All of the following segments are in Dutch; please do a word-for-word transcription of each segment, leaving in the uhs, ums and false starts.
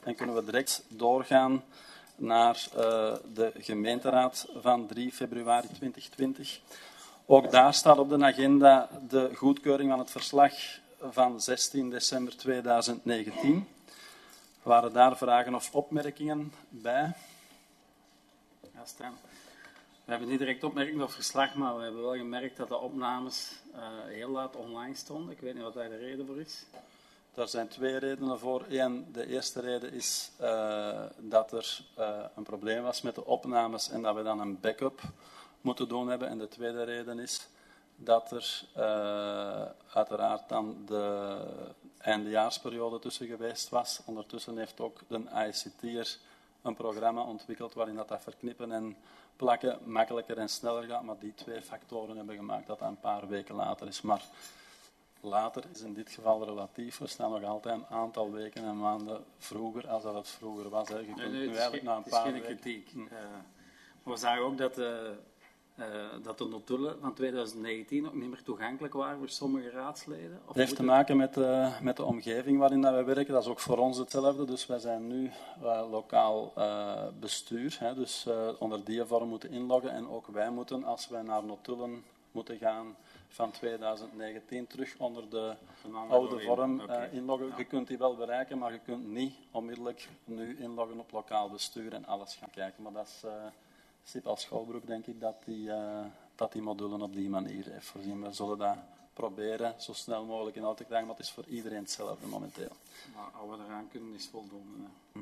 En kunnen we direct doorgaan naar uh, de gemeenteraad van drie februari tweeduizend twintig. Ook daar staat op de agenda de goedkeuring van het verslag van zestien december tweeduizend negentien. Waren daar vragen of opmerkingen bij? Ja, Stan. We hebben niet direct opmerkingen op verslag, maar we hebben wel gemerkt dat de opnames uh, heel laat online stonden. Ik weet niet wat daar de reden voor is. Daar zijn twee redenen voor. Eén, de eerste reden is uh, dat er uh, een probleem was met de opnames en dat we dan een backup moeten doen hebben. En de tweede reden is dat er uh, uiteraard dan de eindejaarsperiode tussen geweest was. Ondertussen heeft ook de I C T'er een programma ontwikkeld waarin dat, dat verknippen en plakken makkelijker en sneller gaat. Maar die twee factoren hebben gemaakt dat dat een paar weken later is. Maar later is in dit geval relatief. We staan nog altijd een aantal weken en maanden vroeger als dat het vroeger was. Hè. Je kunt nee, nee, nu het eigenlijk is, na een het paar is geen weken... kritiek. Hm. Uh, maar we zagen ook dat, uh, uh, dat de notulen van tweeduizend negentien ook niet meer toegankelijk waren voor sommige raadsleden. Of het heeft te maken met de, met de omgeving waarin dat we werken. Dat is ook voor ons hetzelfde. Dus wij zijn nu uh, lokaal uh, bestuur. Hè. Dus uh, onder die vorm moeten inloggen. En ook wij moeten, als wij naar notulen moeten gaan van tweeduizend negentien, terug onder de oude vorm uh, okay. inloggen. Ja. Je kunt die wel bereiken, maar je kunt niet onmiddellijk nu inloggen op lokaal bestuur en alles gaan kijken. Maar dat is... Uh, Sip als Schoolbroek, denk ik, dat die, uh, dat die modulen op die manier heeft voorzien. We zullen dat proberen zo snel mogelijk in orde te krijgen, maar het is voor iedereen hetzelfde momenteel. Maar als we eraan kunnen, is voldoende. Hm.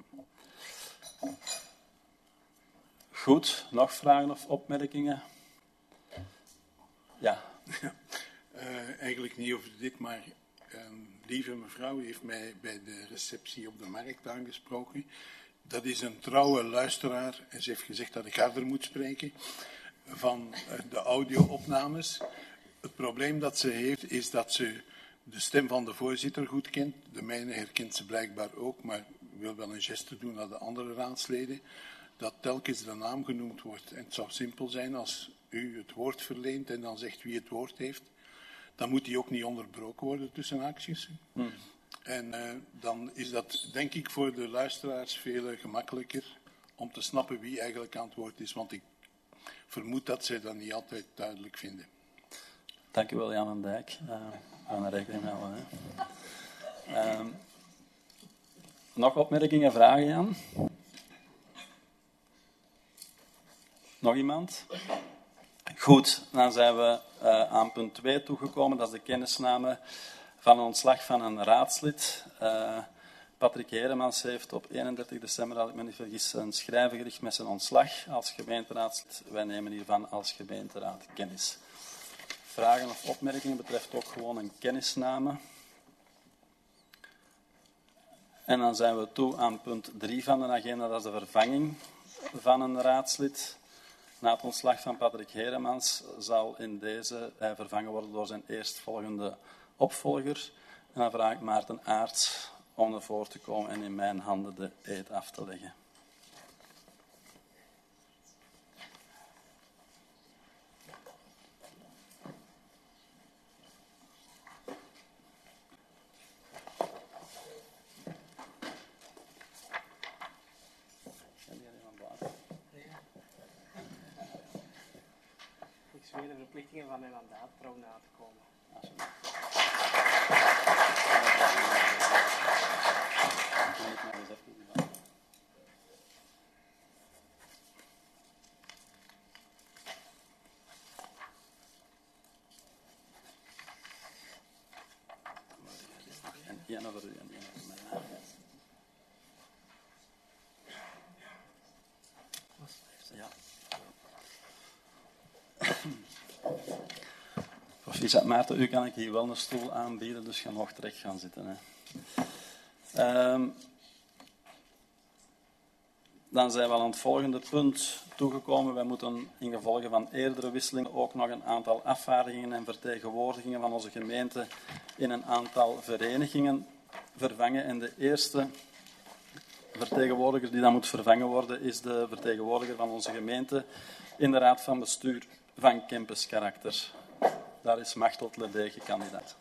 Goed, nog vragen of opmerkingen? Ja. ja uh, eigenlijk niet over dit, maar een lieve mevrouw heeft mij bij de receptie op de markt aangesproken. Dat is een trouwe luisteraar en ze heeft gezegd dat ik harder moet spreken van de audio-opnames. Het probleem dat ze heeft is dat ze de stem van de voorzitter goed kent. De mijne herkent ze blijkbaar ook, maar wil wel een geste doen naar de andere raadsleden. Dat telkens de naam genoemd wordt. En het zou simpel zijn als u het woord verleent en dan zegt wie het woord heeft. Dan moet die ook niet onderbroken worden tussen acties. Hmm. En uh, dan is dat, denk ik, voor de luisteraars veel gemakkelijker om te snappen wie eigenlijk aan het woord is. Want ik vermoed dat zij dat niet altijd duidelijk vinden. Dank u wel, Jan van Dijk. Uh, we gaan er rekening mee houden. Uh, nog opmerkingen, vragen, Jan? Nog iemand? Goed, dan zijn we uh, aan punt twee toegekomen. Dat is de kennisname van een ontslag van een raadslid. Uh, Patrick Heremans heeft op eenendertig december, als ik me niet vergis, een schrijven gericht met zijn ontslag als gemeenteraadslid. Wij nemen hiervan als gemeenteraad kennis. Vragen of opmerkingen betreft ook gewoon een kennisname. En dan zijn we toe aan punt drie van de agenda, dat is de vervanging van een raadslid. Na het ontslag van Patrick Heremans zal in deze hij vervangen worden door zijn eerstvolgende opvolger. En dan vraag ik Maarten Aerts om ervoor te komen en in mijn handen de eed af te leggen. Ik zweer de verplichtingen van mijn mandaat trouw na te komen. En over u en over mij. Ja. Proficiat Maarten, u kan ik hier wel een stoel aanbieden, dus je mag terecht gaan zitten. Hè. Um, dan zijn we aan het volgende punt toegekomen. Wij moeten in gevolge van eerdere wisselingen ook nog een aantal afvaardigingen en vertegenwoordigingen van onze gemeente in een aantal verenigingen vervangen. En de eerste vertegenwoordiger die dan moet vervangen worden is de vertegenwoordiger van onze gemeente in de raad van bestuur van Campus Karakter. Daar is Machteld Ledege kandidaat.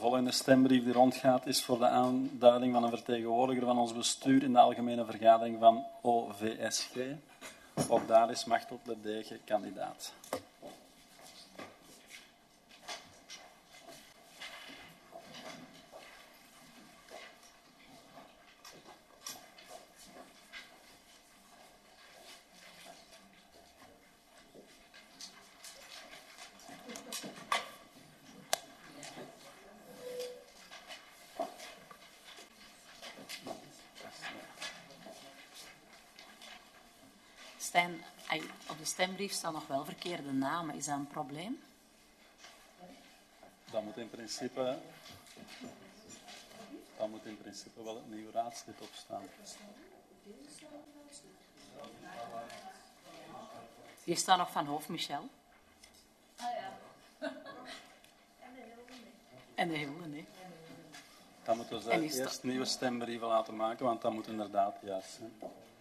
volgende stembrief die rondgaat is voor de aanduiding van een vertegenwoordiger van ons bestuur in de algemene vergadering van O V S G. Ook daar is Machtel de Degen kandidaat. Stijn, op de stembrief staan nog wel verkeerde namen. Is dat een probleem? Dan moet in principe, dan moet in principe wel het nieuwe raadslid op staan. Hier staat nog Van Hoof Michel. Ah ja. En de Hilde, nee. Dan moeten we En is eerst dat- nieuwe stembrieven laten maken, want dat moet inderdaad juist zijn.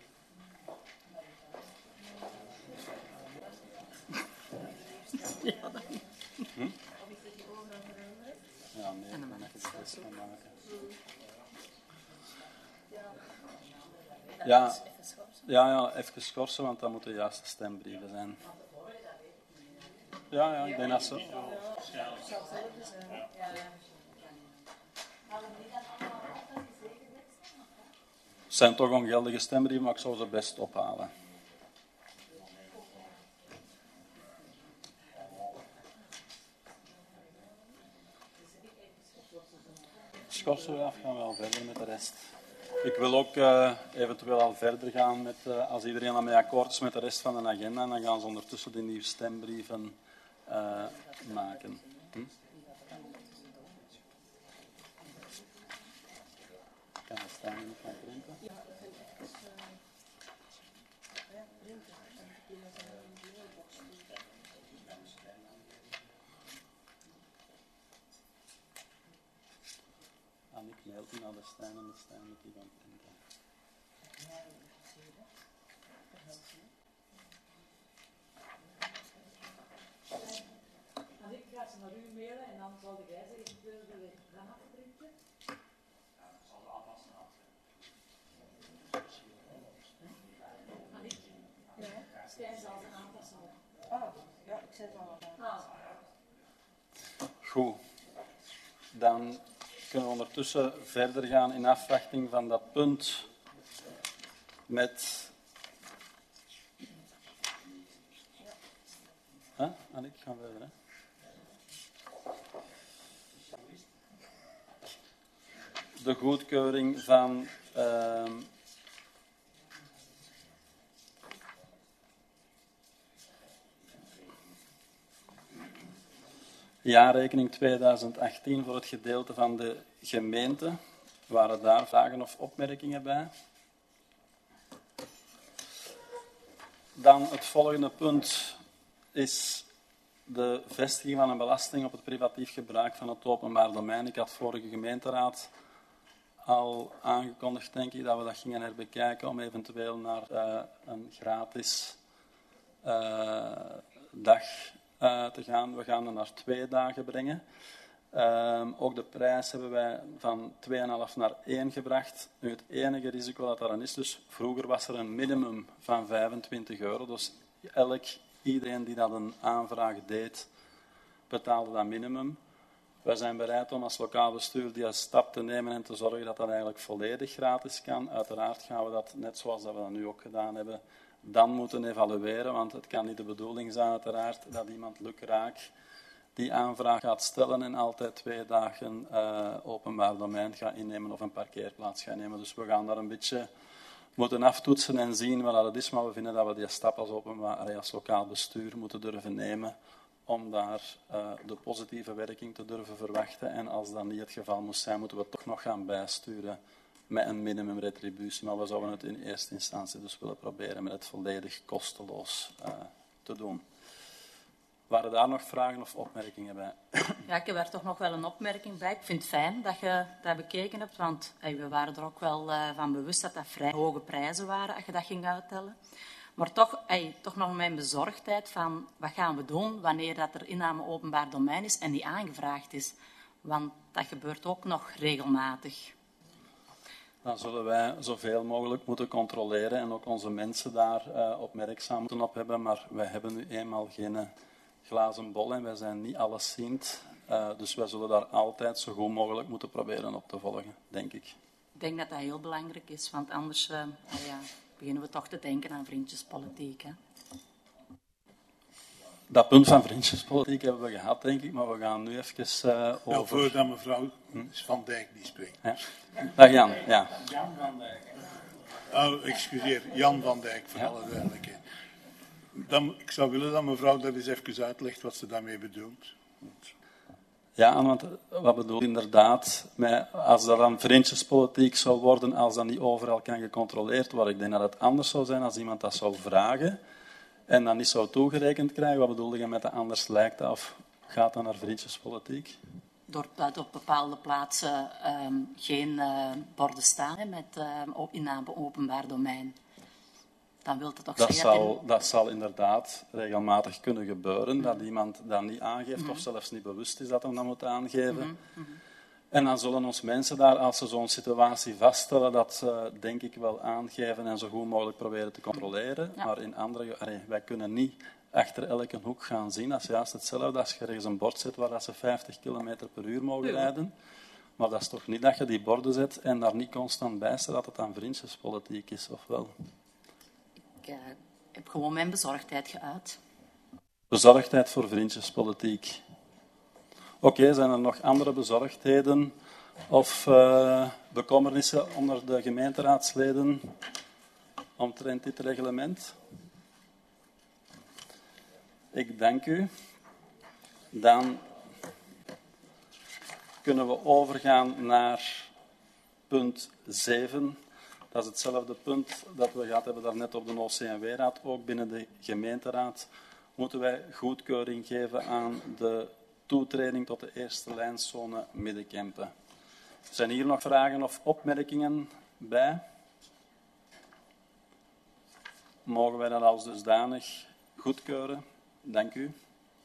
Ja, dat... Hm? Ja, nee, daar kan ik het best van maken. Ja, ja, ja, even schorsen, want dat moeten de juiste stembrieven zijn. Ja, ja, ik denk dat zo. Het zijn toch ongeldige stembrieven, maar ik zou ze best ophalen. Schorsen we af, gaan we al verder met de rest. Ik wil ook uh, eventueel al verder gaan met, uh, als iedereen daarmee akkoord is met de rest van de agenda, en dan gaan ze ondertussen de nieuwe stembrieven uh, maken. Hm? Kan dat staan in van printen? Annick mailt naar de Stijn en de Stijn moet die van printen. En ik ga ze naar u mailen en dan zal jij zeggen, ik wil de weg gaan afprinten. Ja, dat zal aanpassen. Annick? Ja, Stijn zal ze aanpassen. Ah, ja, ik zet al wat aan. Goed. Dan kunnen we ondertussen verder gaan in afwachting van dat punt met... Huh? Annick, gaan we verder, hè? De goedkeuring van... Uh, jaarrekening tweeduizend achttien voor het gedeelte van de gemeente. Waren daar vragen of opmerkingen bij? Dan het volgende punt is de vestiging van een belasting op het privatief gebruik van het openbaar domein. Ik had vorige gemeenteraad al aangekondigd, denk ik, dat we dat gingen herbekijken om eventueel naar uh, een gratis uh, dag uh, te gaan. We gaan er naar twee dagen brengen. Uh, ook de prijs hebben wij van twee komma vijf naar één gebracht. Nu, het enige risico dat er is, dus vroeger was er een minimum van vijfentwintig euro. Dus elk, iedereen die dat een aanvraag deed, betaalde dat minimum. Wij zijn bereid om als lokaal bestuur die stap te nemen en te zorgen dat dat eigenlijk volledig gratis kan. Uiteraard gaan we dat, net zoals dat we dat nu ook gedaan hebben, dan moeten evalueren. Want het kan niet de bedoeling zijn, uiteraard, dat iemand lukraak die aanvraag gaat stellen en altijd twee dagen uh, openbaar domein gaat innemen of een parkeerplaats gaat nemen. Dus we gaan daar een beetje moeten aftoetsen en zien wat dat is. Maar we vinden dat we die stap als, openbaar, als lokaal bestuur moeten durven nemen om daar uh, de positieve werking te durven verwachten. En als dat niet het geval moest zijn, moeten we toch nog gaan bijsturen met een minimumretributie. Maar we zouden het in eerste instantie dus willen proberen met het volledig kosteloos uh, te doen. Waren daar nog vragen of opmerkingen bij? Ja, ik heb daar toch nog wel een opmerking bij. Ik vind het fijn dat je dat bekeken hebt, want hey, we waren er ook wel uh, van bewust dat dat vrij hoge prijzen waren als je dat ging uittellen. Maar toch, hey, toch nog mijn bezorgdheid van wat gaan we doen wanneer dat er inname openbaar domein is en die aangevraagd is. Want dat gebeurt ook nog regelmatig. Dan zullen wij zoveel mogelijk moeten controleren en ook onze mensen daar uh, opmerkzaam moeten op hebben. Maar wij hebben nu eenmaal geen uh, glazen bol en wij zijn niet allesziend. Uh, dus wij zullen daar altijd zo goed mogelijk moeten proberen op te volgen, denk ik. Ik denk dat dat heel belangrijk is, want anders uh, oh ja, beginnen we toch te denken aan vriendjespolitiek. Hè? Dat punt van vriendjespolitiek hebben we gehad, denk ik, maar we gaan nu even uh, over... Nou, voordat mevrouw hm? Van Dijk die spreekt. Ja. Dag Jan, ja. Jan van Dijk. Oh, excuseer, Jan van Dijk, voor ja. alle duidelijkheid. Dan, ik zou willen dat mevrouw dat eens even uitlegt wat ze daarmee bedoelt. Ja, want wat bedoel ik inderdaad, met, als dat dan vriendjespolitiek zou worden, als dat niet overal kan gecontroleerd worden. Ik denk dat het anders zou zijn als iemand dat zou vragen en dan niet zou toegerekend krijgen. Wat bedoel je met de anders lijkt dat of gaat dat naar vriendjespolitiek? Doordat op bepaalde plaatsen um, geen uh, borden staan hè, met, uh, in een openbaar domein. Dan wil het toch dat zeggen... Zal, in... Dat zal inderdaad regelmatig kunnen gebeuren, mm. dat iemand dat niet aangeeft mm-hmm. of zelfs niet bewust is dat hij dat moet aangeven. Mm-hmm. Mm-hmm. En dan zullen ons mensen daar, als ze zo'n situatie vaststellen, dat ze denk ik wel aangeven en zo goed mogelijk proberen te controleren. Ja. Maar in andere... Allee, wij kunnen niet achter elke hoek gaan zien. Dat is juist hetzelfde als je ergens een bord zet waar dat ze vijftig kilometer per uur mogen ja. rijden. Maar dat is toch niet dat je die borden zet en daar niet constant bij staat dat het dan vriendjespolitiek is, of wel? Ik uh, heb gewoon mijn bezorgdheid geuit. Bezorgdheid voor vriendjespolitiek. Oké, okay, zijn er nog andere bezorgdheden of uh, bekommernissen onder de gemeenteraadsleden omtrent dit reglement? Ik dank u. Dan kunnen we overgaan naar punt zeven. Dat is hetzelfde punt dat we gehad hebben daarnet op de O C M W-raad. Ook binnen de gemeenteraad moeten wij goedkeuring geven aan de toetreding tot de eerste lijnzone Middenkempen. Zijn hier nog vragen of opmerkingen bij? Mogen wij dat als dusdanig goedkeuren? Dank u.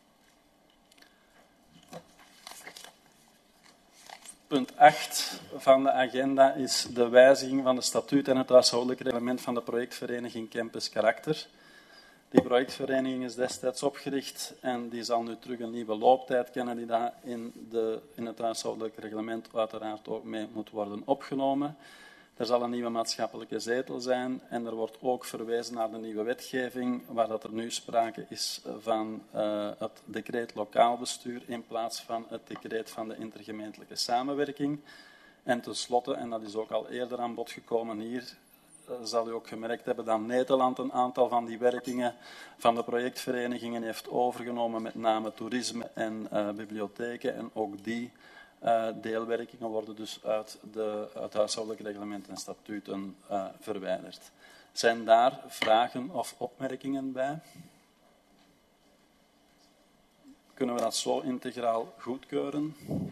Punt acht van de agenda is de wijziging van de statuut en het huishoudelijk reglement van de projectvereniging Campus Karakter. Die projectvereniging is destijds opgericht en die zal nu terug een nieuwe looptijd kennen die daar in, de, in het huishoudelijk reglement uiteraard ook mee moet worden opgenomen. Er zal een nieuwe maatschappelijke zetel zijn en er wordt ook verwezen naar de nieuwe wetgeving, waar dat er nu sprake is van uh, het decreet lokaal bestuur in plaats van het decreet van de intergemeentelijke samenwerking. En tenslotte, en dat is ook al eerder aan bod gekomen hier, uh, zal u ook gemerkt hebben dat Nederland een aantal van die werkingen van de projectverenigingen heeft overgenomen, met name toerisme en uh, bibliotheken, en ook die Uh, deelwerkingen worden dus uit de, het huishoudelijk reglement en statuten uh, verwijderd. Zijn daar vragen of opmerkingen bij? Kunnen we dat zo integraal goedkeuren?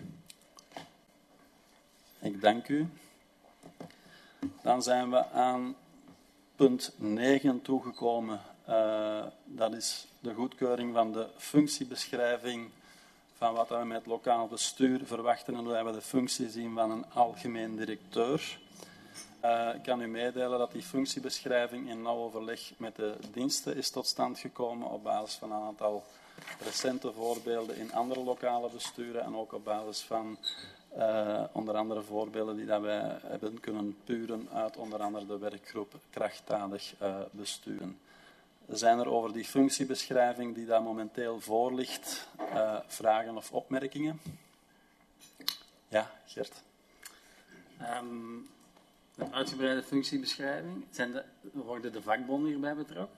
Ik dank u. Dan zijn we aan punt negen toegekomen. Uh, dat is de goedkeuring van de functiebeschrijving van wat we met lokaal bestuur verwachten en hoe we de functie zien van een algemeen directeur. Uh, ik kan u meedelen dat die functiebeschrijving in nauw overleg met de diensten is tot stand gekomen op basis van een aantal recente voorbeelden in andere lokale besturen en ook op basis van uh, onder andere voorbeelden die dat wij hebben kunnen puren uit onder andere de werkgroep krachtdadig uh, besturen. Zijn er over die functiebeschrijving die daar momenteel voor ligt uh, vragen of opmerkingen? Ja, Gert. Um, een uitgebreide functiebeschrijving. Zijn de, worden de vakbonden hierbij betrokken?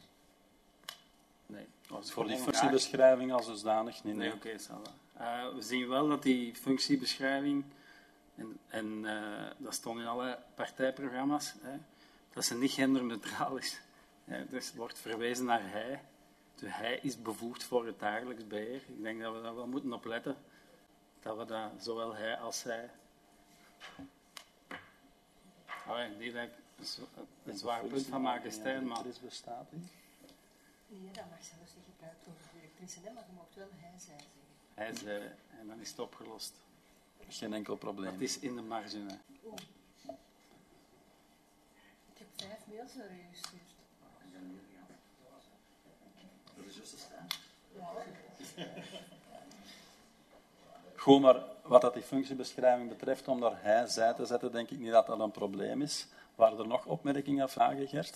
Nee. Voor die functiebeschrijving als dusdanig niet. Nee, oké. Okay, uh, we zien wel dat die functiebeschrijving, en, en uh, dat stond in alle partijprogramma's, hè, dat ze niet genderneutraal is. Ja, dus er wordt verwezen naar hij. Dus hij is bevoegd voor het dagelijks beheer. Ik denk dat we daar wel moeten op letten. Dat we dat, zowel hij als zij... Oh, ja, die lijkt een zwaar punt van maken, Stijn, maar... bestaat niet. Nee, dat mag zelfs niet gebruikt worden voor directrice, maar je mag wel hij zij zeggen. Hij zei, en dan is het opgelost. geen enkel probleem. Het is in de marge. Hè. Ik heb vijf mails naar u gestuurd. Dat is juist een staan. Ja. Goed, maar wat dat die functiebeschrijving betreft, om daar hij, zij te zetten, denk ik niet dat dat een probleem is. Waren er nog opmerkingen of vragen, Gert?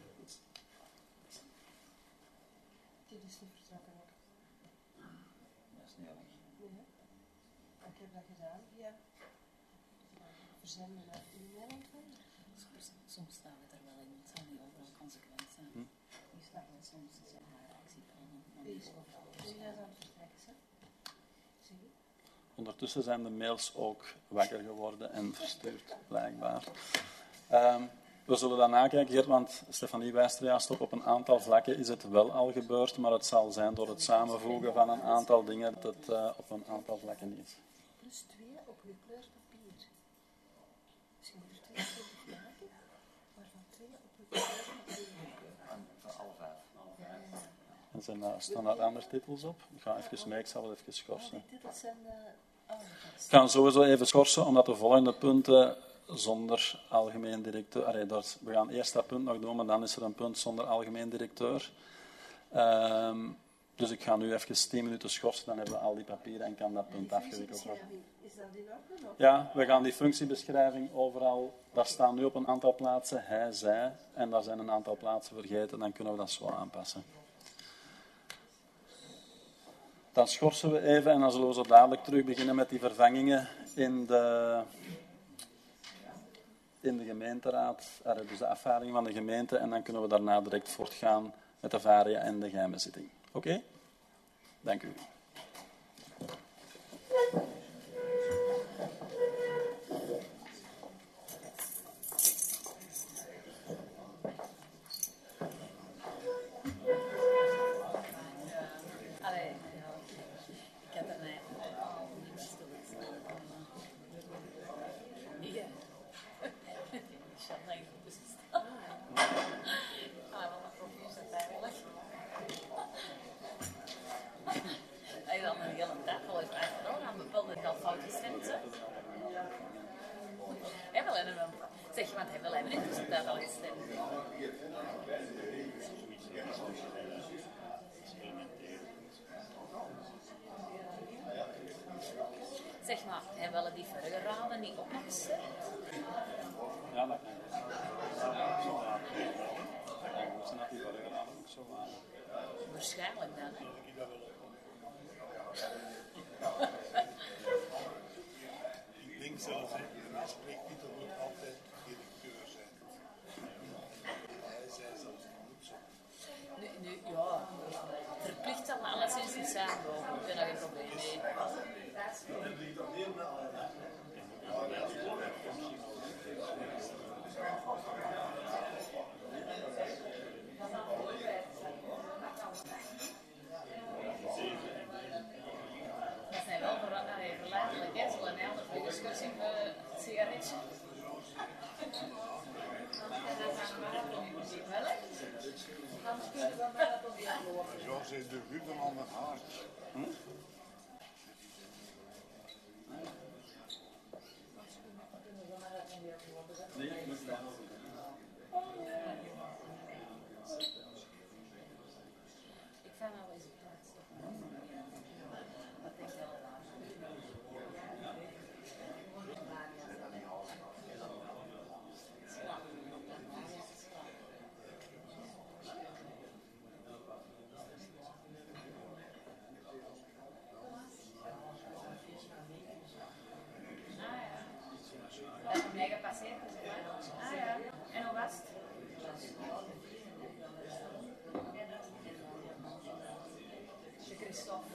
Dit is niet vertrokken. Dat is niet erg. Nee. Ik heb dat gedaan via verzenden naar e-mail ontvangen. Soms, soms staan we er wel in, het zal niet overal consequent zijn. Hm? Die staat wel soms zijn haar actieplannen, maar Die niet is overal. Die is aan het vertrekken, hè? Zie je? Ondertussen zijn de mails ook wakker geworden en verstuurd, blijkbaar. Um, we zullen dat nakijken, Gert, want Stefanie wijst er juist op, op een aantal vlakken is het wel al gebeurd, maar het zal zijn door het samenvoegen van een aantal dingen dat het uh, op een aantal vlakken niet is. Plus twee op gekleurd papier. Dus je moet er tweeëntwintig maken, waarvan twee op gekleurd papier. En van alle vijf. En zijn, uh, staan daar andere titels op? Ik ga even mee, ik zal wel even Oh, schorsen. die titels zijn de oude Ik ga sowieso even schorsen, omdat de volgende punten zonder algemeen directeur... Allee, dat, we gaan eerst dat punt nog doen, maar dan is er een punt zonder algemeen directeur. Um, dus ik ga nu even tien minuten schorsen, dan hebben we al die papieren en kan dat punt afgewikkeld worden. Is dat in orde nog? Ja, we gaan die functiebeschrijving overal... Daar staan nu op een aantal plaatsen hij, zij, en daar zijn een aantal plaatsen vergeten, dan kunnen we dat zo aanpassen. Dan schorsen we even en dan zullen we zo dadelijk terug beginnen met die vervangingen in de, in de gemeenteraad, dus de afvaardiging van de gemeente, en dan kunnen we daarna direct voortgaan met de varia en de geheime zitting. Oké? Okay? Dank u. Zeg je, want hij wil hebben in de dat al gestemd. Zeg maar, hij willen die vorige raden niet op nog stemmen? Ja, dat kan. Dat die vorige raden ook zo waren. Waarschijnlijk dan, hè? Ik denk zelfs, hè, de aanspreektitel moet altijd directeur zijn. Hij zei zelfs niet zo. Nu, nu, ja, verplicht zal alleszins niet zijn, bro. Ik ben daar geen probleem mee. Dat zijn wel verleidelijk, hè? Zullen een ander voor discussie met een sigaretje? Zoals hij de Ruben aan de haard. Hm? Nee, ik moet het Ik vind wel eens op plaats. Wat denk je wel? Dat is mij gepasseerd. Ah ja, en hoe was het? De Christophe.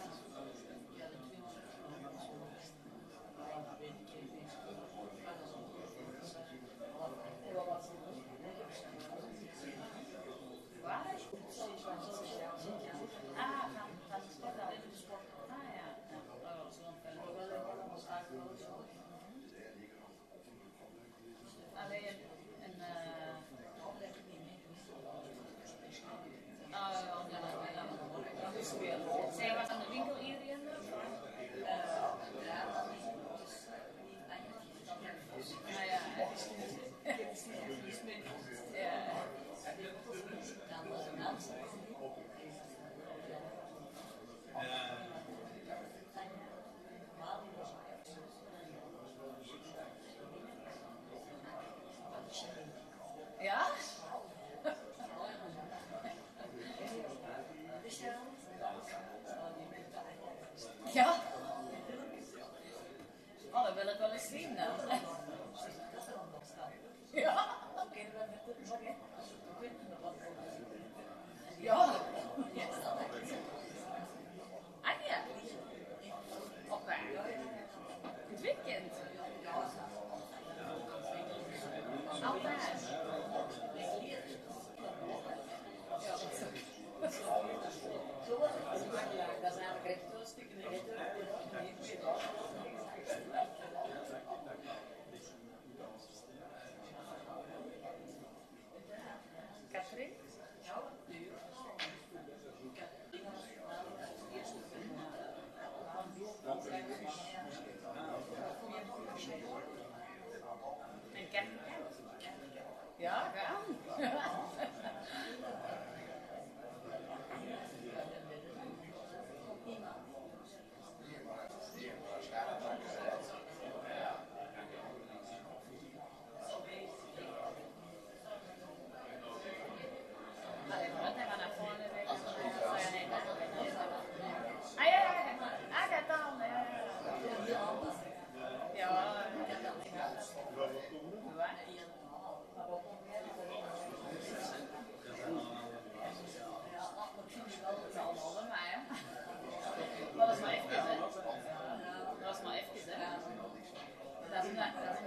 Waar? Ah, van, van de sport al even de sport. Ah ja. Oh, zo'n alleen een... Uh... Oh, ja, ja, ja. Zij was aan de winkel.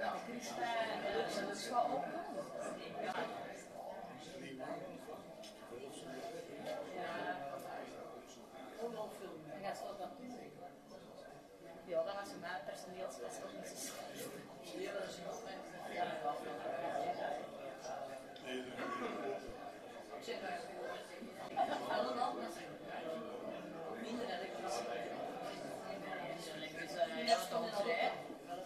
dat de Christa en de schouw op. Ja. Ja, dat was voor mij het personeelsvest toch niet zo slecht. Ja, dat is nog mijn. Ja, dat was wel. Minder elektriciteit. Ja, dat stond er hè.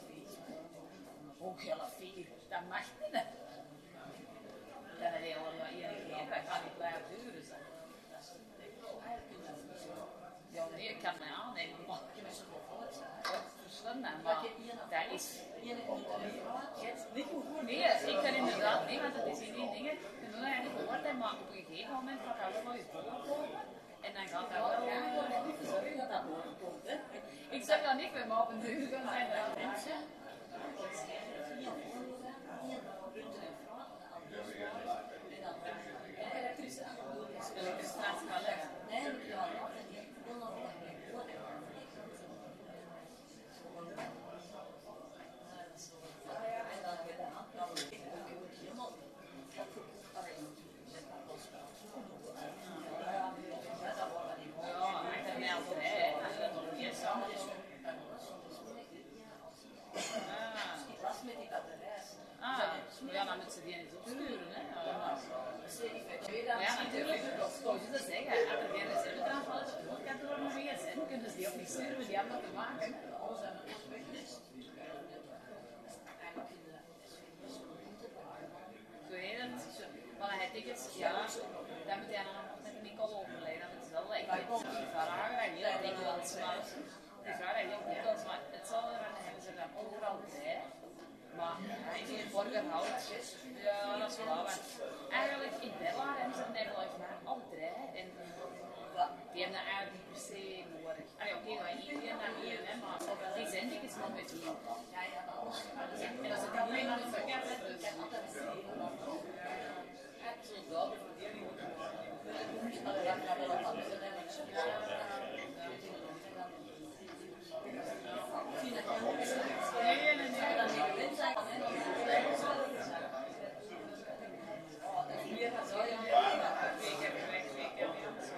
Ook heel vier. Dat mag niet, hè. Dat is heel erg irriterend. Dat gaat niet blijven duren. Ja, nee, ik kan mij aannemen, maar ik heb zo'n gevolg. Verstaan, maar dat is... Nee, ik kan inderdaad niet, want het is in die dingen. Je moet eigenlijk gehoord hebben, maar op een gegeven moment gaat dat wel nog eens doorkomen. En dan gaat dat wel... Sorry dat dat doorkomt, hè. Ik zeg dat niet, maar op een duur kan zijn dat mensen... Elektriciteit kan leggen. Nee, ja. Ja, dan moeten ze die eens opsturen, hè. Ja, natuurlijk. Zoals je dat zeggen, als er geen reservetraan valt op het kantoor nog eens, kunnen ze die ook niet sturen, die hebben dat te maken. Alles aan het weg is. Zo heet het. Maar hij tickets, ja, dan moet hij dan nog met een enkel overleggen. Dat is wel echt niet vragen, dat heel dikwijls, maar die vragen heel dikwijls, maar het zal er dan hebben ze dan overal bij. Maar hij is in Borgerhout. Ja, dat is wel waar. Eigenlijk in Bella hebben ze het volgens mij al drie. En die hebben dat eigenlijk niet per se nodig. Allee, oké, okay, maar iedereen naar hier, hè, maar die zijn dik is nog met hier. Ja, ja, dat was. En als het dan alleen maar de verkeer zet, dan kan altijd zien. Zo'n gouden verdeling moet je doen. Allee, dat gaat wel wat anders zijn. Nee, nee, nee. Dat is niet zijn. Hier gaat zo, ja. Twee keer per week, twee keer bij ons.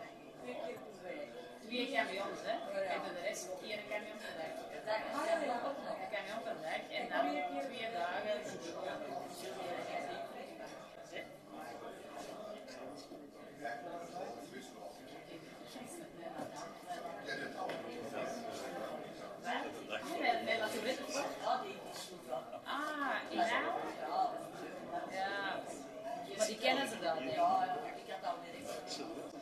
Twee keer bij ons, hè. En de rest één camion per dag. Een camion per dag en dan twee dagen. Ah, in Nijl? Ja. Maar die kennen ze dan, hè? Ja, ik had al weer eens.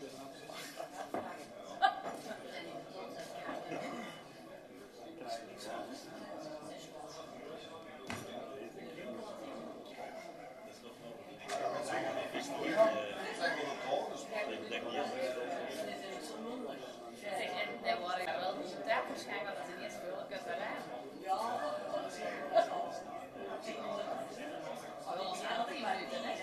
Zeg, en daar waren wel de tijd waarschijnlijk, dat ze niet eens veel kunnen rijden. Ja, oh, wel eens aan tien minuten, hè?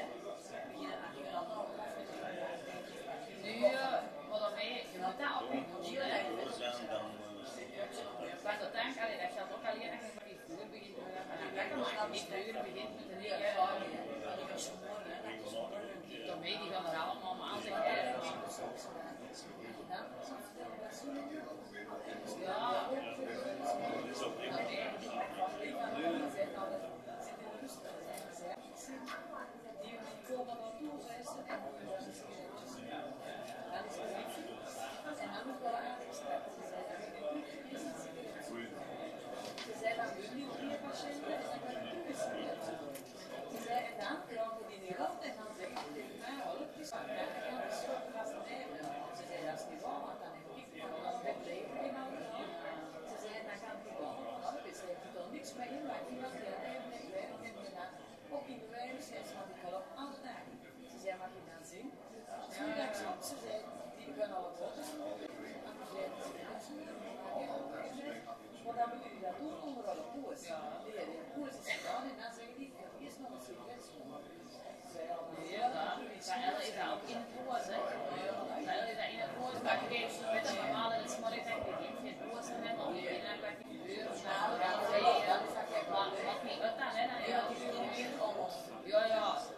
Nu, maar dan mee, je moet dat ook niet doen, hè? Want uiteindelijk, allee, dat geldt ook alleen als je maar niet vroeger begint te gaan. Maar dan kan je niet vroeger begint met een hele... Daarmee, die gaan er allemaal maar aan zeggen. Ja, die komen naartoe reizen en dat is politie. En dan moet wel aangestraft zijn. Ze zijn dan niet vier patiënten en dan kan het toegezien. Ze zijn en dan krijgen die niet af en dan zeggen ze tegen mij, oh, het is maar ik kan de schot vast nemen. Ze zeggen dat is niet waar, want dan heb ik van ons wegleven in al. Ze zeggen dan kan ik wel, nou, er is er niks mee in, maar iemand die het even met weinig heeft gedaan. Ook in de weinig want ik ga op altijd. Ze zei, mag je dan zien? Goedendag, op, ze zei, die gaan al op foto's nodig. En ze zei, maar dan moet je dat doen onder alle koers. Ja, nee, de koers is gedaan en dan zeggen die, eerst nog een sigaret schoon. Ja, dat is dat ook in het koers, hè. Dat is dat in het koers, maar je geeft met een normale smorrie, je geeft geen koers meer, maar je geeft een kwartier uur, maar wat niet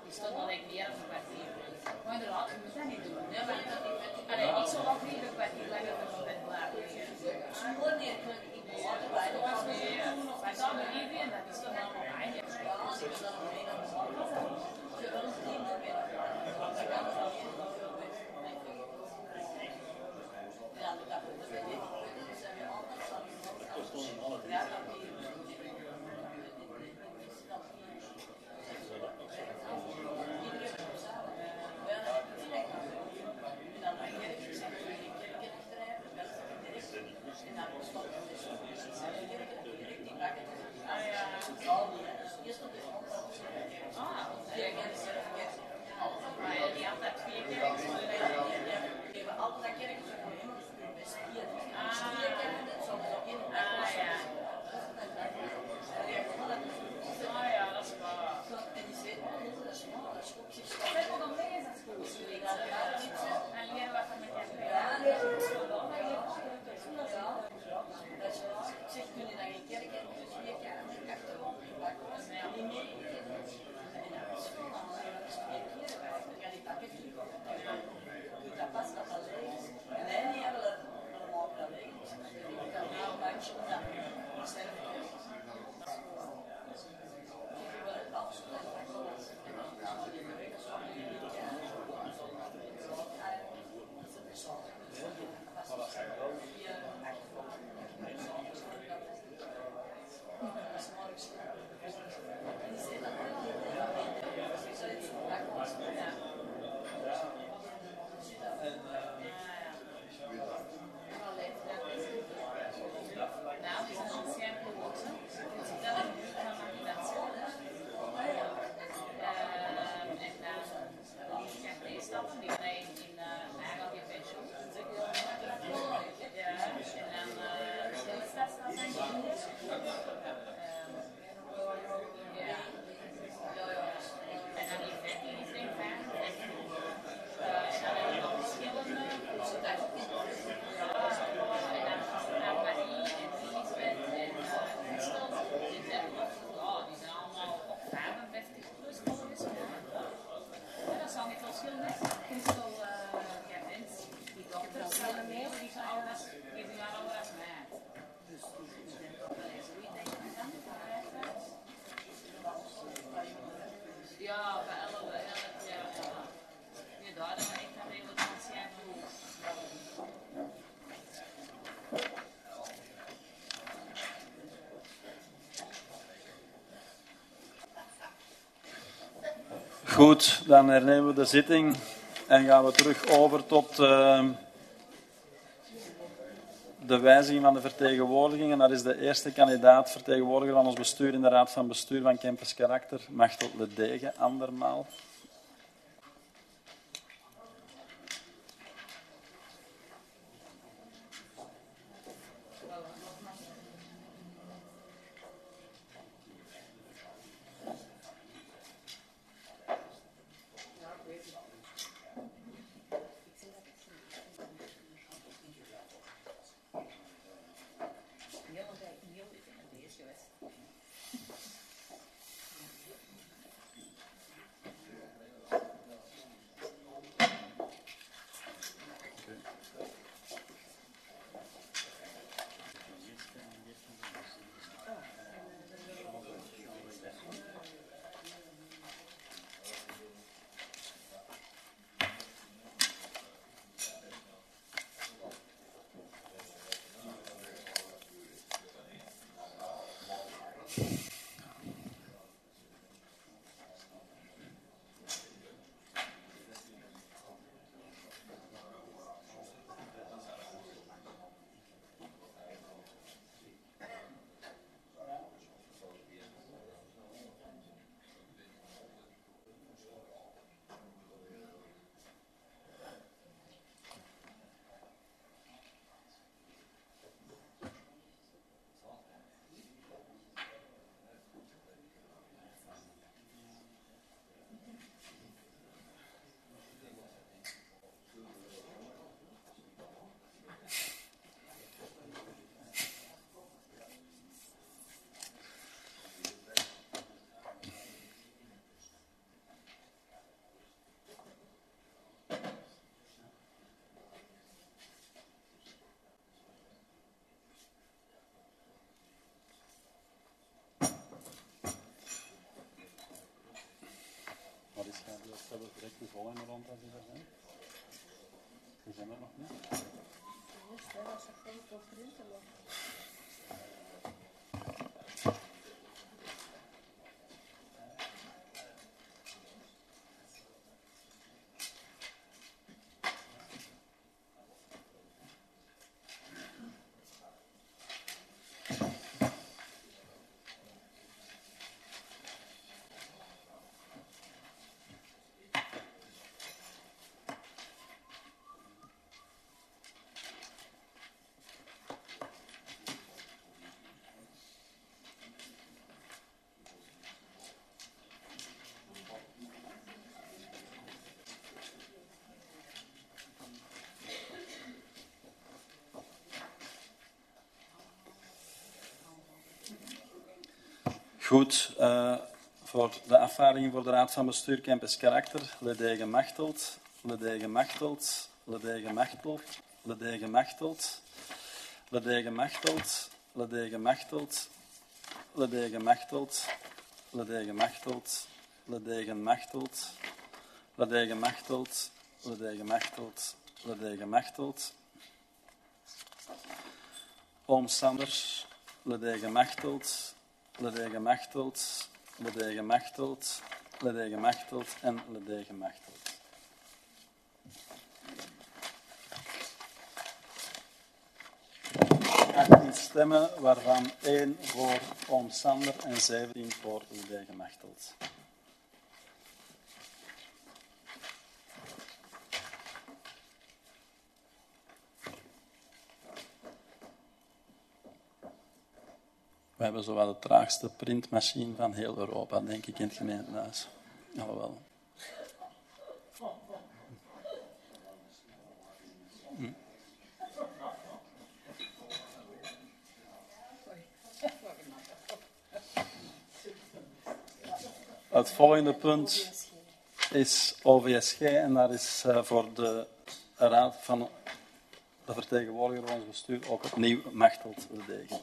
die stond al like meer dan een kwartier. Maar inderdaad, je moet dat niet doen. Nee, maar allee, ik zou ook niet een kwartier langer op mijn bed blijven liggen. Nee, maar dat moet iedereen, dat is toch helemaal eigen. Goed, dan hernemen we de zitting en gaan we terug over tot uh, de wijziging van de vertegenwoordiging. En dat is de eerste kandidaat vertegenwoordiger van ons bestuur in de Raad van Bestuur van Campus Karakter, Machtel Le Degen, andermaal. direct de volgende rond als die er zijn. Die zijn er nog niet. Eerst, hè, als je gewoon op printen nog. Goed, uh, voor de afvaardiging voor de Raad van Bestuur Campus Karakter, Ledé gemachteld, Ledé gemachteld, Ledé gemachteld, Ledé gemachteld, Ledé gemachteld, Ledé gemachteld, Ledé gemachteld, Ledé gemachteld, Ledé gemachteld, Ledé gemachteld, Ledé gemachteld, Ledé gemachteld, Oom Sanders, Ledé gemachteld, Ledé gemachteld, Ledé gemachteld, Ledé gemachteld en Ledé gemachteld. achttien stemmen, waarvan één voor Oom Sander en zeventien voor Ledé gemachteld. We hebben zowel de traagste printmachine van heel Europa, denk ik, in het gemeentehuis. Alhoewel. Hm. Het volgende punt is O V S G en dat is uh, voor de raad van de vertegenwoordiger van ons bestuur ook opnieuw Machteld de Degen.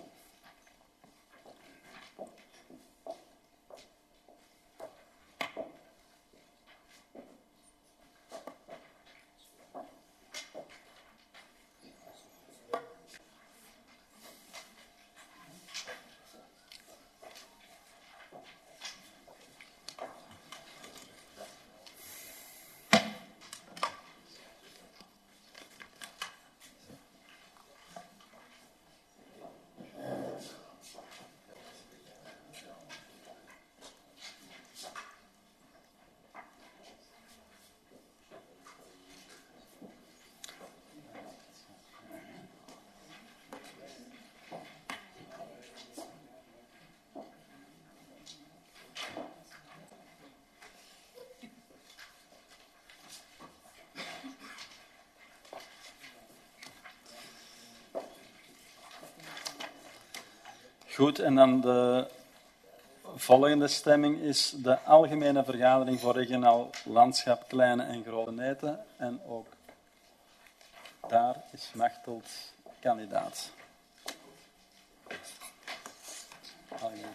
Goed, en dan de volgende stemming is de algemene vergadering voor regionaal landschap Kleine en Grote Neten. En ook daar is Machteld kandidaat. Algemene.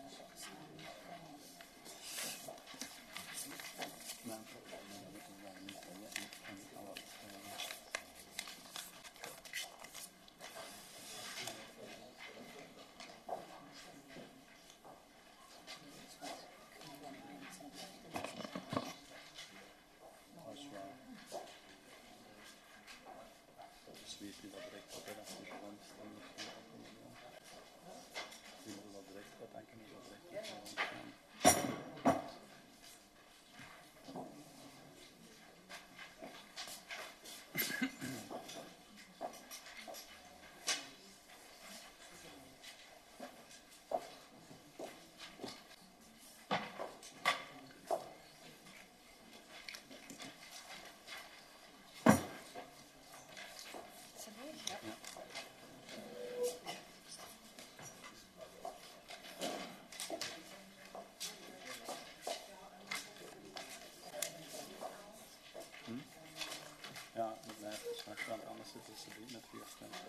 Ja, ik blijf er straks, want anders zitten ze niet met vier stemmen.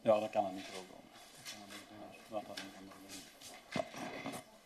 Ja, dat kan een micro doen. Dat kan een micro doen. Laat dat niet anders doen.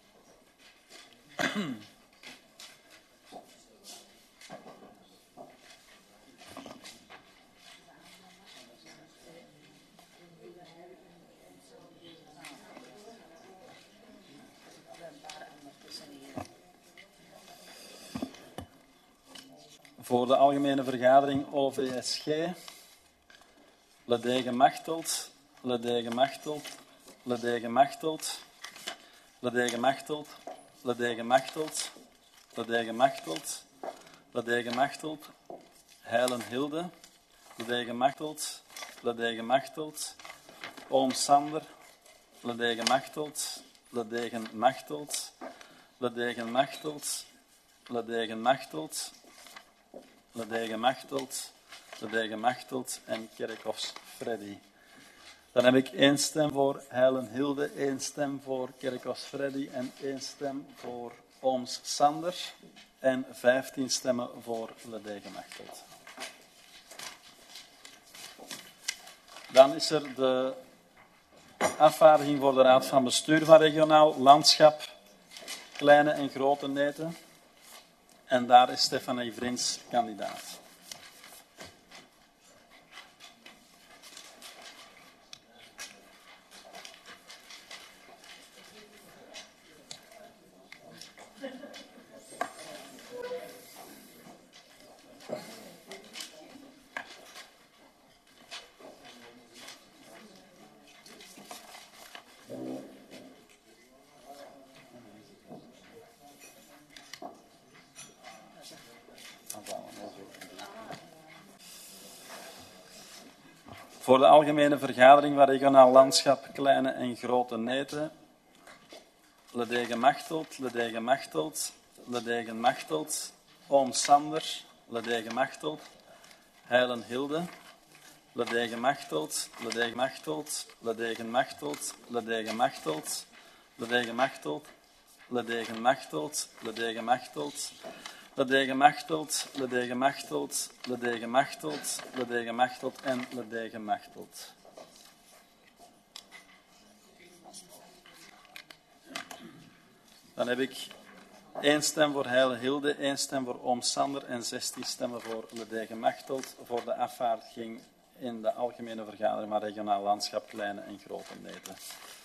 Voor de algemene vergadering O V S G. Ledé gemachteld, Ledé gemachteld, Ledé gemachteld, Ledé gemachteld, Ledé gemachteld, Ledé gemachteld, Ledé gemachteld, Heilen Hilde, Ledé gemachteld, Ledé gemachteld, Oom Sander, Ledé gemachteld, Ledé gemachteld, Ledé gemachteld, Ledé gemachteld, Ledé gemachteld, Ledé gemachteld en Kerkhoffs Freddy. Dan heb ik één stem voor Heilen Hilde, één stem voor Kerkhoffs Freddy en één stem voor Ooms Sander en vijftien stemmen voor Ledé gemachteld. Dan is er de afvaardiging voor de Raad van Bestuur van Regionaal Landschap, Kleine en Grote Neten. En daar is Stefanie Vrins kandidaat. Voor de algemene vergadering van Regionaal Landschap, Kleine en Grote Neten. Ledé gemachteld, Ledé gemachteld, Ledé gemachteld, Oom Sander, Ledé gemachteld, Heilen Hilde, Ledé gemachteld, Ledé gemachteld, Ledé gemachteld, Ledé gemachteld, Ledé gemachteld, Ledé gemachteld, Ledé gemachteld, Ledé gemachteld, Ledé gemachteld, Ledé gemachteld, Ledé gemachteld en Ledé gemachteld. Dan heb ik één stem voor Heilen Hilde, één stem voor Oom Sander en zestien stemmen voor Ledé gemachteld voor de afvaardiging in de algemene vergadering van Regionaal Landschap, Kleine en Grote Neten.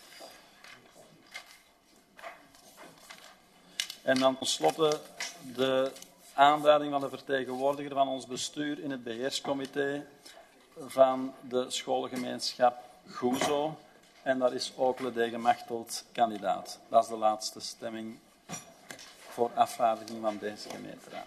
En dan tenslotte de aanduiding van de vertegenwoordiger van ons bestuur in het beheerscomité van de schoolgemeenschap Goezo. En daar is ook Ledé gemachteld kandidaat. Dat is de laatste stemming voor afvaardiging van deze gemeenteraad.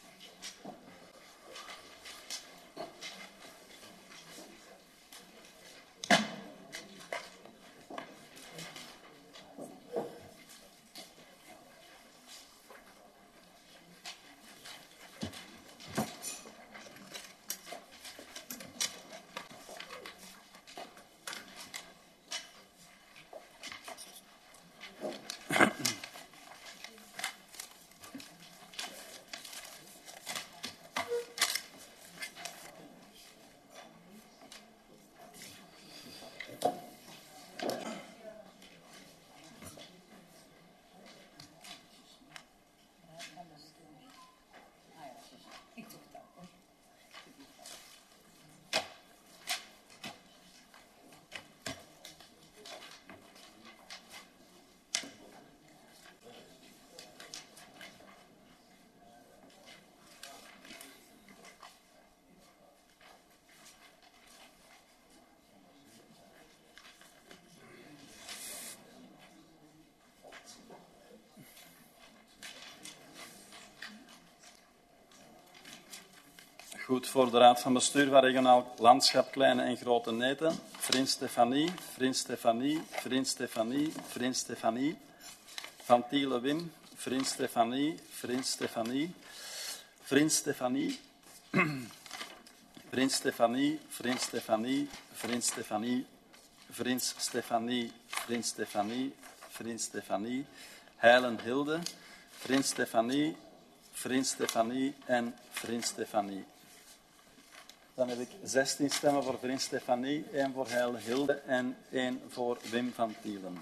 Goed, voor de Raad van Bestuur van Regionaal Landschap, Kleine en Grote Neten. Vrins Stefanie, Vrins Stefanie, Vrins Stefanie, Vrins Stefanie. Van Tiele Wim, Vrins Stefanie, Vrins Stefanie, Vrins Stefanie. Vrins Stefanie, Vrins Stefanie, Vrins Stefanie, Vrins Stefanie, Vrins Stefanie, Vrins Stefanie. Heilen Hilde, Vrins Stefanie, Vrins Stefanie en Vrins Stefanie. Dan heb ik zestien stemmen voor vriend Stefanie, één voor Heil Hilde en één voor Wim van Tielen.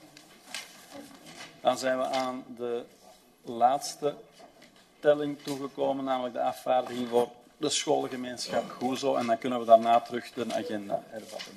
Dan zijn we aan de laatste telling toegekomen, namelijk de afvaardiging voor de schoolgemeenschap Goezo. En dan kunnen we daarna terug de agenda hervatten.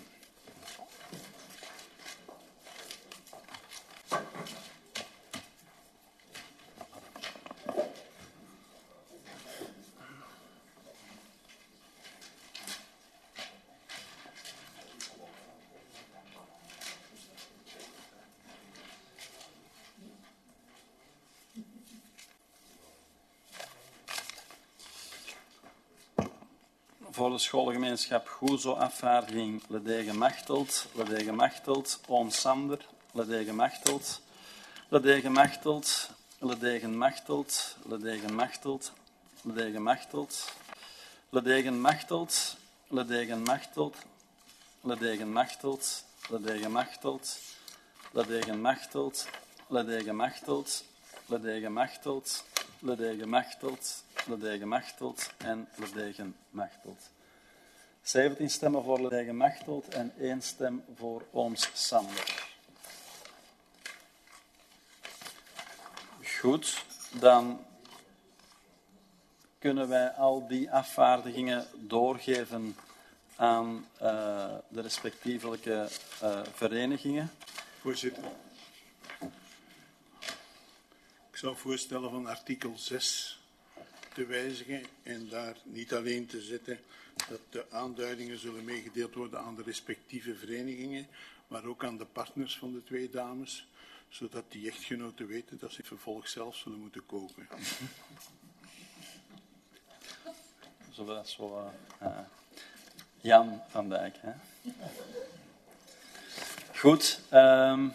Voor de schoolgemeenschap Goezo afvaardiging Ledege Machteld, Ledege Machteld, Oom Sander, Ledege Machteld, Ledege Machteld, Ledege Machteld, Ledege Machteld, Ledege Machteld, Ledege Machteld, Ledege Machteld, Ledege Machteld, Ledege Machteld, Ledege Machteld, Ledege Machteld, Ledege Machteld, Ledege Machteld, Ledege Machteld en Ledege Machteld. zeventien stemmen voor Ledege Machteld en één stem voor Ooms Sander. Goed, dan kunnen wij al die afvaardigingen doorgeven aan uh, de respectievelijke uh, verenigingen. Voorzitter. Ik zou voorstellen van artikel zes te wijzigen en daar niet alleen te zetten dat de aanduidingen zullen meegedeeld worden aan de respectieve verenigingen, maar ook aan de partners van de twee dames, zodat die echtgenoten weten dat ze het vervolg zelf zullen moeten kopen. Zullen dat zo... Uh, uh, Jan van Dijk, hè? Goed. Um,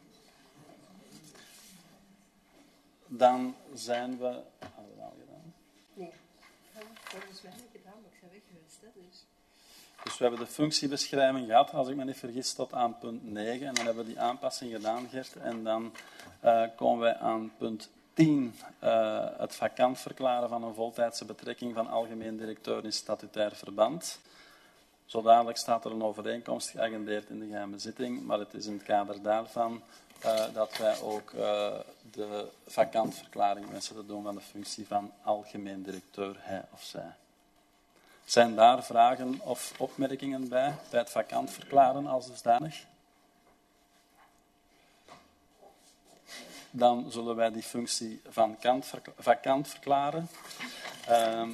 dan zijn we... Hadden we dat al gedaan? Nee, volgens mij niet gedaan, maar ik ben weg geweest. Hè, dus. dus we hebben de functiebeschrijving gehad, als ik me niet vergis, tot aan punt negen. En dan hebben we die aanpassing gedaan, Gert. En dan uh, komen wij aan punt tien, uh, het vakant verklaren van een voltijdse betrekking van algemeen directeur in statutair verband. Zo dadelijk staat er een overeenkomst geagendeerd in de geheime zitting, maar het is in het kader daarvan uh, dat wij ook uh, de vakantverklaring wensen te doen van de functie van algemeen directeur, hij of zij. Zijn daar vragen of opmerkingen bij, bij het vakant verklaren als dusdanig? Dan zullen wij die functie van vakant verklaren. Uh,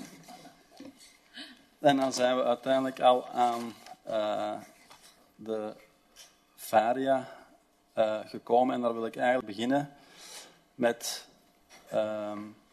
En dan zijn we uiteindelijk al aan uh, de Varia uh, gekomen. En daar wil ik eigenlijk beginnen met uh,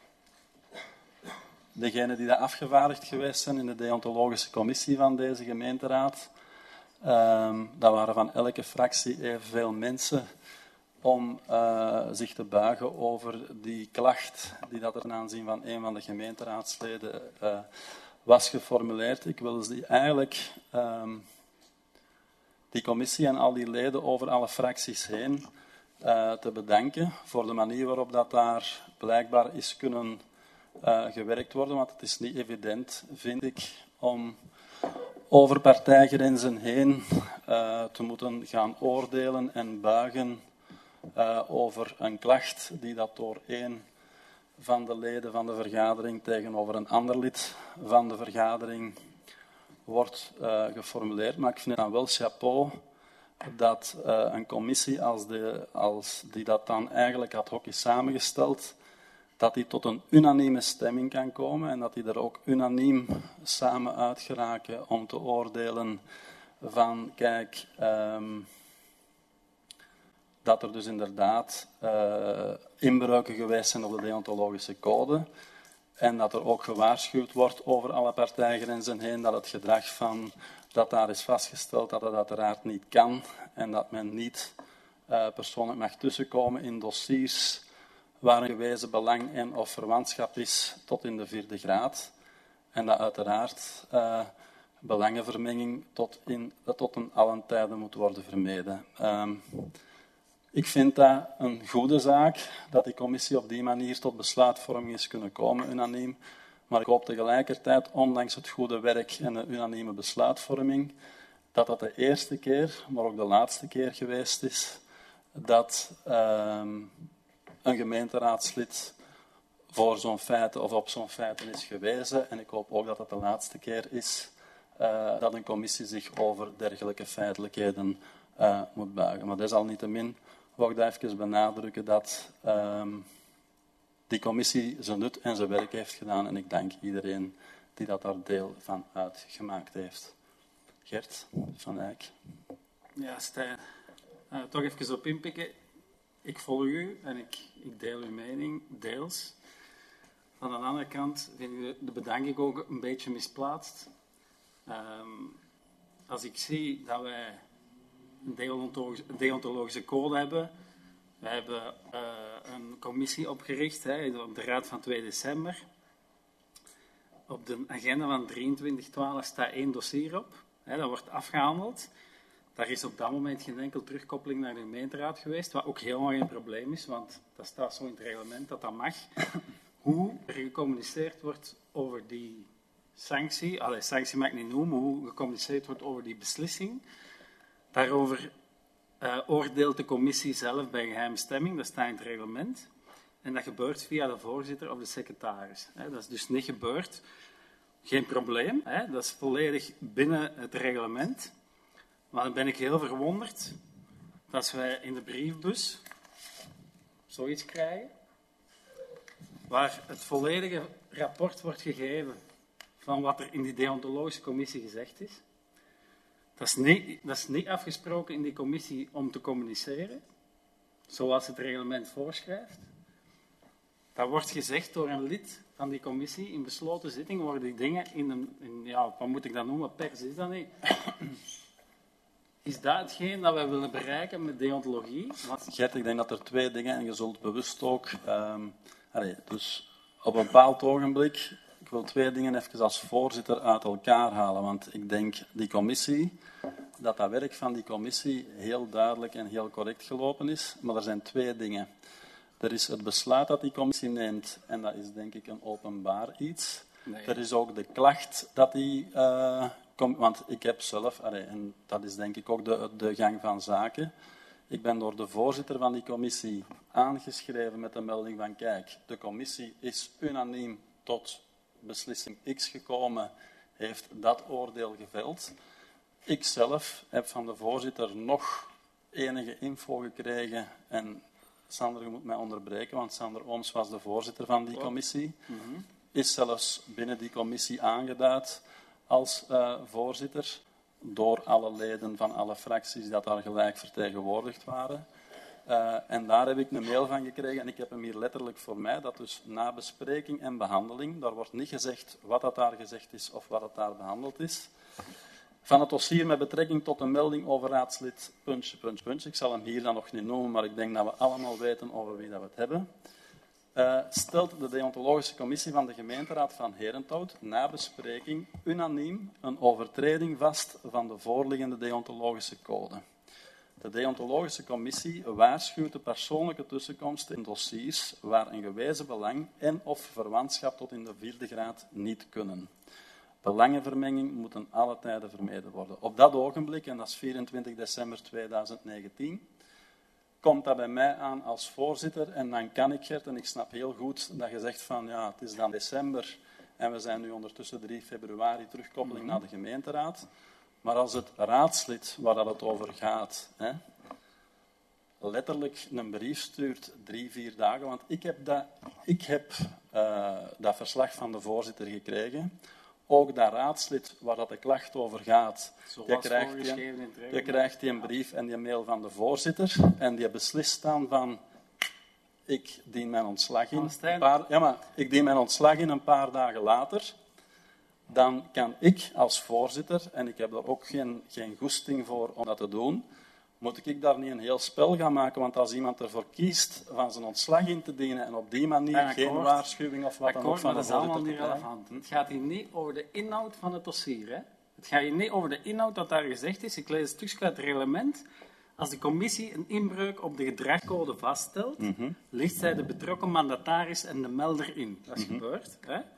degenen die daar afgevaardigd geweest zijn in de deontologische commissie van deze gemeenteraad. Uh, dat waren van elke fractie evenveel mensen om uh, zich te buigen over die klacht die dat er ten aanzien van een van de gemeenteraadsleden uh, was geformuleerd. Ik wil dus die eigenlijk um, die commissie en al die leden over alle fracties heen uh, te bedanken voor de manier waarop dat daar blijkbaar is kunnen uh, gewerkt worden, want het is niet evident, vind ik, om over partijgrenzen heen uh, te moeten gaan oordelen en buigen uh, over een klacht die dat door één van de leden van de vergadering tegenover een ander lid van de vergadering wordt uh, geformuleerd. Maar ik vind het dan wel chapeau dat uh, een commissie als, de, als die dat dan eigenlijk ad hoc is samengesteld, dat die tot een unanieme stemming kan komen en dat die er ook unaniem samen uit geraken om te oordelen van, kijk, um, dat er dus inderdaad uh, inbreuken geweest zijn op de deontologische code en dat er ook gewaarschuwd wordt over alle partijgrenzen heen dat het gedrag van dat daar is vastgesteld dat het uiteraard niet kan en dat men niet uh, persoonlijk mag tussenkomen in dossiers waar een gewezen belang en of verwantschap is tot in de vierde graad en dat uiteraard uh, belangenvermenging tot, in, tot een allen tijde moet worden vermeden. Um, Ik vind dat een goede zaak, dat die commissie op die manier tot besluitvorming is kunnen komen, unaniem. Maar ik hoop tegelijkertijd, ondanks het goede werk en de unanieme besluitvorming, dat dat de eerste keer, maar ook de laatste keer geweest is, dat uh, een gemeenteraadslid voor zo'n feiten of op zo'n feiten is gewezen. En ik hoop ook dat dat de laatste keer is uh, dat een commissie zich over dergelijke feitelijkheden uh, moet buigen. Maar desalniettemin wil ik daar even benadrukken dat uh, die commissie zijn nut en zijn werk heeft gedaan. En ik dank iedereen die dat daar deel van uitgemaakt heeft. Gert van Eyck. Ja, Stijn. Uh, toch even op inpikken. Ik volg u en ik, ik deel uw mening, deels. Aan de andere kant vind ik de bedanking ook een beetje misplaatst. Um, als ik zie dat wij een deontologische, een deontologische code hebben, we hebben uh, een commissie opgericht hè, op de raad van twee december. Op de agenda van drieëntwintig twaalf staat één dossier op. Hè, dat wordt afgehandeld. Daar is op dat moment geen enkel terugkoppeling naar de gemeenteraad geweest, wat ook helemaal geen probleem is, want dat staat zo in het reglement dat dat mag. Hoe er gecommuniceerd wordt over die sanctie, allee, sanctie mag ik niet noemen, hoe gecommuniceerd wordt over die beslissing, daarover uh, oordeelt de commissie zelf bij geheime stemming, dat staat in het reglement. En dat gebeurt via de voorzitter of de secretaris. Hè. Dat is dus niet gebeurd. Geen probleem, hè. Dat is volledig binnen het reglement. Maar dan ben ik heel verwonderd dat als wij in de briefbus zoiets krijgen, waar het volledige rapport wordt gegeven van wat er in die deontologische commissie gezegd is. Dat is niet, dat is niet afgesproken in die commissie om te communiceren, zoals het reglement voorschrijft. Dat wordt gezegd door een lid van die commissie. In besloten zitting worden die dingen in een, in, ja, wat moet ik dat noemen, pers is dat niet. Is dat hetgeen dat wij willen bereiken met deontologie? Want... Gert, ik denk dat er twee dingen, en je zult bewust ook... Um, allez, dus op een bepaald ogenblik, ik wil twee dingen even als voorzitter uit elkaar halen, want ik denk die commissie, dat dat werk van die commissie heel duidelijk en heel correct gelopen is, maar er zijn twee dingen. Er is het besluit dat die commissie neemt, en dat is denk ik een openbaar iets. Nee. Er is ook de klacht dat die... Uh, Kom, want ik heb zelf, en dat is denk ik ook de, de gang van zaken, ik ben door de voorzitter van die commissie aangeschreven met de melding van kijk, de commissie is unaniem tot beslissing X gekomen, heeft dat oordeel geveld. Ik zelf heb van de voorzitter nog enige info gekregen en Sander, je moet mij onderbreken, want Sander Ooms was de voorzitter van die commissie, mm-hmm. is zelfs binnen die commissie aangeduid als uh, voorzitter, door alle leden van alle fracties dat daar gelijk vertegenwoordigd waren. Uh, en daar heb ik een mail van gekregen, en ik heb hem hier letterlijk voor mij, dat dus na bespreking en behandeling, daar wordt niet gezegd wat dat daar gezegd is of wat dat daar behandeld is, van het dossier met betrekking tot een melding over raadslid puntje, puntje, puntje. Ik zal hem hier dan nog niet noemen, maar ik denk dat we allemaal weten over wie dat we het hebben. Uh, stelt de deontologische commissie van de gemeenteraad van Herenthout na bespreking unaniem een overtreding vast van de voorliggende deontologische code. De deontologische commissie waarschuwt de persoonlijke tussenkomsten in dossiers waar een gewezen belang en of verwantschap tot in de vierde graad niet kunnen. Belangenvermenging moet ten alle tijden vermeden worden. Op dat ogenblik, en dat is vierentwintig december tweeduizend negentien, komt dat bij mij aan als voorzitter en dan kan ik, Gert, en ik snap heel goed dat je zegt van ja, het is dan december en we zijn nu ondertussen drie februari terugkoppeling mm-hmm. naar de gemeenteraad. Maar als het raadslid waar dat het over gaat, hè, letterlijk een brief stuurt drie, vier dagen, want ik heb dat, ik heb, uh, dat verslag van de voorzitter gekregen. Ook dat raadslid waar dat de klacht over gaat, je krijgt, die, je krijgt die een brief en die mail van de voorzitter en die beslist dan van ik dien mijn ontslag in. Een paar, ja, maar ik dien mijn ontslag in een paar dagen later. Dan kan ik als voorzitter, en ik heb daar ook geen, geen goesting voor om dat te doen, moet ik daar niet een heel spel gaan maken, want als iemand ervoor kiest van zijn ontslag in te dienen en op die manier ja, geen waarschuwing of wat dan ook van de voorzitter te krijgen. Dat is allemaal niet relevant. Het gaat hier niet over de inhoud van het dossier. Hè? Het gaat hier niet over de inhoud dat daar gezegd is. Ik lees een stukje uit het reglement. Als de commissie een inbreuk op de gedragscode vaststelt, mm-hmm. ligt zij de betrokken mandataris en de melder in. Dat is mm-hmm. gebeurd. Hè?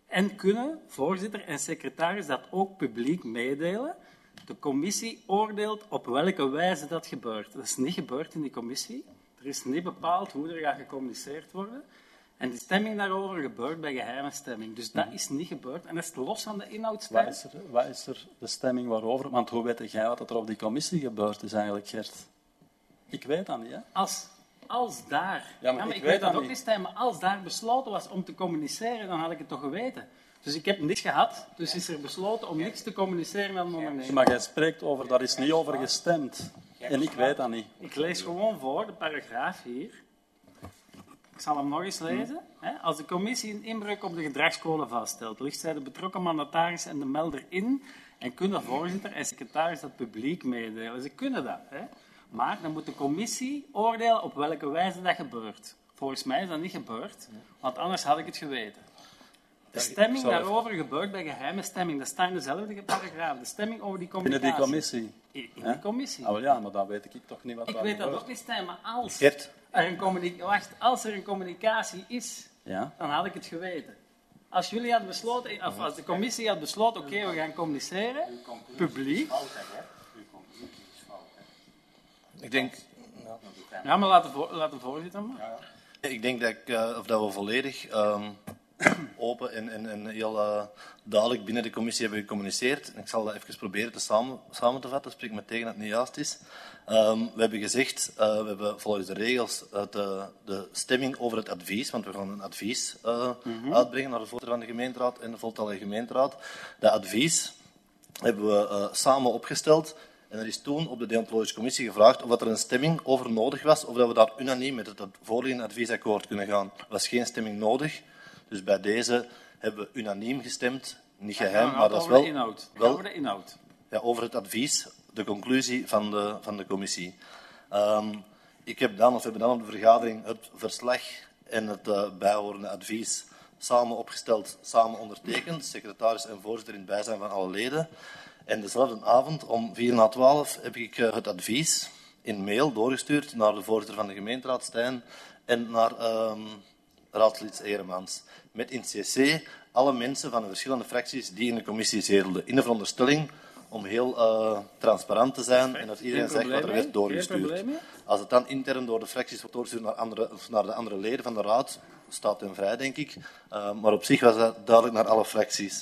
En kunnen voorzitter en secretaris dat ook publiek meedelen. De commissie oordeelt op welke wijze dat gebeurt. Dat is niet gebeurd in die commissie. Er is niet bepaald hoe er gaat gecommuniceerd worden. En die stemming daarover gebeurt bij geheime stemming. Dus dat is niet gebeurd. En dat is los van de inhoudstemming. Wat is er, wat is er de stemming waarover? Want hoe weet jij wat er op die commissie gebeurd is eigenlijk, Gert? Ik weet dat niet, hè? Als, als daar... Ja, maar ik ik weet weet dat dat ook niet. niet, Stijn, maar als daar besloten was om te communiceren, dan had ik het toch geweten. Dus ik heb niks gehad, dus is er besloten om niks te communiceren aan de ondernemer. Maar jij spreekt over, daar is niet over gestemd. En ik weet dat niet. Ik lees gewoon voor, de paragraaf hier. Ik zal hem nog eens lezen. Als de commissie een inbreuk op de gedragscode vaststelt, ligt zij de betrokken mandataris en de melder in en kunnen voorzitter en secretaris dat publiek meedelen. Ze kunnen dat. Hè? Maar dan moet de commissie oordelen op welke wijze dat gebeurt. Volgens mij is dat niet gebeurd, want anders had ik het geweten. De stemming Zelf. daarover gebeurt bij geheime stemming. Dat staat in dezelfde paragraaf. De stemming over die communicatie. Binnen die commissie. In, in Hè? die commissie. Ah, wel ja, maar dan weet ik toch niet wat Ik daar weet dat gebeurt. ook niet, Stijn, maar als Gert. er, een communica- Wacht, als er een communicatie is, Ja? dan had ik het geweten. Als jullie hadden besloten, of als de commissie had besloten, oké, we gaan communiceren, publiek. Ik denk, Ja, maar laat de, voor, laat de voorzitter maar. ik denk dat, ik, uh, of dat we volledig ehm, open en, en, en heel uh, duidelijk binnen de commissie hebben gecommuniceerd. En ik zal dat even proberen te samen, samen te vatten. Spreek me tegen dat het niet juist is. Um, we hebben gezegd, uh, we hebben volgens de regels uh, de, de stemming over het advies, want we gaan een advies uh, mm-hmm. uitbrengen naar de voorzitter van de gemeenteraad en de voltallige gemeenteraad. Dat advies hebben we uh, samen opgesteld. En er is toen op de deontologische commissie gevraagd of er een stemming over nodig was, of dat we daar unaniem met het voorliggende adviesakkoord kunnen gaan. Er was geen stemming nodig, dus bij deze hebben we unaniem gestemd. Niet geheim, maar dat is wel, de inhoud. wel Over de inhoud. ja, over het advies, de conclusie van de, van de commissie. Um, ik heb dan, of we hebben dan op de vergadering het verslag en het uh, bijhorende advies samen opgesteld, samen ondertekend, secretaris en voorzitter in het bijzijn van alle leden. En dezelfde avond, om vier na twaalf, heb ik uh, het advies in mail doorgestuurd naar de voorzitter van de gemeenteraad, Stijn, en naar um, raadslid Eeremans. Met in C C alle mensen van de verschillende fracties die in de commissie zetelden. In de veronderstelling om heel uh, transparant te zijn en dat iedereen zegt wat er werd doorgestuurd. Als het dan intern door de fracties wordt doorgestuurd naar, andere, of naar de andere leden van de raad, staat hen vrij, denk ik. Uh, maar op zich was dat duidelijk naar alle fracties.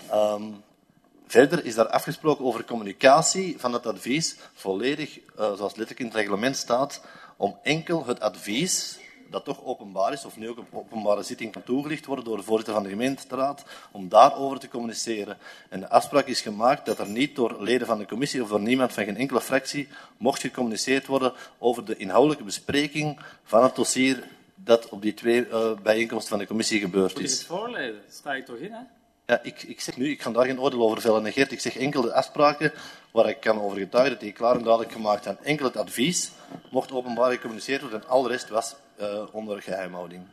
Um, Verder is daar afgesproken over communicatie van het advies, volledig, uh, zoals letterlijk in het reglement staat, om enkel het advies, dat toch openbaar is, of nu ook op openbare zitting kan toegelicht worden door de voorzitter van de gemeenteraad, om daarover te communiceren. En de afspraak is gemaakt dat er niet door leden van de commissie of door niemand van geen enkele fractie mocht gecommuniceerd worden over de inhoudelijke bespreking van het dossier dat op die twee uh, bijeenkomsten van de commissie gebeurd Moet je het is. voorlezen? Dat sta je toch in, hè? Ja, ik, ik zeg nu, ik ga daar geen oordeel over vellen, negeert. Ik zeg enkel de afspraken waar ik kan over getuigen, dat die klaar en duidelijk gemaakt zijn. Enkel het advies mocht openbaar gecommuniceerd worden en al de rest was uh, onder geheimhouding.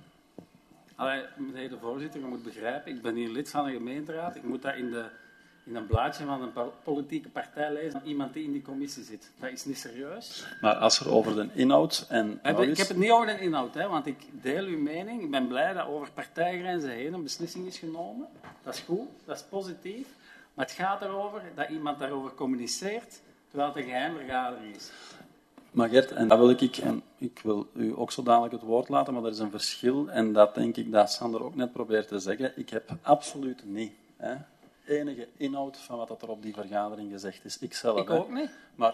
Allee, meneer de voorzitter, je moet begrijpen, ik ben hier lid van de gemeenteraad. Ik moet dat in, de, in een blaadje van een pa- politieke partij lezen. Iemand die in die commissie zit. Dat is niet serieus. Maar als er over de inhoud en... Ik, nog ik eens- heb het niet over de inhoud, hè, want ik deel uw mening. Ik ben blij dat over partijgrenzen heen een beslissing is genomen. Dat is goed, dat is positief. Maar het gaat erover dat iemand daarover communiceert, terwijl het een geheime vergadering is. Maar Gert, en dat wil ik, en ik wil u ook zo dadelijk het woord laten, maar er is een verschil, en dat denk ik dat Sander ook net probeert te zeggen. Ik heb absoluut niet hè, enige inhoud van wat er op die vergadering gezegd is. Ikzelf, Ik hè. ook niet. Maar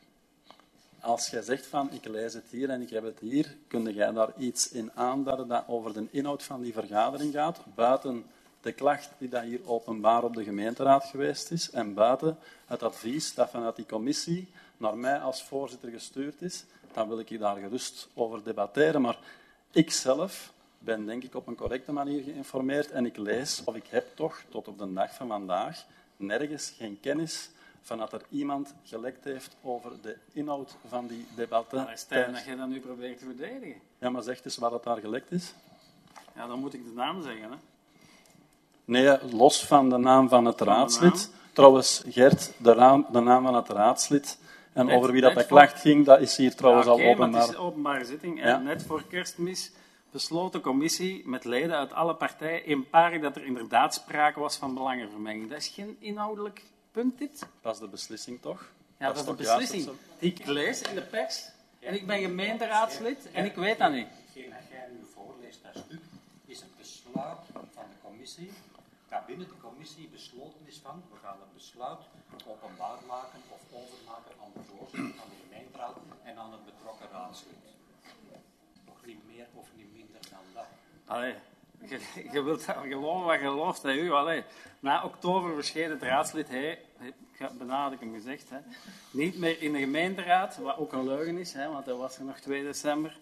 als jij zegt van, ik lees het hier en ik heb het hier, kun jij daar iets in aanduiden dat over de inhoud van die vergadering gaat, buiten de klacht die dat hier openbaar op de gemeenteraad geweest is en buiten het advies dat vanuit die commissie naar mij als voorzitter gestuurd is, dan wil ik hier daar gerust over debatteren. Maar ik zelf ben denk ik op een correcte manier geïnformeerd en ik lees, of ik heb toch tot op de dag van vandaag nergens geen kennis van dat er iemand gelekt heeft over de inhoud van die debatten. Maar Stijn, dat jij dat nu probeert te verdedigen. Ja, maar zeg eens wat het daar gelekt is. Ja, dan moet ik de naam zeggen, hè. Nee, los van de naam van het de raadslid. naam? Trouwens, Gert, de, raam, de naam van het raadslid. En Net- over wie dat net de voor- klacht ging, dat is hier trouwens Ja, oké, al maar openbaar. het is een openbare zitting. En Ja. net voor kerstmis besloten commissie met leden uit alle partijen, eenparig dat er inderdaad sprake was van belangenvermenging. Dat is geen inhoudelijk punt, dit? Dat is de beslissing toch? Ja, dat is de toch juist beslissing zo? die ik lees in de pers. En ik ben gemeenteraadslid en ik weet dat niet. Hetgeen dat jij nu voorleest, dat stuk, is het besluit van de commissie, dat binnen de commissie besloten is van, we gaan het besluit openbaar maken of overmaken aan de voorzitter van de gemeenteraad en aan het betrokken raadslid. Nog niet meer of niet minder dan dat. Allee, je, je wilt geloven wat je gelooft, hè, u. Allee. Na oktober verscheen het raadslid, hey, bijna had ik hem gezegd, hè, niet meer in de gemeenteraad, wat ook een leugen is, hè, want dat was er nog twee december.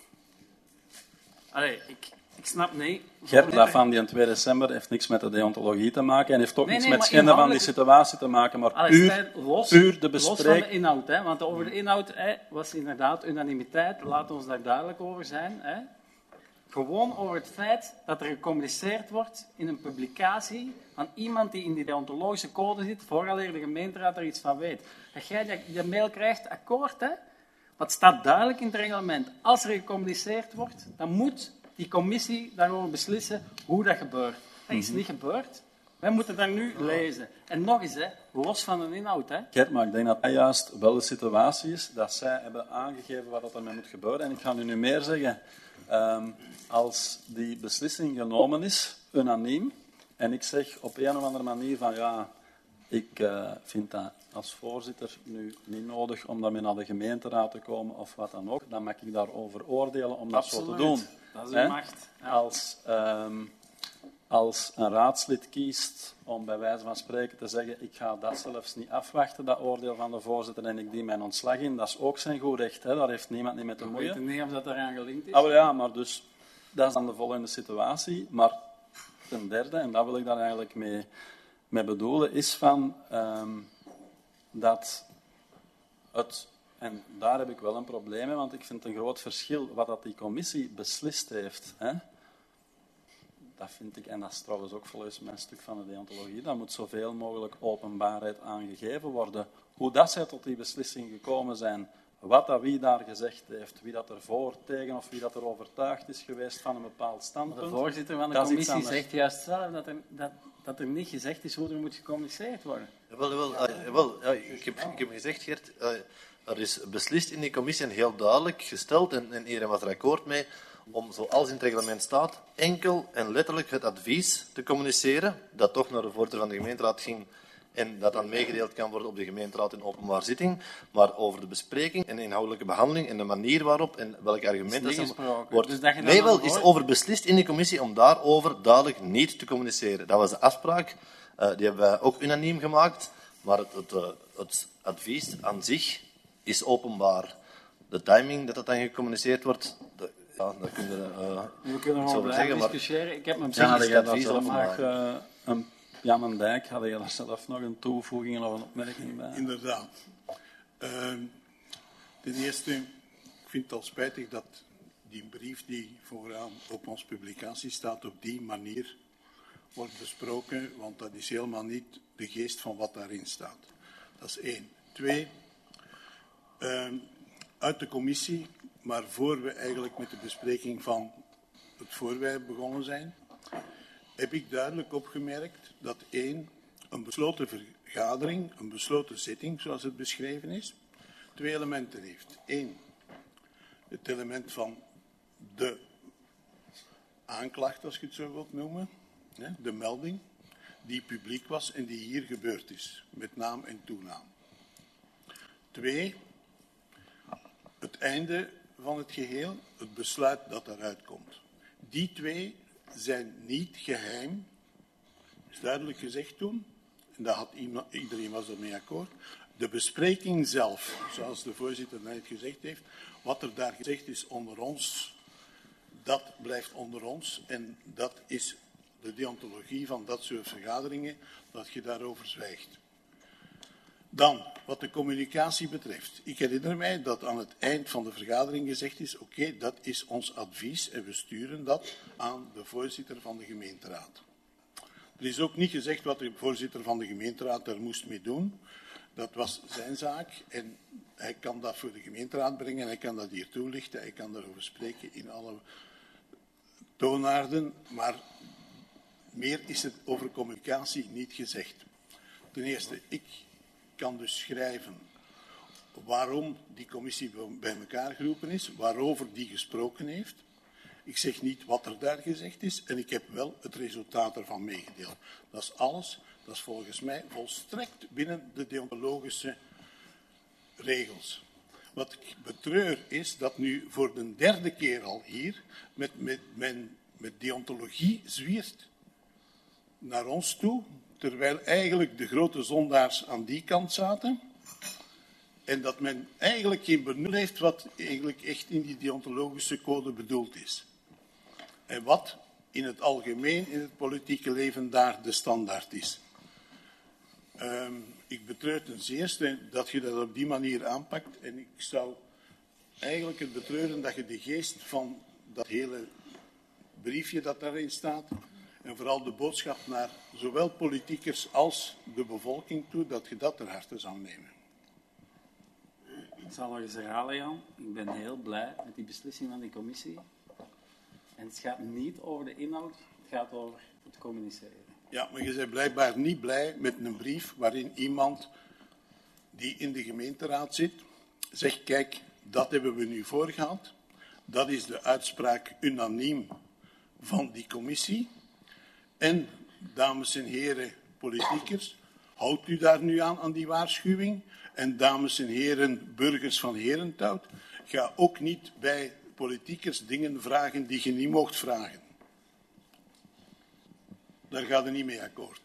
Allee, ik, ik snap niet. Gert, dat van die twee december heeft niks met de deontologie te maken en heeft ook Nee, niks nee, met maar schenden van die inhoudelijk- situatie te maken, maar Allee, puur, Stijn, los, puur de los van de bespreking. inhoud, hè, want over de inhoud hè, was inderdaad unanimiteit, laat ons daar duidelijk over zijn. Hè. Gewoon over het feit dat er gecommuniceerd wordt in een publicatie van iemand die in die deontologische code zit, vooraleer de gemeenteraad er iets van weet. Dat jij die, die mail krijgt, akkoord, hè? Maar het staat duidelijk in het reglement. Als er gecommuniceerd wordt, dan moet die commissie daarover beslissen hoe dat gebeurt. Dat is niet gebeurd. Wij moeten dat nu lezen. En nog eens, hè, los van de inhoud. Hè. Gert, maar ik denk dat dat juist wel de situatie is, dat zij hebben aangegeven wat er mee moet gebeuren. En ik ga u nu meer zeggen. Um, als die beslissing genomen is, unaniem, en ik zeg op een of andere manier van ja, ik uh, vind dat als voorzitter nu niet nodig om daarmee naar de gemeenteraad te komen of wat dan ook, dan mag ik daarover oordelen om dat Absoluut. zo te doen. Dat is uw Hè? macht. Ja. Als, um, als een raadslid kiest om bij wijze van spreken te zeggen ik ga dat zelfs niet afwachten, dat oordeel van de voorzitter, en ik dien mijn ontslag in, dat is ook zijn goed recht. Hè? Daar heeft niemand niet mee te Ik weet moeien. niet of dat eraan gelinkt is. Ah, wel ja, maar dus, dat is dan de volgende situatie. Maar ten derde, en dat wil ik daar eigenlijk mee, mee bedoelen, is van um, dat het, en daar heb ik wel een probleem mee, want ik vind het een groot verschil wat dat die commissie beslist heeft. Hè? Dat vind ik, en dat is trouwens ook volgens mijn stuk van de deontologie, dat moet zoveel mogelijk openbaarheid aangegeven worden. Hoe dat zij tot die beslissing gekomen zijn, wat dat wie daar gezegd heeft, wie dat er voor, tegen of wie dat er overtuigd is geweest van een bepaald standpunt. De voorzitter van de dat is iets commissie anders. zegt juist zelf dat er, dat, dat er niet gezegd is hoe er moet gecommuniceerd worden. Jawel, jawel, ah, jawel. Ja, ik, heb, ik heb gezegd, Gert, uh, er is beslist in die commissie en heel duidelijk gesteld, en, en iedereen was er akkoord mee, om, zoals in het reglement staat, enkel en letterlijk het advies te communiceren, dat toch naar de voorzitter van de gemeenteraad ging en dat dan meegedeeld kan worden op de gemeenteraad in openbaar zitting, maar over de bespreking en de inhoudelijke behandeling en de manier waarop en welke argumenten Is niet er gesproken. wordt. Dus dat je dan nee, wel, dan is hoort- over beslist in die commissie om daarover duidelijk niet te communiceren. Dat was de afspraak, uh, die hebben wij ook unaniem gemaakt, maar het, het, uh, het advies aan zich is openbaar. De timing dat dat dan gecommuniceerd wordt, de, ja, dat kun je uh, We kunnen iets gewoon over blijven zeggen, maar discussiëren. Ik heb mijn Ja, had is jij het daar advies zelf nog openbaar. uh, een, Jan en Dijk, had jij daar zelf nog een toevoeging of een opmerking bij? Inderdaad. Uh, ten eerste, ik vind het al spijtig dat die brief die vooraan op onze publicatie staat, op die manier wordt besproken, want dat is helemaal niet de geest van wat daarin staat. Dat is één. Twee, uh, uit de commissie, maar voor we eigenlijk met de bespreking van het voorwerp begonnen zijn, heb ik duidelijk opgemerkt dat één, een besloten vergadering, een besloten zitting, zoals het beschreven is, twee elementen heeft. Eén, het element van de aanklacht, als je het zo wilt noemen, de melding, die publiek was en die hier gebeurd is, met naam en toenaam. Twee, het einde van het geheel, het besluit dat eruit komt. Die twee zijn niet geheim, is duidelijk gezegd toen, en dat had iemand, iedereen was ermee akkoord. De bespreking zelf, zoals de voorzitter net gezegd heeft, wat er daar gezegd is onder ons, dat blijft onder ons en dat is de deontologie van dat soort vergaderingen, dat je daarover zwijgt. Dan, wat de communicatie betreft. Ik herinner mij dat aan het eind van de vergadering gezegd is, oké, okay, dat is ons advies en we sturen dat aan de voorzitter van de gemeenteraad. Er is ook niet gezegd wat de voorzitter van de gemeenteraad daar moest mee doen. Dat was zijn zaak en hij kan dat voor de gemeenteraad brengen, hij kan dat hier toelichten, hij kan daarover spreken in alle toonaarden, maar meer is het over communicatie niet gezegd. Ten eerste, ik kan dus schrijven waarom die commissie bij elkaar geroepen is, waarover die gesproken heeft. Ik zeg niet wat er daar gezegd is en ik heb wel het resultaat ervan meegedeeld. Dat is alles. Dat is volgens mij volstrekt binnen de deontologische regels. Wat ik betreur is dat nu voor de derde keer al hier met, met, men, met deontologie zwiert naar ons toe, terwijl eigenlijk de grote zondaars aan die kant zaten. En dat men eigenlijk geen benul heeft wat eigenlijk echt in die deontologische code bedoeld is. En wat in het algemeen in het politieke leven daar de standaard is. Um, ik betreur ten zeerste dat je dat op die manier aanpakt. En ik zou eigenlijk het betreuren dat je de geest van dat hele briefje dat daarin staat, en vooral de boodschap naar zowel politiekers als de bevolking toe, dat je dat ter harte zou nemen. Ik zal nog eens herhalen, Jan. Ik ben heel blij met die beslissing van die commissie. En het gaat niet over de inhoud, het gaat over het communiceren. Ja, maar je bent blijkbaar niet blij met een brief waarin iemand die in de gemeenteraad zit, zegt, kijk, dat hebben we nu voorgehad. Dat is de uitspraak unaniem van die commissie. En, dames en heren politiekers, houdt u daar nu aan, aan die waarschuwing? En dames en heren burgers van Herenthout, ga ook niet bij politiekers dingen vragen die je niet mocht vragen. Daar gaat er niet mee akkoord.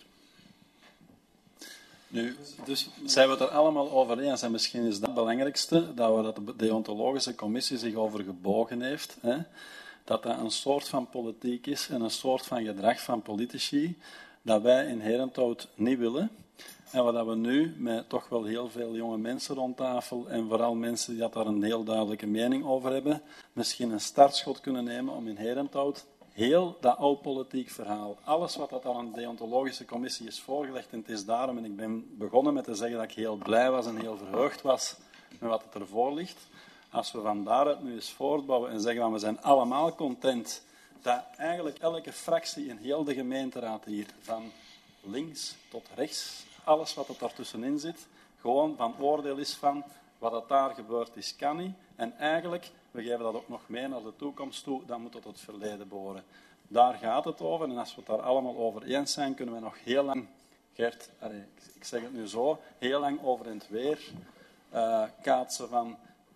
Nu, dus zijn we het er allemaal over eens, en misschien is dat het belangrijkste, dat, we, dat de deontologische commissie zich over gebogen heeft, hè, dat dat een soort van politiek is en een soort van gedrag van politici dat wij in Herenthout niet willen. En wat we nu met toch wel heel veel jonge mensen rond tafel en vooral mensen die daar een heel duidelijke mening over hebben, misschien een startschot kunnen nemen om in Herenthout heel dat oud politiek verhaal, alles wat dat aan een deontologische commissie is voorgelegd, en het is daarom, en ik ben begonnen met te zeggen dat ik heel blij was en heel verheugd was met wat het ervoor ligt, als we van daaruit nu eens voortbouwen en zeggen dat we zijn allemaal content dat eigenlijk elke fractie in heel de gemeenteraad hier, van links tot rechts, alles wat er daartussenin zit, gewoon van oordeel is van wat er daar gebeurd is, kan niet. En eigenlijk, we geven dat ook nog mee naar de toekomst toe, dan moet het tot het verleden behoren. Daar gaat het over. En als we het daar allemaal over eens zijn, kunnen we nog heel lang, Gert, allez, ik zeg het nu zo, heel lang over en het weer uh, kaatsen van,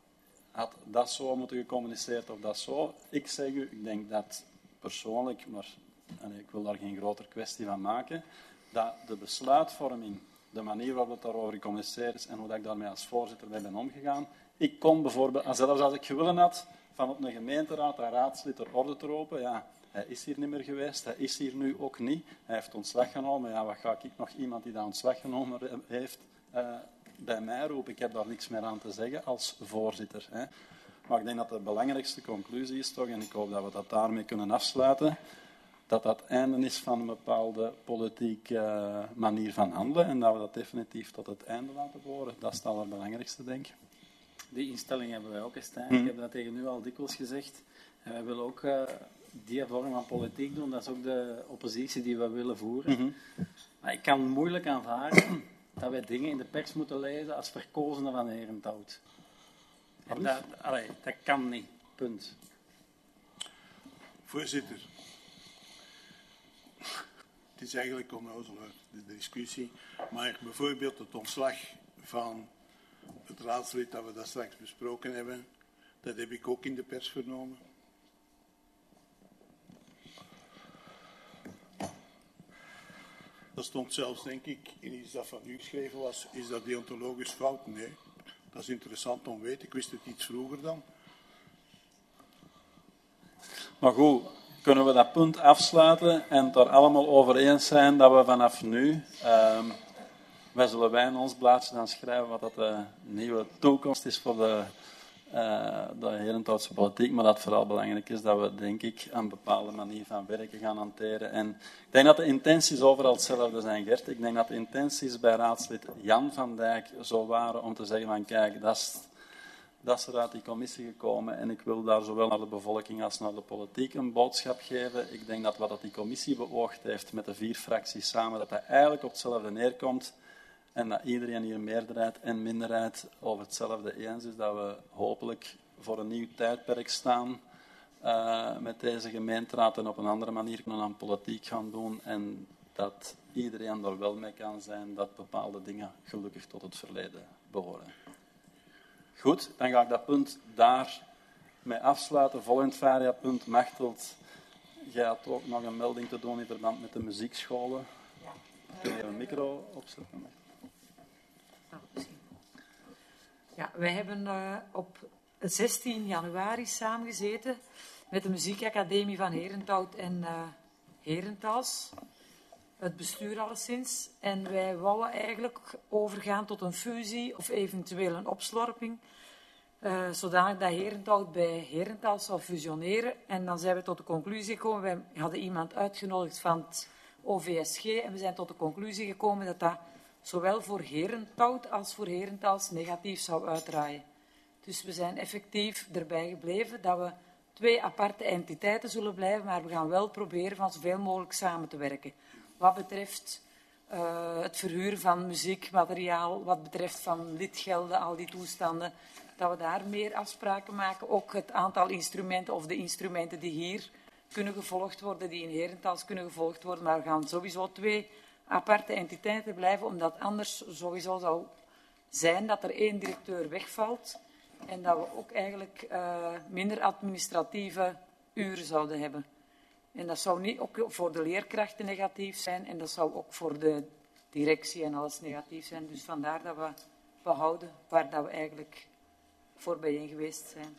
had dat zo moeten gecommuniceerd of dat zo. Ik zeg u, ik denk dat persoonlijk, maar allez, ik wil daar geen groter kwestie van maken, dat de besluitvorming, de manier waarop het daarover gecommuniceerd is en hoe dat ik daarmee als voorzitter mee ben omgegaan. Ik kon bijvoorbeeld, zelfs als ik gewillen had, van op een gemeenteraad een raadslid ter orde te roepen, ja, hij is hier niet meer geweest, hij is hier nu ook niet, hij heeft ontslag genomen, ja, wat ga ik nog iemand die dat ontslag genomen heeft uh, bij mij roepen? Ik heb daar niks meer aan te zeggen als voorzitter. Hè. Maar ik denk dat de belangrijkste conclusie is toch, en ik hoop dat we dat daarmee kunnen afsluiten, dat dat einde is van een bepaalde politieke uh, manier van handelen en dat we dat definitief tot het einde laten behoren. Dat is het allerbelangrijkste, denk ik. Die instelling hebben wij ook, Stijn. Hmm. Ik heb dat tegen u al dikwijls gezegd. En wij willen ook uh, die vorm van politiek doen. Dat is ook de oppositie die we willen voeren. Mm-hmm. Maar ik kan moeilijk aanvaarden dat wij dingen in de pers moeten lezen als verkozenen van Herenthout. En dat, allee, dat kan niet. Punt. Voorzitter. Het is eigenlijk onnozel, de discussie. Maar bijvoorbeeld het ontslag van het raadslid dat we dat straks besproken hebben, dat heb ik ook in de pers vernomen. Dat stond zelfs, denk ik, in iets dat van u geschreven was. Is dat deontologisch fout? Nee. Dat is interessant om te weten. Ik wist het iets vroeger dan. Maar goed, kunnen we dat punt afsluiten en het er allemaal over eens zijn dat we vanaf nu, uh, wij zullen wij in ons blaadje dan schrijven wat dat de nieuwe toekomst is voor de, uh, de Herenthoutse politiek, maar dat vooral belangrijk is dat we, denk ik, een bepaalde manier van werken gaan hanteren. En ik denk dat de intenties overal hetzelfde zijn, Gert. Ik denk dat de intenties bij raadslid Jan van Dijk zo waren om te zeggen van, kijk, dat is Dat is er uit die commissie gekomen en ik wil daar zowel naar de bevolking als naar de politiek een boodschap geven. Ik denk dat wat die commissie beoogd heeft met de vier fracties samen, dat dat eigenlijk op hetzelfde neerkomt en dat iedereen hier meerderheid en minderheid over hetzelfde eens is, dat we hopelijk voor een nieuw tijdperk staan uh, met deze gemeenteraad en op een andere manier kunnen aan politiek gaan doen en dat iedereen er wel mee kan zijn dat bepaalde dingen gelukkig tot het verleden behoren. Goed, dan ga ik dat punt daarmee afsluiten. Volgend variapunt, Machteld, jij had ook nog een melding te doen in verband met de muziekscholen. Kun je een micro opzetten? Ja, wij hebben uh, op zestien januari samengezeten met de Muziekacademie van Herenthout en uh, Herentals. Het bestuur alleszins. En wij wouden eigenlijk overgaan tot een fusie of eventueel een opslorping. Uh, zodanig dat Herenthout bij Herentals zou fusioneren. En dan zijn we tot de conclusie gekomen. Wij hadden iemand uitgenodigd van het O V S G. En we zijn tot de conclusie gekomen dat dat zowel voor Herenthout als voor Herentals negatief zou uitdraaien. Dus we zijn effectief erbij gebleven dat we twee aparte entiteiten zullen blijven. Maar we gaan wel proberen van zoveel mogelijk samen te werken. Wat betreft uh, het verhuren van muziekmateriaal, wat betreft van lidgelden, al die toestanden, dat we daar meer afspraken maken. Ook het aantal instrumenten of de instrumenten die hier kunnen gevolgd worden, die in Herentals kunnen gevolgd worden. Maar we gaan sowieso twee aparte entiteiten blijven, omdat anders sowieso zou zijn dat er één directeur wegvalt en dat we ook eigenlijk uh, minder administratieve uren zouden hebben. En dat zou niet ook voor de leerkrachten negatief zijn en dat zou ook voor de directie en alles negatief zijn. Dus vandaar dat we behouden waar dat we eigenlijk voor bijeen geweest zijn.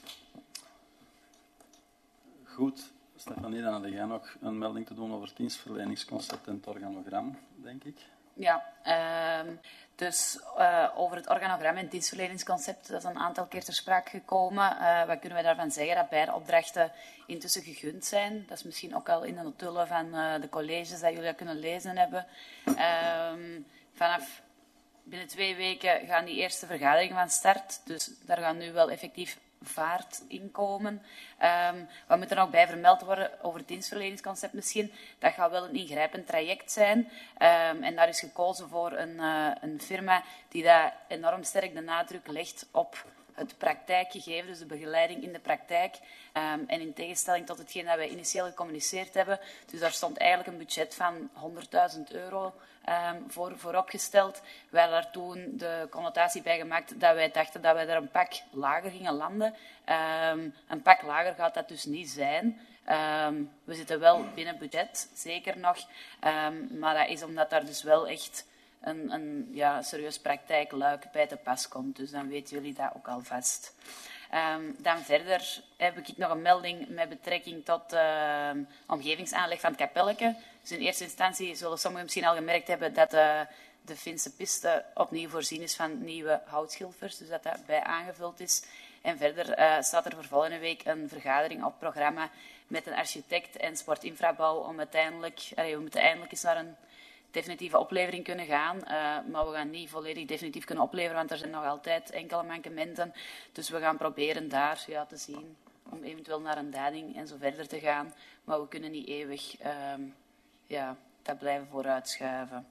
Goed, Stefanie, dan had jij nog een melding te doen over het dienstverleningsconcept en het organogram, denk ik. Ja, uh, dus uh, over het organogram en het dienstverleningsconcept, dat is een aantal keer ter sprake gekomen. Uh, wat kunnen wij daarvan zeggen? Dat beide opdrachten intussen gegund zijn. Dat is misschien ook al in de notulen van uh, de colleges dat jullie dat kunnen lezen hebben. Uh, vanaf binnen twee weken gaan die eerste vergaderingen van start. Dus daar gaan nu wel effectief vaart inkomen. Um, wat moet er nog bij vermeld worden over het dienstverleningsconcept misschien? Dat gaat wel een ingrijpend traject zijn. Um, en daar is gekozen voor een, uh, een firma die daar enorm sterk de nadruk legt op het praktijkgegeven, dus de begeleiding in de praktijk. Um, en in tegenstelling tot hetgeen dat wij initieel gecommuniceerd hebben. Dus daar stond eigenlijk een budget van honderdduizend euro um, voor, voor opgesteld. Wij hadden daar toen de connotatie bij gemaakt dat wij dachten dat wij er een pak lager gingen landen. Um, een pak lager gaat dat dus niet zijn. Um, we zitten wel binnen budget, zeker nog. Um, maar dat is omdat daar dus wel echt een, een ja, serieus praktijkluik bij te pas komt. Dus dan weten jullie dat ook alvast. Um, dan verder heb ik nog een melding met betrekking tot uh, omgevingsaanleg van het kapelletje. Dus in eerste instantie zullen sommigen misschien al gemerkt hebben dat uh, de Finse piste opnieuw voorzien is van nieuwe houtschilfers. Dus dat dat bij aangevuld is. En verder uh, staat er voor volgende week een vergadering op programma met een architect en sportinfrabouw om uiteindelijk, allee, we moeten eindelijk eens naar een definitieve oplevering kunnen gaan. Uh, maar we gaan niet volledig definitief kunnen opleveren, want er zijn nog altijd enkele mankementen. Dus we gaan proberen daar ja, te zien om eventueel naar een duiding en zo verder te gaan. Maar we kunnen niet eeuwig um, ja, dat blijven vooruitschuiven.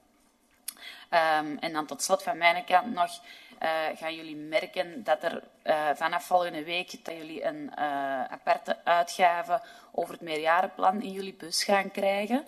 Um, en dan tot slot van mijn kant nog, uh, gaan jullie merken dat er uh, vanaf volgende week dat jullie een uh, aparte uitgave over het meerjarenplan in jullie bus gaan krijgen.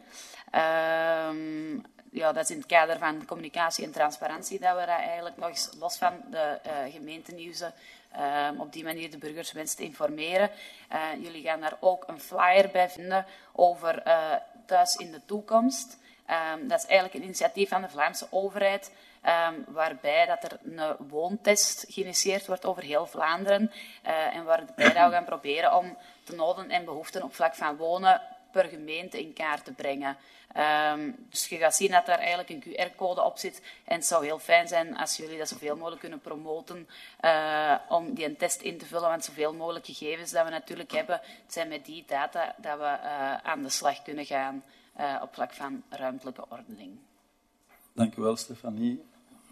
Um, ja, dat is in het kader van communicatie en transparantie dat we dat eigenlijk nog eens los van de uh, gemeentenieuwsen uh, op die manier de burgers wensen te informeren. Uh, jullie gaan daar ook een flyer bij vinden over uh, Thuis in de Toekomst. Um, dat is eigenlijk een initiatief van de Vlaamse overheid, um, waarbij dat er een woontest geïnitieerd wordt over heel Vlaanderen uh, en waarbij dat we gaan proberen om de noden en behoeften op vlak van wonen per gemeente in kaart te brengen. Um, dus je gaat zien dat daar eigenlijk een Q R-code op zit en het zou heel fijn zijn als jullie dat zoveel mogelijk kunnen promoten uh, om die een test in te vullen, want zoveel mogelijk gegevens dat we natuurlijk hebben, het zijn met die data dat we uh, aan de slag kunnen gaan. Uh, op vlak van ruimtelijke ordening. Dank u wel, Stefanie.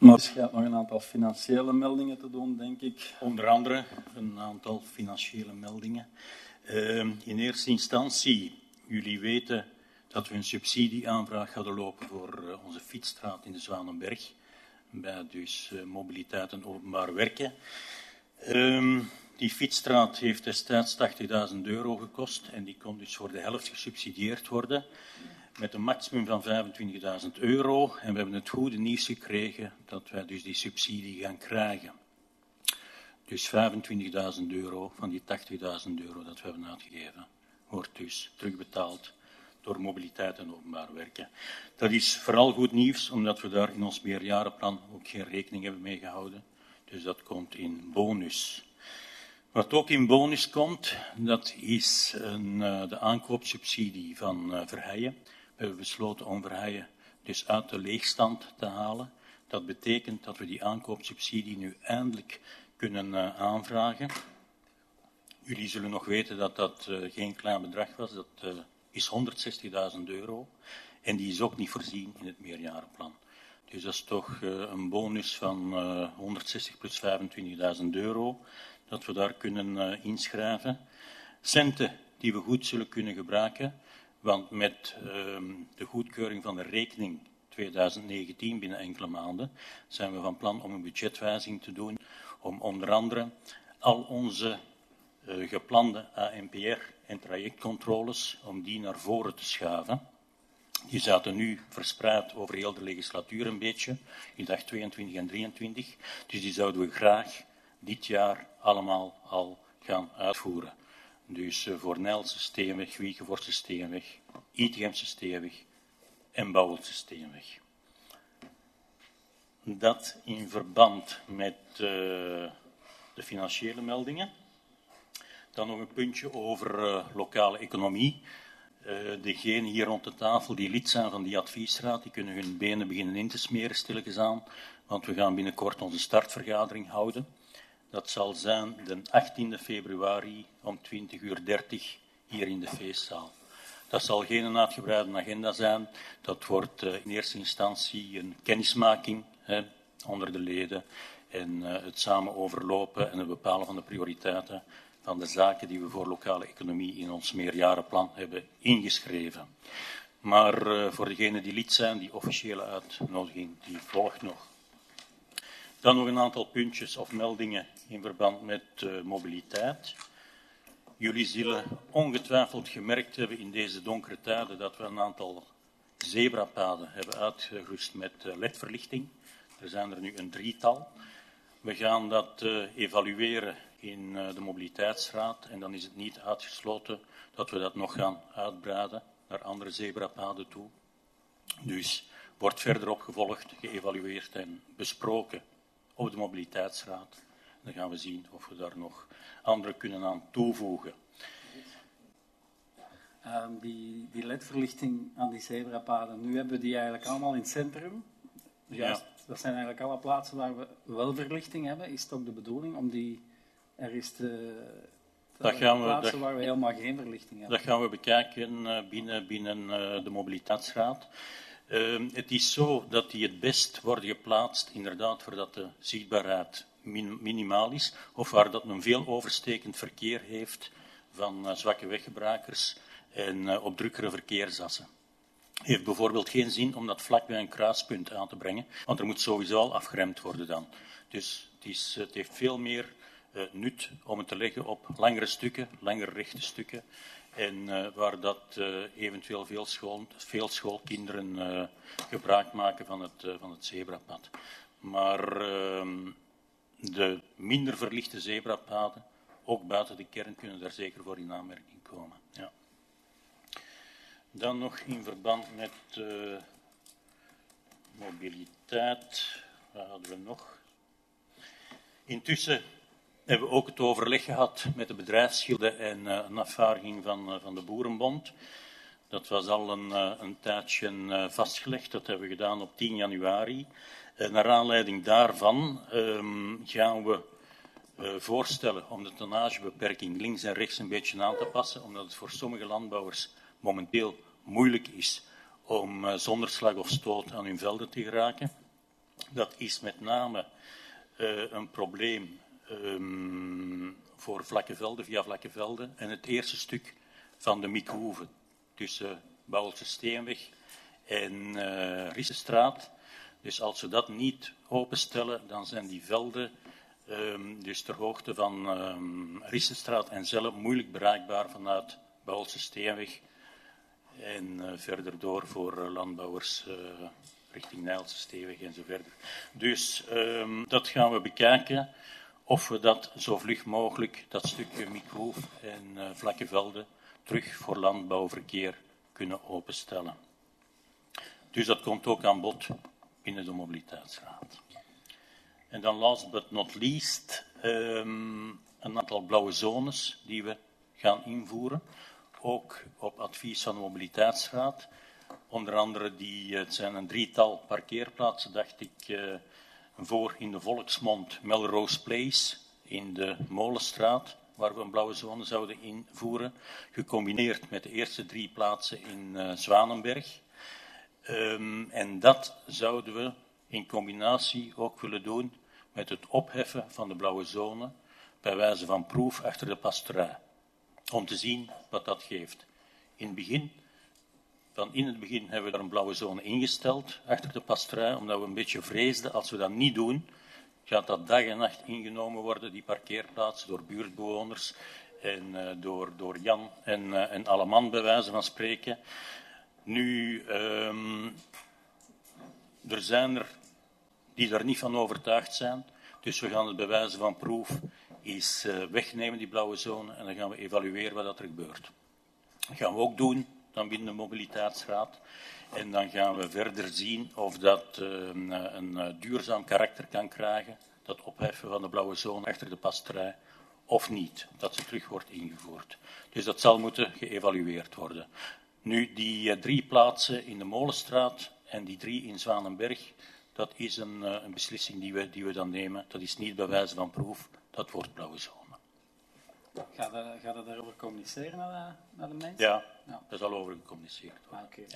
Maar er gaat nog een aantal financiële meldingen te doen, denk ik. Onder andere een aantal financiële meldingen. Uh, in eerste instantie, jullie weten dat we een subsidieaanvraag hadden lopen voor uh, onze fietsstraat in de Zwanenberg. Bij dus uh, mobiliteit en openbaar werken. Uh, die fietsstraat heeft destijds tachtigduizend euro gekost en die kon dus voor de helft gesubsidieerd worden. Met een maximum van vijfentwintigduizend euro. En we hebben het goede nieuws gekregen dat wij dus die subsidie gaan krijgen. Dus vijfentwintigduizend euro van die tachtigduizend euro dat we hebben uitgegeven, wordt dus terugbetaald door mobiliteit en openbaar werken. Dat is vooral goed nieuws, omdat we daar in ons meerjarenplan ook geen rekening hebben mee gehouden. Dus dat komt in bonus. Wat ook in bonus komt, dat is een, uh, de aankoopsubsidie van uh, Verheijen. We hebben besloten om Verheijen dus uit de leegstand te halen. Dat betekent dat we die aankoopsubsidie nu eindelijk kunnen uh, aanvragen. Jullie zullen nog weten dat dat uh, geen klein bedrag was. Dat uh, is honderdzestigduizend euro. En die is ook niet voorzien in het meerjarenplan. Dus dat is toch uh, een bonus van uh, honderdzestig plus vijfentwintigduizend euro. Dat we daar kunnen uh, inschrijven. Centen die we goed zullen kunnen gebruiken. Want met uh, de goedkeuring van de rekening twintig negentien binnen enkele maanden zijn we van plan om een budgetwijziging te doen. Om onder andere al onze uh, geplande A N P R en trajectcontroles, om die naar voren te schuiven. Die zaten nu verspreid over heel de legislatuur een beetje, in dag tweeëntwintig en drieëntwintig. Dus die zouden we graag dit jaar allemaal al gaan uitvoeren. Dus uh, voor Nijlse Steenweg, Wiegevorse Steenweg, Itigemse Steenweg en Bouwelse Steenweg. Dat in verband met uh, de financiële meldingen. Dan nog een puntje over uh, lokale economie. Uh, degenen hier rond de tafel die lid zijn van die adviesraad, die kunnen hun benen beginnen in te smeren, stilletjes aan. Want we gaan binnenkort onze startvergadering houden. Dat zal zijn de achttiende februari om twintig uur dertig hier in de feestzaal. Dat zal geen uitgebreide agenda zijn. Dat wordt uh, in eerste instantie een kennismaking hè, onder de leden en uh, het samen overlopen en het bepalen van de prioriteiten van de zaken die we voor lokale economie in ons meerjarenplan hebben ingeschreven. Maar uh, voor degenen die lid zijn, die officiële uitnodiging, die volgt nog. Dan nog een aantal puntjes of meldingen in verband met uh, mobiliteit. Jullie zullen ongetwijfeld gemerkt hebben in deze donkere tijden dat we een aantal zebrapaden hebben uitgerust met uh, L E D-verlichting. Er zijn er nu een drietal. We gaan dat uh, evalueren in uh, de mobiliteitsraad en dan is het niet uitgesloten dat we dat nog gaan uitbreiden naar andere zebrapaden toe. Dus wordt verder opgevolgd, geëvalueerd en besproken op de mobiliteitsraad. Dan gaan we zien of we daar nog andere kunnen aan toevoegen. Uh, die, die L E D-verlichting aan die zebrapaden, nu hebben we die eigenlijk allemaal in het centrum. Juist, ja. Dat zijn eigenlijk alle plaatsen waar we wel verlichting hebben. Is het ook de bedoeling om die ergens te, te dat gaan we, plaatsen dat, waar we helemaal geen verlichting hebben? Dat gaan we bekijken binnen, binnen uh, de mobiliteitsraad. Uh, het is zo dat die het best worden geplaatst, inderdaad, voordat de zichtbaarheid min, minimaal is, of waar dat een veel overstekend verkeer heeft van uh, zwakke weggebruikers en uh, op drukkere verkeersassen. Het heeft bijvoorbeeld geen zin om dat vlak bij een kruispunt aan te brengen, want er moet sowieso al afgeremd worden dan. Dus het, is, het heeft veel meer uh, nut om het te leggen op langere stukken, langere rechte stukken, en uh, waar dat uh, eventueel veel, school, veel schoolkinderen uh, gebruik maken van het, uh, van het zebrapad. Maar uh, de minder verlichte zebrapaden, ook buiten de kern, kunnen daar zeker voor in aanmerking komen. Ja. Dan nog in verband met uh, mobiliteit, wat hadden we nog? Intussen hebben we ook het overleg gehad met de bedrijfsgilde en uh, een afvaardiging van, uh, van de Boerenbond. Dat was al een, uh, een tijdje uh, vastgelegd, dat hebben we gedaan op tien januari. Uh, naar aanleiding daarvan um, gaan we uh, voorstellen om de tonnagebeperking links en rechts een beetje aan te passen, omdat het voor sommige landbouwers momenteel moeilijk is om uh, zonder slag of stoot aan hun velden te geraken. Dat is met name uh, een probleem um, voor vlakke velden, via vlakke velden. En het eerste stuk van de Mikhoeve tussen Bouwelse Steenweg en uh, Rissenstraat. Dus als we dat niet openstellen, dan zijn die velden um, dus ter hoogte van um, Rissenstraat en zelf moeilijk bereikbaar vanuit Bouwelse Steenweg. En uh, verder door voor uh, landbouwers uh, richting Nijlse Steenweg en zo verder. Dus um, dat gaan we bekijken. Of we dat zo vlug mogelijk, dat stukje Mikhoef en uh, vlakke velden, terug voor landbouwverkeer kunnen openstellen. Dus dat komt ook aan bod binnen de mobiliteitsraad. En dan last but not least um, een aantal blauwe zones die we gaan invoeren. Ook op advies van de mobiliteitsraad. Onder andere, die, het zijn een drietal parkeerplaatsen, dacht ik, uh, voor in de volksmond Melrose Place in de Molenstraat, waar we een blauwe zone zouden invoeren, gecombineerd met de eerste drie plaatsen in uh, Zwanenberg. Um, en dat zouden we in combinatie ook willen doen met het opheffen van de blauwe zone bij wijze van proef achter de pastorai. Om te zien wat dat geeft. In het begin, van in het begin hebben we daar een blauwe zone ingesteld achter de pastorai, omdat we een beetje vreesden, als we dat niet doen, gaat dat dag en nacht ingenomen worden, die parkeerplaats, door buurtbewoners en uh, door, door Jan en, uh, en Alleman, bij wijze van spreken. Nu, um, er zijn er die daar niet van overtuigd zijn, dus we gaan het bij wijze van proef eens uh, wegnemen, die blauwe zone, en dan gaan we evalueren wat er gebeurt. Dat gaan we ook doen, dan binnen de mobiliteitsraad. En dan gaan we verder zien of dat uh, een, een, een duurzaam karakter kan krijgen, dat opheffen van de blauwe zone achter de pastorai, of niet, dat ze terug wordt ingevoerd. Dus dat zal moeten geëvalueerd worden. Nu, die uh, drie plaatsen in de Molenstraat en die drie in Zwanenberg, dat is een, uh, een beslissing die we, die we dan nemen. Dat is niet bij wijze van proef, dat wordt blauwe zone. Ga je, ga je daarover communiceren naar de, naar de mensen? Ja, ja, daar zal over gecommuniceerd worden. Ah, okay. Ja.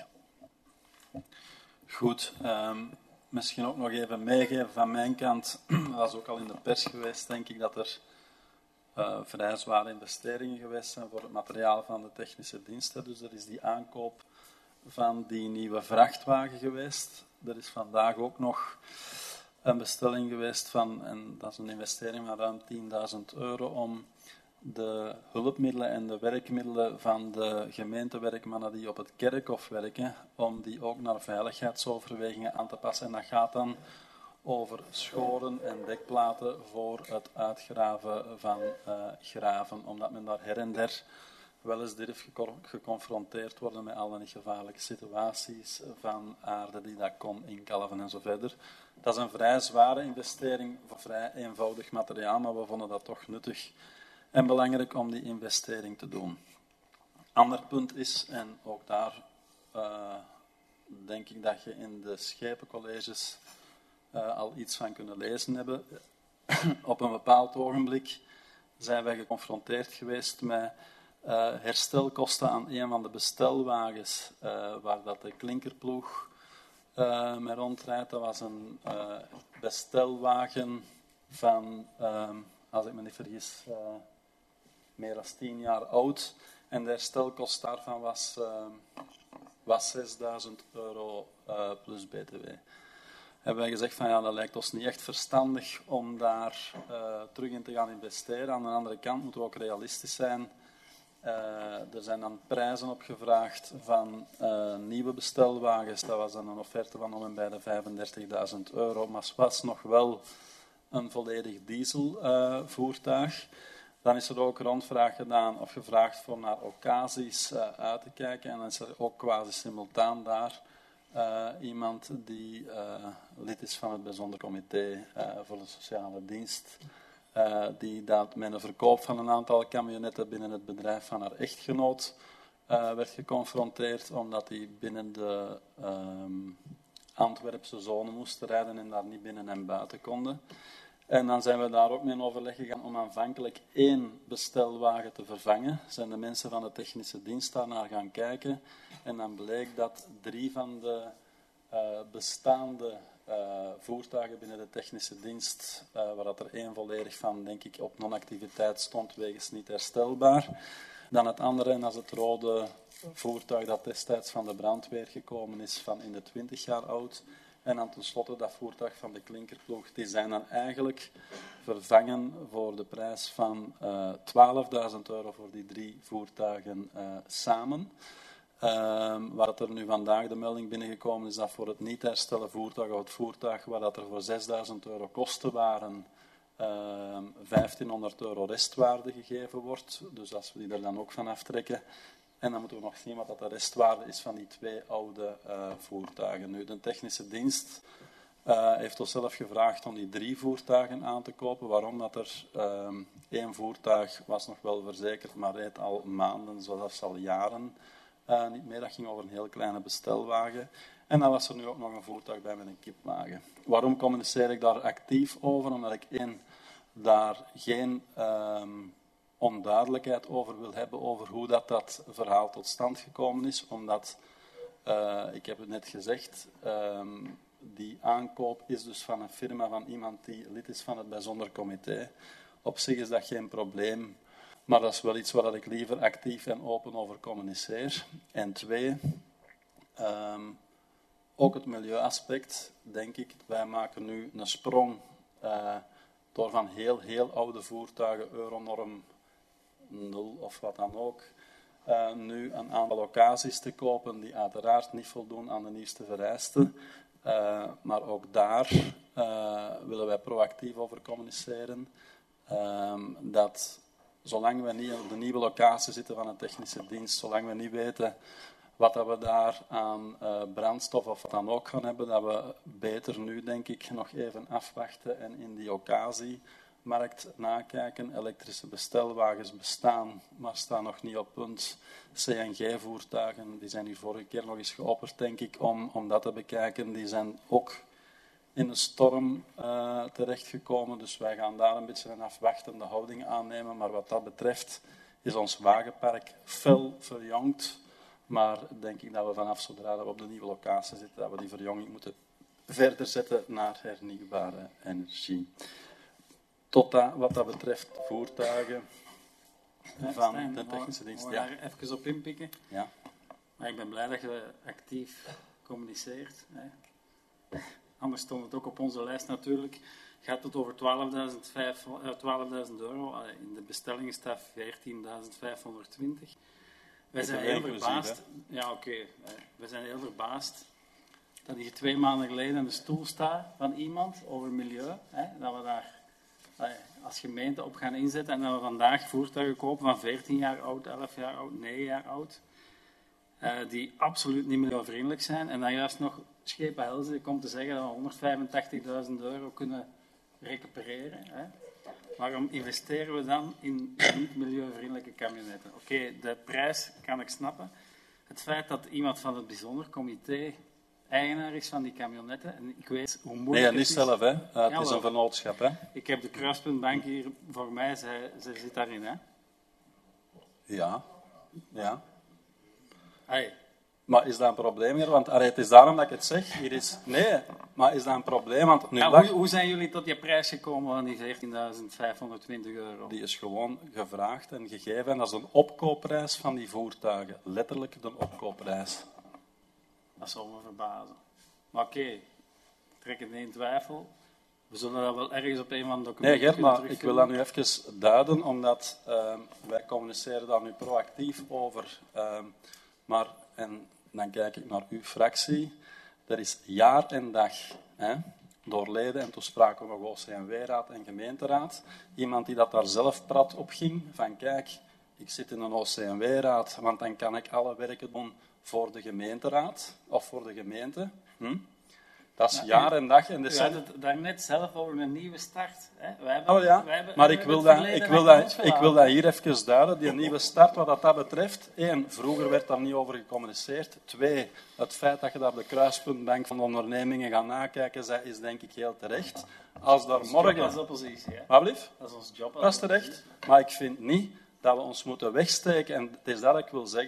Goed, um, misschien ook nog even meegeven van mijn kant. Dat was ook al in de pers geweest, denk ik, dat er uh, vrij zware investeringen geweest zijn voor het materiaal van de technische diensten. Dus er is die aankoop van die nieuwe vrachtwagen geweest. Er is vandaag ook nog een bestelling geweest van, en dat is een investering van ruim tienduizend euro, om de hulpmiddelen en de werkmiddelen van de gemeentewerkmannen die op het kerkhof werken, om die ook naar veiligheidsoverwegingen aan te passen. En dat gaat dan over schoren en dekplaten voor het uitgraven van uh, graven, omdat men daar her en der wel eens durft geconfronteerd worden met alle niet gevaarlijke situaties van aarde die dat kon inkalven en zo verder. Dat is een vrij zware investering voor vrij eenvoudig materiaal, maar we vonden dat toch nuttig en belangrijk om die investering te doen. Ander punt is, en ook daar uh, denk ik dat je in de schepencolleges uh, al iets van kunnen lezen hebben. Op een bepaald ogenblik zijn wij geconfronteerd geweest met uh, herstelkosten aan een van de bestelwagens uh, waar dat de klinkerploeg uh, mee rondrijdt. Dat was een uh, bestelwagen van, uh, als ik me niet vergis, uh, meer dan tien jaar oud. En de herstelkost daarvan was, uh, was zesduizend euro uh, plus B T W. Hebben wij gezegd van ja, dat lijkt ons niet echt verstandig om daar uh, terug in te gaan investeren. Aan de andere kant moeten we ook realistisch zijn. Uh, er zijn dan prijzen opgevraagd van uh, nieuwe bestelwagens. Dat was dan een offerte van om en bij de vijfendertigduizend euro. Maar het was nog wel een volledig dieselvoertuig. Uh, dan is er ook rondvraag gedaan of gevraagd voor naar occasies uh, uit te kijken. En dan is er ook quasi simultaan daar uh, iemand die uh, lid is van het bijzonder comité uh, voor de sociale dienst. Uh, die dat met een verkoop van een aantal camionetten binnen het bedrijf van haar echtgenoot uh, werd geconfronteerd, omdat hij binnen de um, Antwerpse zone moest rijden en daar niet binnen en buiten konden. En dan zijn we daar ook mee in overleg gegaan om aanvankelijk één bestelwagen te vervangen. Zijn de mensen van de technische dienst daar naar gaan kijken. En dan bleek dat drie van de uh, bestaande uh, voertuigen binnen de technische dienst, uh, waar dat er één volledig van, denk ik, op non-activiteit stond, wegens niet herstelbaar. Dan het andere, en dat is het rode voertuig dat destijds van de brandweer gekomen is, van in de twintig jaar oud. En dan tenslotte dat voertuig van de klinkerploeg. Die zijn dan eigenlijk vervangen voor de prijs van uh, twaalfduizend euro voor die drie voertuigen uh, samen. Uh, waar er nu vandaag de melding binnengekomen is dat voor het niet herstellen voertuig, of het voertuig waar dat er voor zesduizend euro kosten waren, uh, vijftienhonderd euro restwaarde gegeven wordt. Dus als we die er dan ook van aftrekken. En dan moeten we nog zien wat dat de restwaarde is van die twee oude uh, voertuigen. Nu, de technische dienst uh, heeft ons zelf gevraagd om die drie voertuigen aan te kopen. Waarom? Dat er uh, één voertuig was nog wel verzekerd, maar reed al maanden, zelfs al jaren uh, niet meer. Dat ging over een heel kleine bestelwagen. En dan was er nu ook nog een voertuig bij met een kipwagen. Waarom communiceer ik daar actief over? Omdat ik één, daar geen Uh, onduidelijkheid over wil hebben over hoe dat, dat verhaal tot stand gekomen is. Omdat, uh, ik heb het net gezegd, um, die aankoop is dus van een firma van iemand die lid is van het bijzonder comité. Op zich is dat geen probleem, maar dat is wel iets waar ik liever actief en open over communiceer. En twee, um, ook het milieuaspect, denk ik. Wij maken nu een sprong uh, door van heel, heel oude voertuigen, Euronorm nul of wat dan ook, uh, nu een aantal locaties te kopen die uiteraard niet voldoen aan de nieuwste vereisten. Uh, maar ook daar uh, willen wij proactief over communiceren. Uh, dat zolang we niet op de nieuwe locatie zitten van een technische dienst, zolang we niet weten wat dat we daar aan uh, brandstof of wat dan ook gaan hebben, dat we beter nu, denk ik, nog even afwachten en in die occasie markt nakijken. Elektrische bestelwagens bestaan, maar staan nog niet op punt. C N G-voertuigen, die zijn hier vorige keer nog eens geopperd, denk ik, om, om dat te bekijken. Die zijn ook in de storm uh, terechtgekomen, dus wij gaan daar een beetje een afwachtende houding aannemen. Maar wat dat betreft is ons wagenpark fel verjongd. Maar denk ik dat we vanaf zodra we op de nieuwe locatie zitten, dat we die verjonging moeten verder zetten naar hernieuwbare energie. Tot dat, wat dat betreft voertuigen ja, van Stijn, de technische dienst. Ik wil daar even op inpikken. Ja. Maar ik ben blij dat je actief communiceert. Hè. Anders stond het ook op onze lijst natuurlijk. Gaat het over twaalfduizend euro. In de bestellingen staat veertienduizend vijfhonderdtwintig. Wij zijn heel verbaasd. Ja, oké. Okay. Wij zijn heel verbaasd dat hier twee maanden geleden een stoel staat van iemand over milieu. Hè, dat we daar als gemeente op gaan inzetten en dat we vandaag voertuigen kopen van veertien jaar oud, elf jaar oud, negen jaar oud, uh, die absoluut niet milieuvriendelijk zijn. En dan juist nog Schepen Helze komt te zeggen dat we honderdvijfentachtigduizend euro kunnen recupereren. Hè. Waarom investeren we dan in niet milieuvriendelijke camionetten? Oké, okay, de prijs kan ik snappen. Het feit dat iemand van het bijzonder comité eigenaar is van die camionetten. En ik weet hoe moeilijk nee, niet het is. zelf, hè. Uh, het ja, is een vennootschap, hè. Ik heb de Kruispuntbank hier voor mij, zij, zij zit daarin, hè. Ja, ja. Hey. Maar is dat een probleem hier? Want allee, het is daarom dat ik het zeg. Hier is, nee, maar is dat een probleem? Want nu ja, dag, hoe, hoe zijn jullie tot die prijs gekomen van die veertienduizend vijfhonderdtwintig euro? Die is gewoon gevraagd en gegeven. En dat is een opkoopprijs van die voertuigen. Letterlijk de opkoopprijs. Dat zal me verbazen. Maar oké, okay, trek het niet in twijfel. We zullen dat wel ergens op een van de documenten. Nee, Gert, maar ik wil dat nu even duiden, omdat uh, wij communiceren daar nu proactief over. Uh, maar, en dan kijk ik naar uw fractie. Er is jaar en dag, hè, door leden, en toen spraken we nog O C M W-raad en gemeenteraad, iemand die dat daar zelf prat op ging, van kijk, ik zit in een O C M W-raad, want dan kan ik alle werken doen voor de gemeenteraad, of voor de gemeente. Hm? Dat is ja, jaar en dag. En u had het daarnet zelf over een nieuwe start. Hè? Wij hebben, oh ja, wij hebben, maar wij ik wil, dat, ik, wil dat, ik wil dat hier even duiden. Die nieuwe start, wat dat, dat betreft. Één, vroeger werd daar niet over gecommuniceerd. Twee, het feit dat je daar de kruispuntbank van de ondernemingen gaat nakijken, is denk ik heel terecht. Als daar morgen... als oppositie. Hè? Wat blieft? Dat is ons job. Dat is terecht. Maar ik vind niet dat we ons moeten wegsteken. En het is dat ik wil zeggen.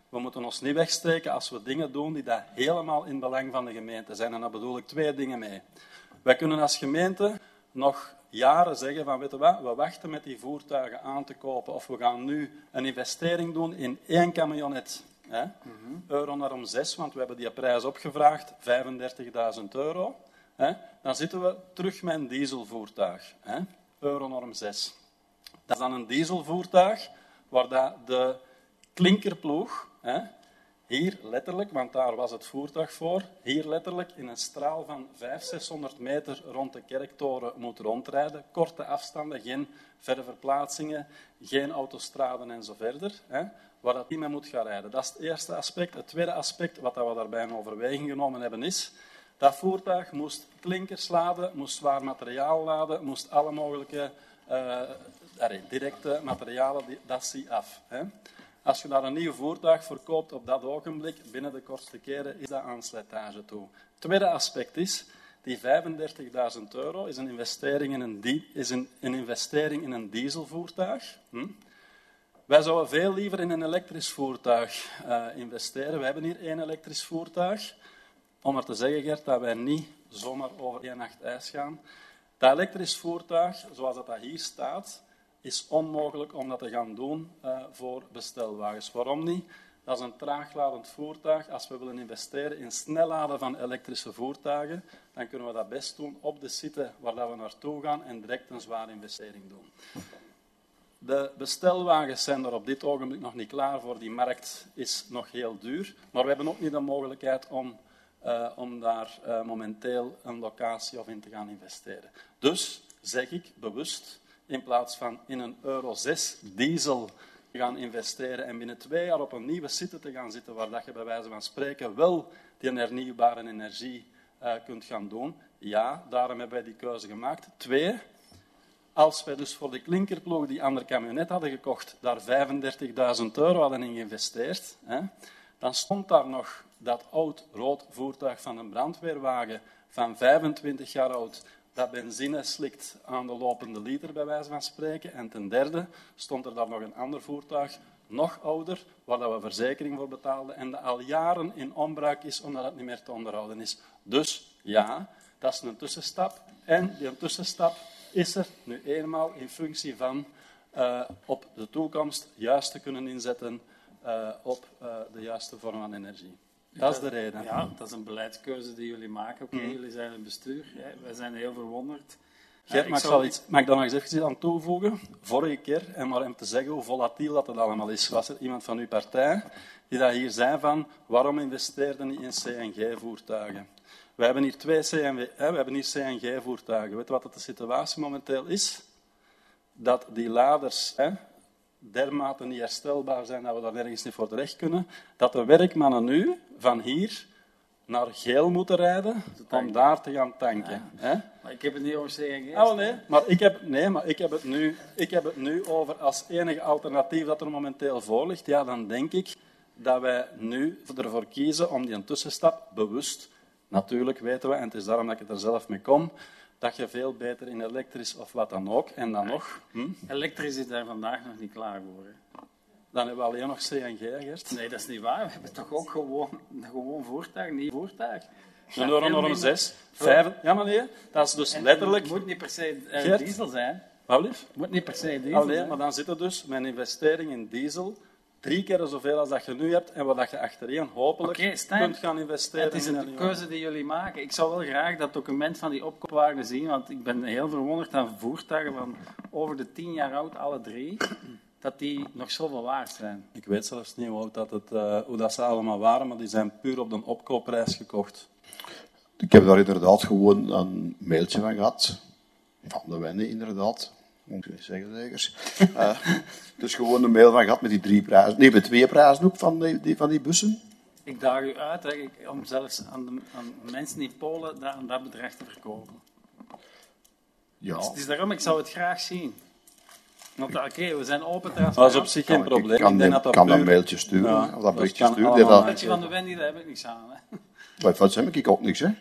we moeten ons niet wegsteken als we dingen doen die dat helemaal in belang van de gemeente zijn. En daar bedoel ik twee dingen mee. Wij kunnen als gemeente nog jaren zeggen van, weet je wat, we wachten met die voertuigen aan te kopen of we gaan nu een investering doen in één camionet. Hè? Mm-hmm. Euronorm zes, want we hebben die prijs opgevraagd, vijfendertigduizend euro. Hè? Dan zitten we terug met een dieselvoertuig. Hè? Euronorm zes. Dat is dan een dieselvoertuig waar dat de klinkerploeg, hè, hier letterlijk, want daar was het voertuig voor, hier letterlijk in een straal van vijfhonderd, zeshonderd meter rond de kerktoren moet rondrijden. Korte afstanden, geen verre verplaatsingen, geen autostraden en zo verder. Hè, waar dat niet mee moet gaan rijden. Dat is het eerste aspect. Het tweede aspect, wat we daarbij in overweging genomen hebben, is dat voertuig moest klinkers laden, moest zwaar materiaal laden, moest alle mogelijke uh, directe materialen, dat zie af. Hè. Als je daar een nieuw voertuig verkoopt op dat ogenblik, binnen de kortste keren, is dat aan slijtage toe. Het tweede aspect is, die vijfendertigduizend euro is een investering in een, die, is een, een, investering in een dieselvoertuig. Hm? Wij zouden veel liever in een elektrisch voertuig uh, investeren. We hebben hier één elektrisch voertuig. Om maar te zeggen, Gert, dat wij niet zomaar over één nacht ijs gaan. Dat elektrisch voertuig, zoals dat hier staat, is onmogelijk om dat te gaan doen uh, voor bestelwagens. Waarom niet? Dat is een traagladend voertuig. Als we willen investeren in snelladen van elektrische voertuigen, dan kunnen we dat best doen op de site waar we naartoe gaan en direct een zware investering doen. De bestelwagens zijn er op dit ogenblik nog niet klaar voor. Die markt is nog heel duur. Maar we hebben ook niet de mogelijkheid om, uh, om daar uh, momenteel een locatie of in te gaan investeren. Dus zeg ik bewust, in plaats van in een euro zes diesel te gaan investeren en binnen twee jaar op een nieuwe site te gaan zitten waar dat je bij wijze van spreken wel die hernieuwbare energie uh, kunt gaan doen. Ja, daarom hebben wij die keuze gemaakt. Twee, als wij dus voor de klinkerploeg die ander camionet hadden gekocht, daar vijfendertigduizend euro hadden in geïnvesteerd, hè, dan stond daar nog dat oud-rood voertuig van een brandweerwagen van vijfentwintig jaar oud, dat benzine slikt aan de lopende liter, bij wijze van spreken. En ten derde stond er daar nog een ander voertuig, nog ouder, waar dat we verzekering voor betaalden en dat al jaren in onbruik is, omdat het niet meer te onderhouden is. Dus ja, dat is een tussenstap. En die tussenstap is er nu eenmaal in functie van uh, op de toekomst juist te kunnen inzetten uh, op uh, de juiste vorm van energie. Dat is de reden. Ja, dat is een beleidskeuze die jullie maken. Oké, okay, mm. jullie zijn het bestuur. Ja, wij zijn heel verwonderd. Gert, mag, zou... iets, mag ik daar nog eens even aan toevoegen? Vorige keer, en maar om te zeggen hoe volatiel dat het allemaal is, was er iemand van uw partij die dat hier zei van, waarom investeerde niet in C N G-voertuigen? We hebben hier twee C N V, hè, we hebben hier C N G-voertuigen. Weet je wat de situatie momenteel is? Dat die laders hè, dermate niet herstelbaar zijn dat we daar nergens niet voor terecht kunnen, dat de werkmannen nu van hier naar Geel moeten rijden om daar te gaan tanken. Ja. Hè? Maar ik heb het niet over C N G. Oh, nee, maar ik heb, nee, maar ik heb, het nu, ik heb het nu over als enige alternatief dat er momenteel voor ligt. Ja, dan denk ik dat wij nu ervoor kiezen om die een tussenstap bewust, natuurlijk weten we, en het is daarom dat ik er zelf mee kom, dat je veel beter in elektrisch of wat dan ook, en dan nog... Hm? Elektrisch is daar vandaag nog niet klaar voor. Hè? Dan hebben we alleen nog C N G, Gert. Nee, dat is niet waar. We hebben toch ook gewoon een gewoon voertuig, niet voertuig. Een Euronorm zes. Vijf... Ja, maar nee, dat is dus en, letterlijk... Het moet niet per se uh, diesel zijn. Wat lief? Het moet niet per se diesel Allee, zijn. Maar dan zit er dus met een investering in diesel drie keer zoveel als dat je nu hebt en wat dat je achtereen hopelijk okay, Stijn, kunt gaan investeren. Het is een in keuze die jullie maken. Ik zou wel graag dat document van die opkoopwaarde zien, want ik ben heel verwonderd aan voertuigen van over de tien jaar oud, alle drie, dat die nog zoveel waard zijn. Ik weet zelfs niet hoe, oud dat het, uh, hoe dat ze allemaal waren, maar die zijn puur op de opkoopprijs gekocht. Ik heb daar inderdaad gewoon een mailtje van gehad. Van de Wenne, inderdaad. Moet ik zeggen, zeker. uh, dus gewoon een mail van gehad met die drie prijzen. Nee, met twee prijzen ook van die, die, van die bussen. Ik daag u uit hè, om zelfs aan, de, aan mensen in Polen dat, aan dat bedrag te verkopen. Ja. Dus het is daarom, ik zou het graag zien. Want oké, okay, we zijn open transparant. Dat is op zich geen probleem. Ik kan, ik dat, dat kan puur... dat mailtje sturen, ja, of dat berichtje sturen. Dat mailtje van de Wendy, daar heb ik niks aan. Hè. Maar dat heb ik ook niks, hè.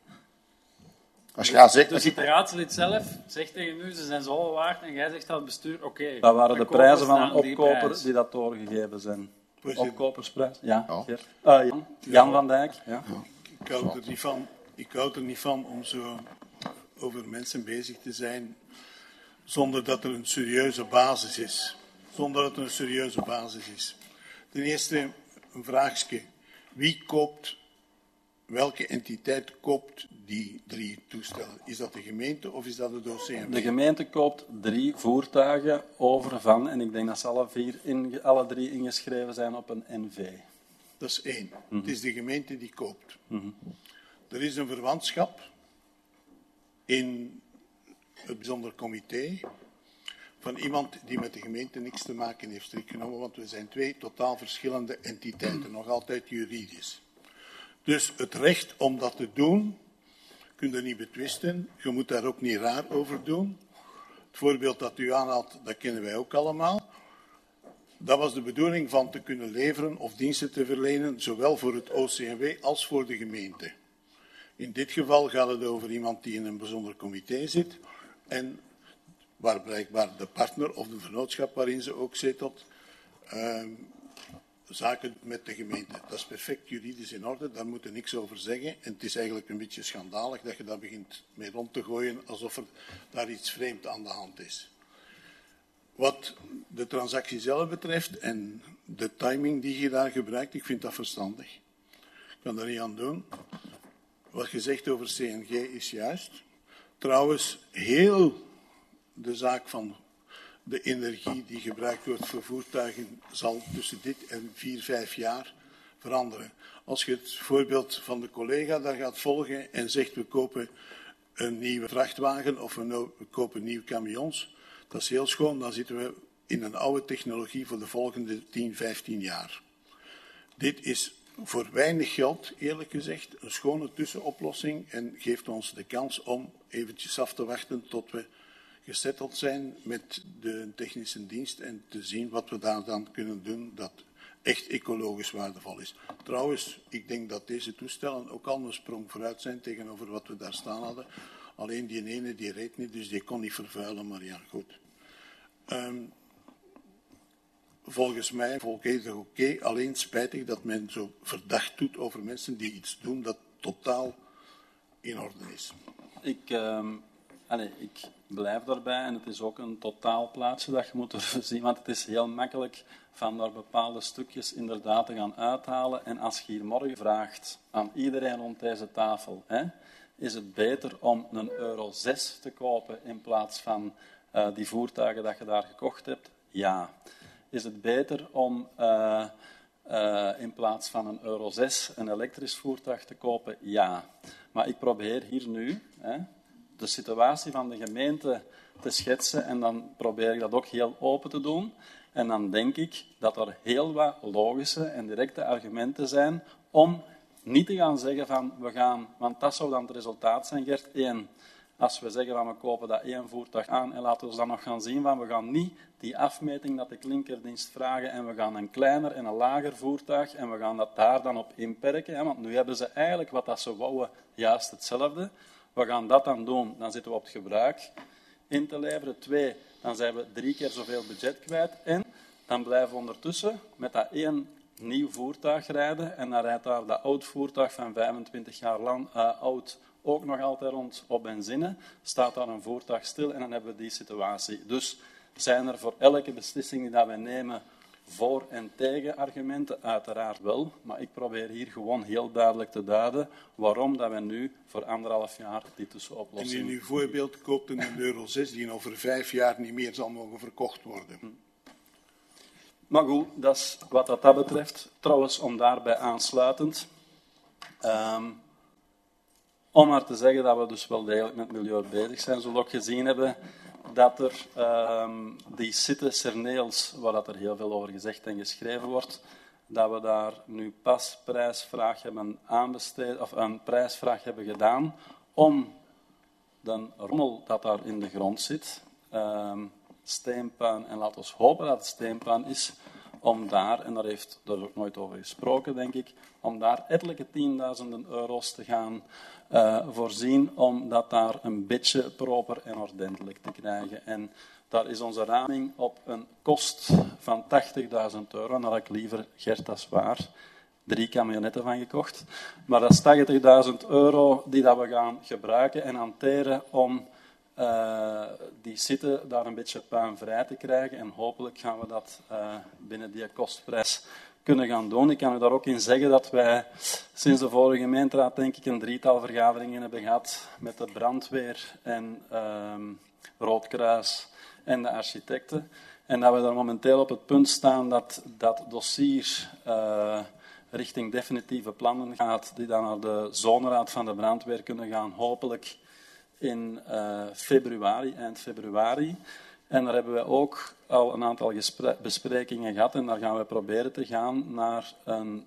Als jij zegt... Dus het raadslid zelf zegt tegen u, ze zijn zo waard, en jij zegt dat het bestuur, oké. Okay, dat waren de prijzen van een opkoper die dat doorgegeven zijn. Opkopersprijs. Ja, ja. Gert. Uh, Jan. Jan van Dijk. Ja. Ik houd er niet van, ik houd er niet van om zo over mensen bezig te zijn zonder dat er een serieuze basis is. Zonder dat er een serieuze basis is. Ten eerste een vraagje. Wie koopt, welke entiteit koopt die drie toestellen? Is dat de gemeente of is dat het O C M W? De gemeente koopt drie voertuigen over van, en ik denk dat ze alle, vier in, alle drie ingeschreven zijn op een N V. Dat is één. Mm-hmm. Het is de gemeente die koopt. Mm-hmm. Er is een verwantschap in het bijzonder comité van iemand die met de gemeente niks te maken heeft, strikt genomen, want we zijn twee totaal verschillende entiteiten, nog altijd juridisch. Dus het recht om dat te doen, kun je niet betwisten. Je moet daar ook niet raar over doen. Het voorbeeld dat u aanhaalt, dat kennen wij ook allemaal. Dat was de bedoeling van te kunnen leveren of diensten te verlenen, zowel voor het O C M W als voor de gemeente. In dit geval gaat het over iemand die in een bijzonder comité zit en waar blijkbaar de partner of de vennootschap waarin ze ook zetelt, uh, zaken met de gemeente. Dat is perfect juridisch in orde, daar moet je niks over zeggen. En het is eigenlijk een beetje schandalig dat je daar begint mee rond te gooien alsof er daar iets vreemd aan de hand is. Wat de transactie zelf betreft en de timing die je daar gebruikt, ik vind dat verstandig. Ik kan daar niet aan doen. Wat je zegt over C N G is juist. Trouwens, heel de zaak van de energie die gebruikt wordt voor voertuigen zal tussen dit en vier, vijf jaar veranderen. Als je het voorbeeld van de collega daar gaat volgen en zegt we kopen een nieuwe vrachtwagen of we kopen nieuwe camions, dat is heel schoon, dan zitten we in een oude technologie voor de volgende tien, vijftien jaar. Dit is voor weinig geld, eerlijk gezegd, een schone tussenoplossing en geeft ons de kans om eventjes af te wachten tot we gesetteld zijn met de technische dienst en te zien wat we daar dan kunnen doen dat echt ecologisch waardevol is. Trouwens, ik denk dat deze toestellen ook al een sprong vooruit zijn tegenover wat we daar staan hadden. Alleen die ene die reed niet, dus die kon niet vervuilen, maar ja, goed. Um, volgens mij volledig oké, okay, alleen spijtig dat men zo verdacht doet over mensen die iets doen dat totaal in orde is. Ik, um, allez, ik blijf daarbij en het is ook een totaalplaatje dat je moet zien, want het is heel makkelijk van daar bepaalde stukjes inderdaad te gaan uithalen. En als je hier morgen vraagt aan iedereen rond deze tafel, hè, is het beter om een euro zes te kopen in plaats van uh, die voertuigen dat je daar gekocht hebt? Ja. Is het beter om uh, uh, in plaats van een euro zes een elektrisch voertuig te kopen? Ja. Maar ik probeer hier nu hè, de situatie van de gemeente te schetsen en dan probeer ik dat ook heel open te doen. En dan denk ik dat er heel wat logische en directe argumenten zijn om niet te gaan zeggen van we gaan, want dat zou dan het resultaat zijn, Gert. Eén, als we zeggen van we kopen dat één voertuig aan en laten we dan nog gaan zien van we gaan niet die afmeting dat de klinkerdienst vragen en we gaan een kleiner en een lager voertuig en we gaan dat daar dan op inperken. Hè, want nu hebben ze eigenlijk wat dat ze wouden juist hetzelfde. We gaan dat dan doen, dan zitten we op het gebruik in te leveren. Twee, dan zijn we drie keer zoveel budget kwijt en dan blijven we ondertussen met dat één nieuw voertuig rijden en dan rijdt daar dat oud voertuig van vijfentwintig jaar lang uh, oud ook nog altijd rond op benzine, staat daar een voertuig stil en dan hebben we die situatie. Dus zijn er voor elke beslissing die dat wij nemen voor- en tegen-argumenten? Uiteraard wel, maar ik probeer hier gewoon heel duidelijk te duiden waarom dat we nu voor anderhalf jaar die tussenoplossing... En in uw voorbeeld koopt een euro zes die over vijf jaar niet meer zal mogen verkocht worden. Hm. Maar goed, dat is wat dat, dat betreft. Trouwens, om daarbij aansluitend... Um, om maar te zeggen dat we dus wel degelijk met milieu bezig zijn, zullen we ook gezien hebben dat er um, die site Cerneels, waar dat er heel veel over gezegd en geschreven wordt, dat we daar nu pas prijsvraag hebben aanbesteed, of een prijsvraag hebben gedaan om de rommel dat daar in de grond zit, um, steenpuin, en laten we hopen dat het steenpuin is, om daar, en daar heeft er ook nooit over gesproken, denk ik, om daar ettelijke tienduizenden euro's te gaan uh, voorzien, om dat daar een beetje proper en ordentelijk te krijgen. En daar is onze raming op een kost van tachtigduizend euro. En daar had ik liever, Gert, dat is waar, drie camionetten van gekocht. Maar dat is tachtigduizend euro die dat we gaan gebruiken en hanteren om uh, die sitten daar een beetje puinvrij te krijgen. En hopelijk gaan we dat uh, binnen die kostprijs kunnen gaan doen. Ik kan u daar ook in zeggen dat wij sinds de vorige gemeenteraad denk ik een drietal vergaderingen hebben gehad met de brandweer en uh, Roodkruis en de architecten. En dat we daar momenteel op het punt staan dat dat dossier uh, richting definitieve plannen gaat, die dan naar de zoneraad van de brandweer kunnen gaan, hopelijk in uh, februari, eind februari. En daar hebben we ook al een aantal besprekingen gehad en daar gaan we proberen te gaan naar een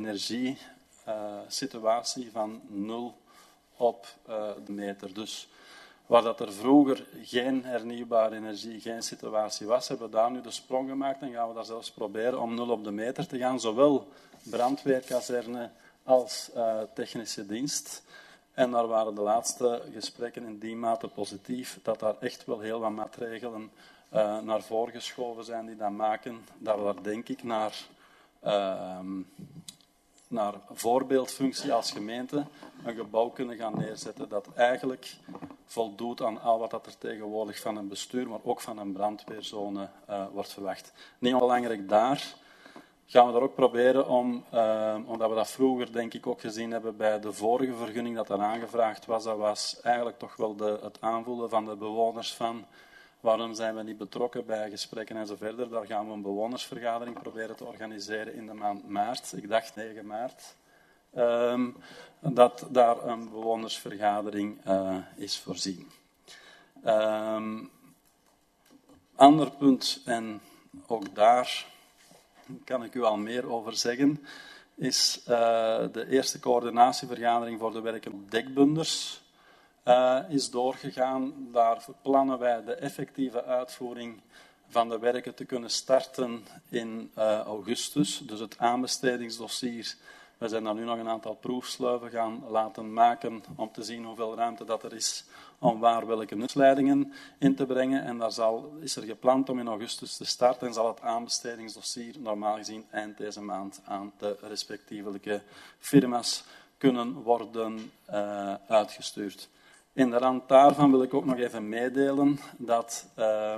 energiesituatie uh, van nul op uh, de meter. Dus waar dat er vroeger geen hernieuwbare energie, geen situatie was, hebben we daar nu de sprong gemaakt en gaan we daar zelfs proberen om nul op de meter te gaan, zowel brandweerkazerne als uh, technische dienst. En daar waren de laatste gesprekken in die mate positief, dat daar echt wel heel wat maatregelen uh, naar voren geschoven zijn die dat maken, dat we daar denk ik naar, uh, naar voorbeeldfunctie als gemeente een gebouw kunnen gaan neerzetten dat eigenlijk voldoet aan al wat dat er tegenwoordig van een bestuur, maar ook van een brandweerzone uh, wordt verwacht. Niet onbelangrijk daar gaan we daar ook proberen om, uh, omdat we dat vroeger denk ik ook gezien hebben bij de vorige vergunning dat er aangevraagd was, dat was eigenlijk toch wel de, het aanvoelen van de bewoners van waarom zijn we niet betrokken bij gesprekken en zo verder. Daar gaan we een bewonersvergadering proberen te organiseren in de maand maart. Ik dacht negen maart. Um, dat daar een bewonersvergadering uh, is voorzien. Um, ander punt, en ook daar kan ik u al meer over zeggen, is uh, de eerste coördinatievergadering voor de werken op dekbunders uh, is doorgegaan. Daar plannen wij de effectieve uitvoering van de werken te kunnen starten in uh, augustus. Dus het aanbestedingsdossier. We zijn daar nu nog een aantal proefsluiven gaan laten maken om te zien hoeveel ruimte dat er is om waar welke nutsleidingen in te brengen. En daar zal, is er gepland om in augustus te starten en zal het aanbestedingsdossier normaal gezien eind deze maand aan de respectievelijke firma's kunnen worden uh, uitgestuurd. In de rand daarvan wil ik ook nog even meedelen dat... Uh,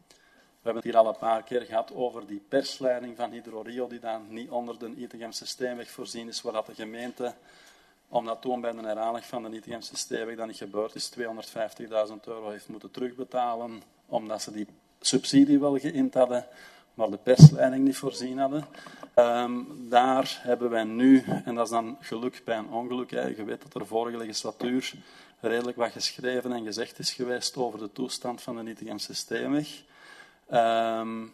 We hebben het hier al een paar keer gehad over die persleiding van Hydrorio, die dan niet onder de Itegemse Steenweg voorzien is, waar dat de gemeente, omdat toen bij de herhaling van de Itegemse Steenweg dat niet gebeurd is, tweehonderdvijftigduizend euro heeft moeten terugbetalen, omdat ze die subsidie wel geïnd hadden, maar de persleiding niet voorzien hadden. Um, daar hebben wij nu, en dat is dan geluk bij een ongeluk, hè, je weet dat er vorige legislatuur redelijk wat geschreven en gezegd is geweest over de toestand van de Itegemse Steenweg. Um,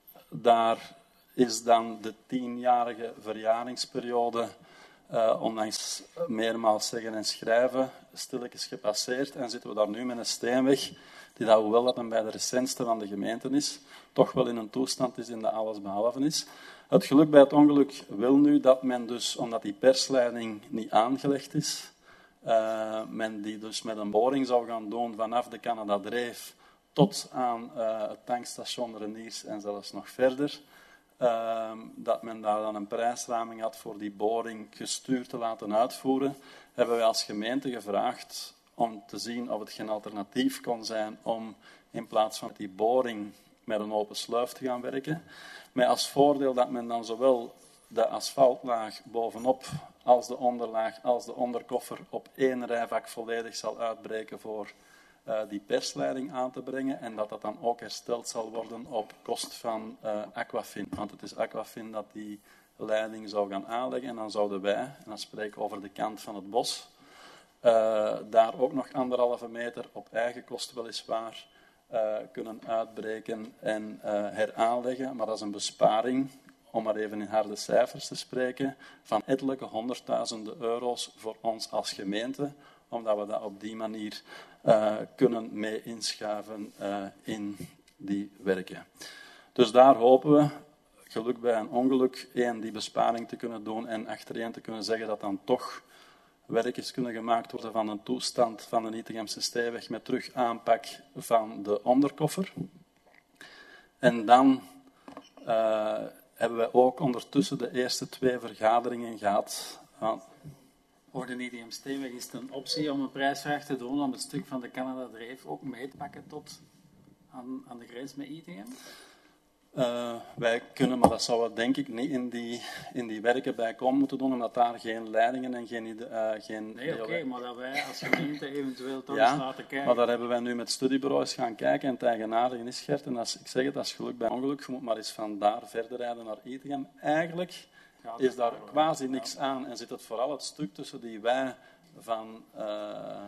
daar is dan de tienjarige verjaringsperiode, uh, ondanks meermaals zeggen en schrijven, stilletjes gepasseerd. En zitten we daar nu met een steenweg, die dat, hoewel dat dan bij de recentste van de gemeenten is, toch wel in een toestand is in de allesbehalve is. Het geluk bij het ongeluk wil nu dat men dus, omdat die persleiding niet aangelegd is, uh, men die dus met een boring zou gaan doen vanaf de Canada Dreef tot aan uh, het tankstation Reniers en zelfs nog verder, uh, dat men daar dan een prijsraming had voor die boring gestuurd te laten uitvoeren, hebben wij als gemeente gevraagd om te zien of het geen alternatief kon zijn om in plaats van die boring met een open sluif te gaan werken. Met als voordeel dat men dan zowel de asfaltlaag bovenop als de onderlaag als de onderkoffer op één rijvak volledig zal uitbreken voor Uh, die persleiding aan te brengen en dat dat dan ook hersteld zal worden op kost van uh, Aquafin. Want het is Aquafin dat die leiding zou gaan aanleggen en dan zouden wij, en dan spreken we over de kant van het bos, uh, daar ook nog anderhalve meter op eigen kost weliswaar uh, kunnen uitbreken en uh, heraanleggen. Maar dat is een besparing, om maar even in harde cijfers te spreken, van ettelijke honderdduizenden euro's voor ons als gemeente, omdat we dat op die manier uh, kunnen mee inschuiven uh, in die werken. Dus daar hopen we, geluk bij een ongeluk, één, die besparing te kunnen doen en achtereen te kunnen zeggen dat dan toch werkjes kunnen gemaakt worden van een toestand van de Nietegemse Steenweg met terug aanpak van de onderkoffer. En dan uh, hebben wij ook ondertussen de eerste twee vergaderingen gehad. Uh, Voor de Nietegemse Steenweg is het een optie om een prijsvraag te doen om het stuk van de Canada-dreef ook mee te pakken tot aan, aan de grens met Nietegem? Uh, wij kunnen, maar dat zouden we denk ik niet in die, in die werken bij komen moeten doen, omdat daar geen leidingen en geen... Uh, geen nee, oké, okay, maar dat wij als gemeente eventueel toch ja, eens laten kijken. Maar daar hebben wij nu met studiebureaus gaan kijken en het eigenaardige is, Gert, en als, ik zeg het, als geluk bij ongeluk, je moet maar eens van daar verder rijden naar Nietegem. Eigenlijk ja, is daar quasi niks aan en zit het vooral het stuk tussen die wei van... Uh,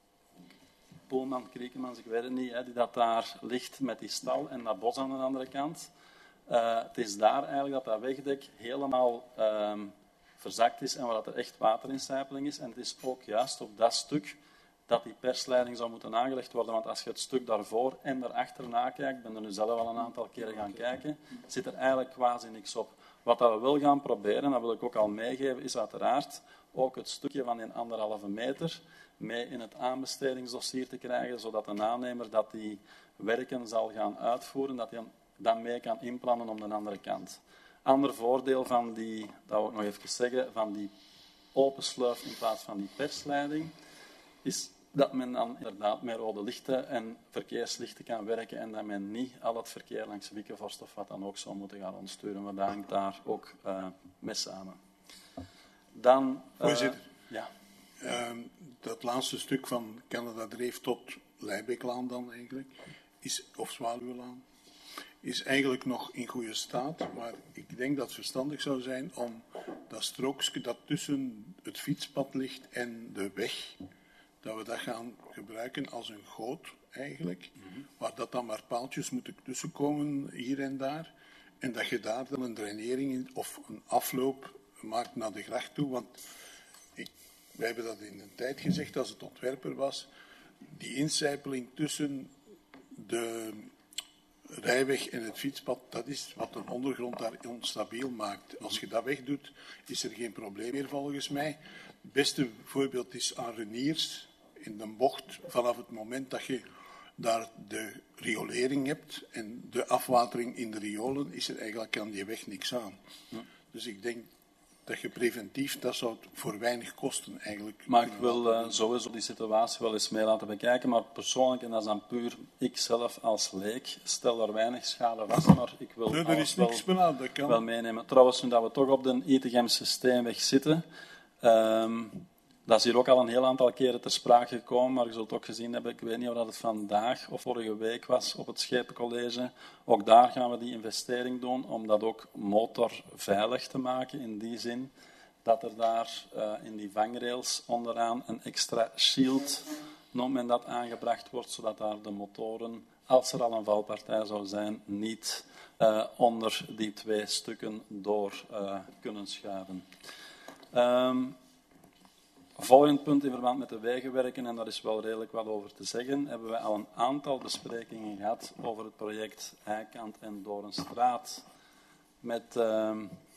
Poelman, Kriekemans, ik weet het niet, hè, die dat daar ligt met die stal en dat bos aan de andere kant. Uh, het is daar eigenlijk dat dat wegdek helemaal uh, verzakt is en waar dat er echt waterincijpeling is. En het is ook juist op dat stuk dat die persleiding zou moeten aangelegd worden. Want als je het stuk daarvoor en daarachter nakijkt, ik ben er nu zelf al een aantal keren gaan kijken, zit er eigenlijk quasi niks op. Wat dat we wel gaan proberen, en dat wil ik ook al meegeven, is uiteraard ook het stukje van die anderhalve meter mee in het aanbestedingsdossier te krijgen, zodat de aannemer dat die werken zal gaan uitvoeren, dat hij dan mee kan inplannen om de andere kant. Ander voordeel van die, dat wil ik nog even zeggen, van die open sluif in plaats van die persleiding, is dat men dan inderdaad met rode lichten en verkeerslichten kan werken en dat men niet al het verkeer langs Wickevorst of wat dan ook zou moeten gaan ontsturen. Maar dat hangt daar ook uh, mee samen. Dan... Uh, Voorzitter. Ja. Uh, dat laatste stuk van Canada-dreef tot Leibeklaan dan eigenlijk, is, of Zwaluwelaan, is eigenlijk nog in goede staat. Maar ik denk dat het verstandig zou zijn om dat strookje dat tussen het fietspad ligt en de weg, dat we dat gaan gebruiken als een goot eigenlijk, mm-hmm. waar dat dan maar paaltjes moeten tussenkomen hier en daar. En dat je daar dan een drainering in, of een afloop maakt naar de gracht toe. Want ik, wij hebben dat in een tijd gezegd als het ontwerper was. Die incijpeling tussen de rijweg en het fietspad, dat is wat de ondergrond daar onstabiel maakt. Als je dat wegdoet, is er geen probleem meer volgens mij. Het beste voorbeeld is aan Reniers, in de bocht, vanaf het moment dat je daar de riolering hebt en de afwatering in de riolen, is er eigenlijk aan die weg niks aan. Ja. Dus ik denk dat je preventief, dat zou het voor weinig kosten eigenlijk. Maar ik wil uh, sowieso die situatie wel eens mee laten bekijken, maar persoonlijk, en dat is dan puur ik zelf als leek, stel er weinig schade vast, maar ik wil nee, er is niks wel, benauwd, dat kan. wel meenemen. Trouwens, nu dat we toch op de Nietegemse Steenweg zitten, um, dat is hier ook al een heel aantal keren ter sprake gekomen, maar je zult ook gezien hebben, ik weet niet of dat het vandaag of vorige week was op het Schepencollege. Ook daar gaan we die investering doen om dat ook motorveilig te maken, in die zin dat er daar uh, in die vangrails onderaan een extra shield, noemt men dat, aangebracht wordt, zodat daar de motoren, als er al een valpartij zou zijn, niet uh, onder die twee stukken door uh, kunnen schuiven. Um, Volgend punt in verband met de wegenwerken, en daar is wel redelijk wat over te zeggen, hebben we al een aantal besprekingen gehad over het project Heikant en Dorenstraat. Met uh,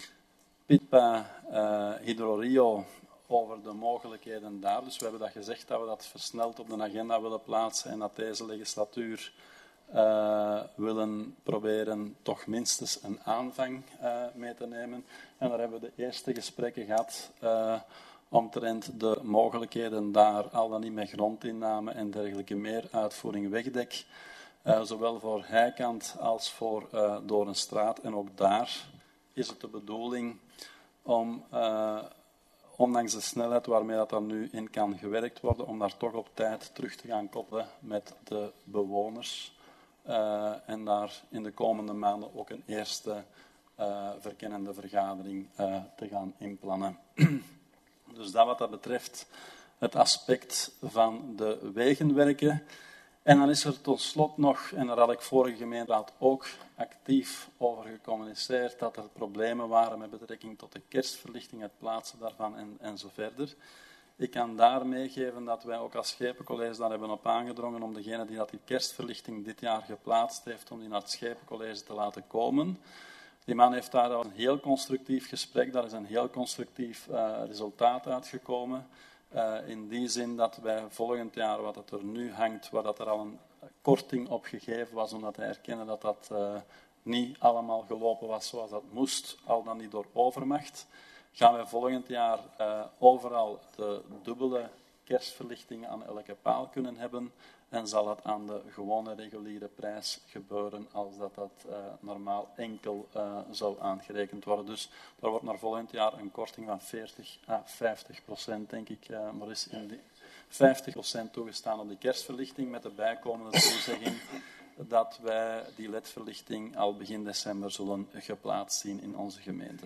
Pitpa uh, Hydrorio over de mogelijkheden daar. Dus we hebben dat gezegd dat we dat versneld op de agenda willen plaatsen en dat deze legislatuur uh, willen proberen toch minstens een aanvang uh, mee te nemen. En daar hebben we de eerste gesprekken gehad uh, omtrent de mogelijkheden daar, al dan niet met grondinname en dergelijke meer, uitvoering wegdek. Uh, zowel voor Heikant als voor uh, Dorenstraat. En ook daar is het de bedoeling om, uh, ondanks de snelheid waarmee dat dan nu in kan gewerkt worden, om daar toch op tijd terug te gaan koppelen met de bewoners. Uh, en daar in de komende maanden ook een eerste uh, verkennende vergadering uh, te gaan inplannen. Dus dat wat dat betreft het aspect van de wegenwerken. En dan is er tot slot nog, en daar had ik vorige gemeenteraad ook actief over gecommuniceerd, dat er problemen waren met betrekking tot de kerstverlichting, het plaatsen daarvan en, en zo verder. Ik kan daar meegeven dat wij ook als Schepencollege daar hebben op aangedrongen om degene die dat die kerstverlichting dit jaar geplaatst heeft, om die naar het Schepencollege te laten komen. Die man heeft daar een heel constructief gesprek, daar is een heel constructief uh, resultaat uitgekomen. Uh, in die zin dat wij volgend jaar, wat het er nu hangt, waar dat er al een korting op gegeven was, omdat hij erkende dat dat uh, niet allemaal gelopen was zoals dat moest, al dan niet door overmacht, gaan wij volgend jaar uh, overal de dubbele kerstverlichting aan elke paal kunnen hebben en zal dat aan de gewone reguliere prijs gebeuren als dat, dat uh, normaal enkel uh, zou aangerekend worden. Dus daar wordt naar volgend jaar een korting van veertig à vijftig procent, denk ik, uh, maar is in die vijftig procent toegestaan op die kerstverlichting met de bijkomende toezegging dat wij die L E D-verlichting al begin december zullen geplaatst zien in onze gemeente.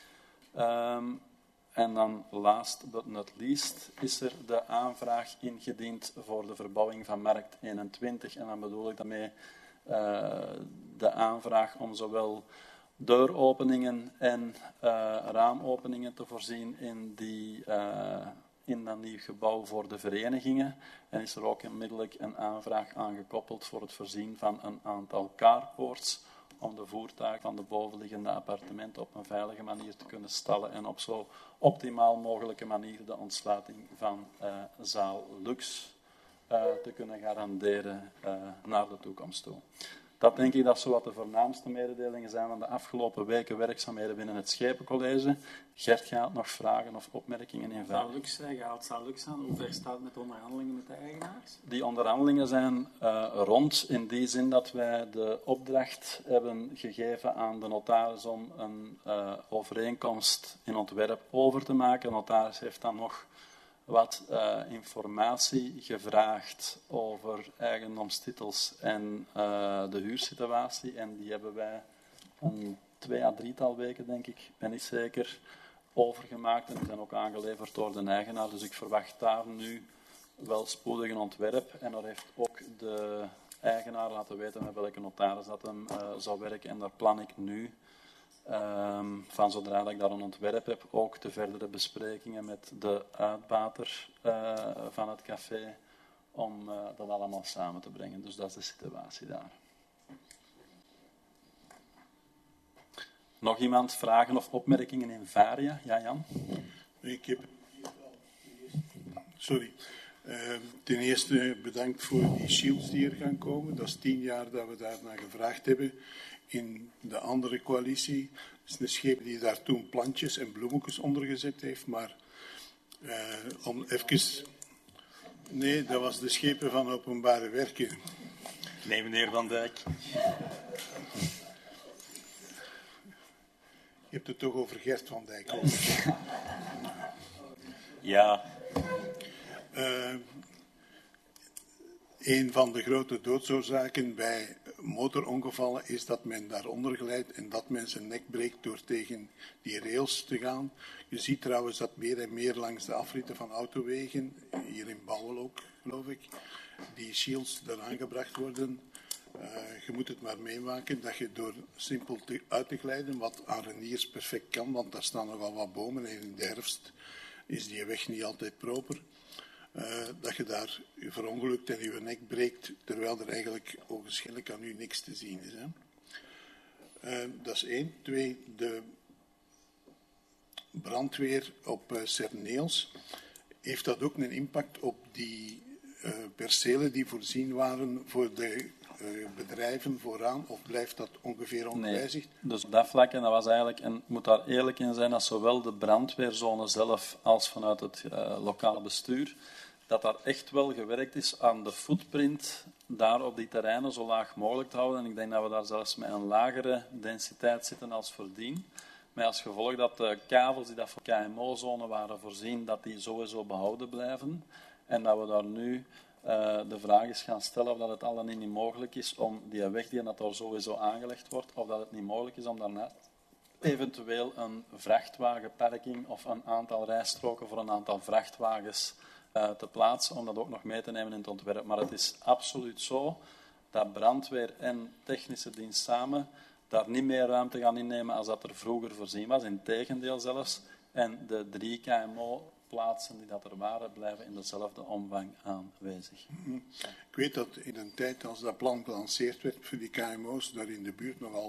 Um, En dan, last but not least, is er de aanvraag ingediend voor de verbouwing van Markt eenentwintig. En dan bedoel ik daarmee uh, de aanvraag om zowel deuropeningen en uh, raamopeningen te voorzien in, die, uh, in dat nieuw gebouw voor de verenigingen. En is er ook onmiddellijk een aanvraag aangekoppeld voor het voorzien van een aantal carports, om de voertuigen van de bovenliggende appartementen op een veilige manier te kunnen stallen en op zo optimaal mogelijke manier de ontsluiting van uh, zaal Lux uh, te kunnen garanderen uh, naar de toekomst toe. Dat denk ik dat zo wat de voornaamste mededelingen zijn van de afgelopen weken werkzaamheden binnen het Schepencollege. Gert gaat nog vragen of opmerkingen invullen. Zaal Lux, gaat Zaal Lux aan? Hoe ver staat het met de onderhandelingen met de eigenaars? Die onderhandelingen zijn uh, rond in die zin dat wij de opdracht hebben gegeven aan de notaris om een uh, overeenkomst in ontwerp over te maken. De notaris heeft dan nog wat uh, informatie gevraagd over eigendomstitels en uh, de huursituatie. En die hebben wij een twee à drietal weken, denk ik, ben niet zeker, overgemaakt. En die zijn ook aangeleverd door de eigenaar. Dus ik verwacht daar nu wel spoedig een ontwerp. En daar heeft ook de eigenaar laten weten met welke notaris dat hem uh, zou werken. En daar plan ik nu, Um, van zodra dat ik daar een ontwerp heb, ook de verdere besprekingen met de uitbater uh, van het café, om uh, dat allemaal samen te brengen. Dus dat is de situatie daar. Nog iemand vragen of opmerkingen in Varia? Ja, Jan? Ik heb... Sorry. Uh, ten eerste bedankt voor die shields die er gaan komen. Dat is tien jaar dat we daarna gevraagd hebben. In de andere coalitie is een scheep die daar toen plantjes en bloemetjes onder gezet heeft. Maar uh, om even... Nee, dat was de schepen van openbare werken. Nee, meneer Van Dijk. Je hebt het toch over Gert Van Dijk. Ja. Uh, een van de grote doodsoorzaken bij motorongevallen is dat men daaronder glijdt en dat men zijn nek breekt door tegen die rails te gaan. Je ziet trouwens dat meer en meer langs de afritten van autowegen, hier in Bouwel ook, geloof ik, die shields eraan gebracht worden. Uh, je moet het maar meemaken dat je door simpel te, uit te glijden, wat aan reniers perfect kan, want daar staan nogal wat bomen en in de herfst is die weg niet altijd proper. Uh, dat je daar verongelukt en je nek breekt, terwijl er eigenlijk ogenschijnlijk aan u niks te zien is. Hè? Uh, dat is één. Twee, de brandweer op uh, Cerneels. Heeft dat ook een impact op die uh, percelen die voorzien waren voor de uh, bedrijven vooraan, of blijft dat ongeveer ongewijzigd? Nee, dus op dat vlak, en dat was eigenlijk, en ik moet daar eerlijk in zijn, dat zowel de brandweerzone zelf als vanuit het uh, lokale bestuur, dat daar echt wel gewerkt is aan de footprint daar op die terreinen zo laag mogelijk te houden. En ik denk dat we daar zelfs met een lagere densiteit zitten als voordien. Met als gevolg dat de kavels die dat voor K M O-zone waren voorzien, dat die sowieso behouden blijven. En dat we daar nu uh, de vraag is gaan stellen of dat het al dan niet mogelijk is om die weg die dat daar sowieso aangelegd wordt, of dat het niet mogelijk is om daarna eventueel een vrachtwagenparking of een aantal rijstroken voor een aantal vrachtwagens uh, te plaatsen, om dat ook nog mee te nemen in het ontwerp. Maar het is absoluut zo dat brandweer en technische dienst samen daar niet meer ruimte gaan innemen als dat er vroeger voorzien was. Integendeel zelfs. En de drie K M O-plaatsen die dat er waren, blijven in dezelfde omvang aanwezig. Ik weet dat in een tijd als dat plan gelanceerd werd voor die K M O's, daar in de buurt nogal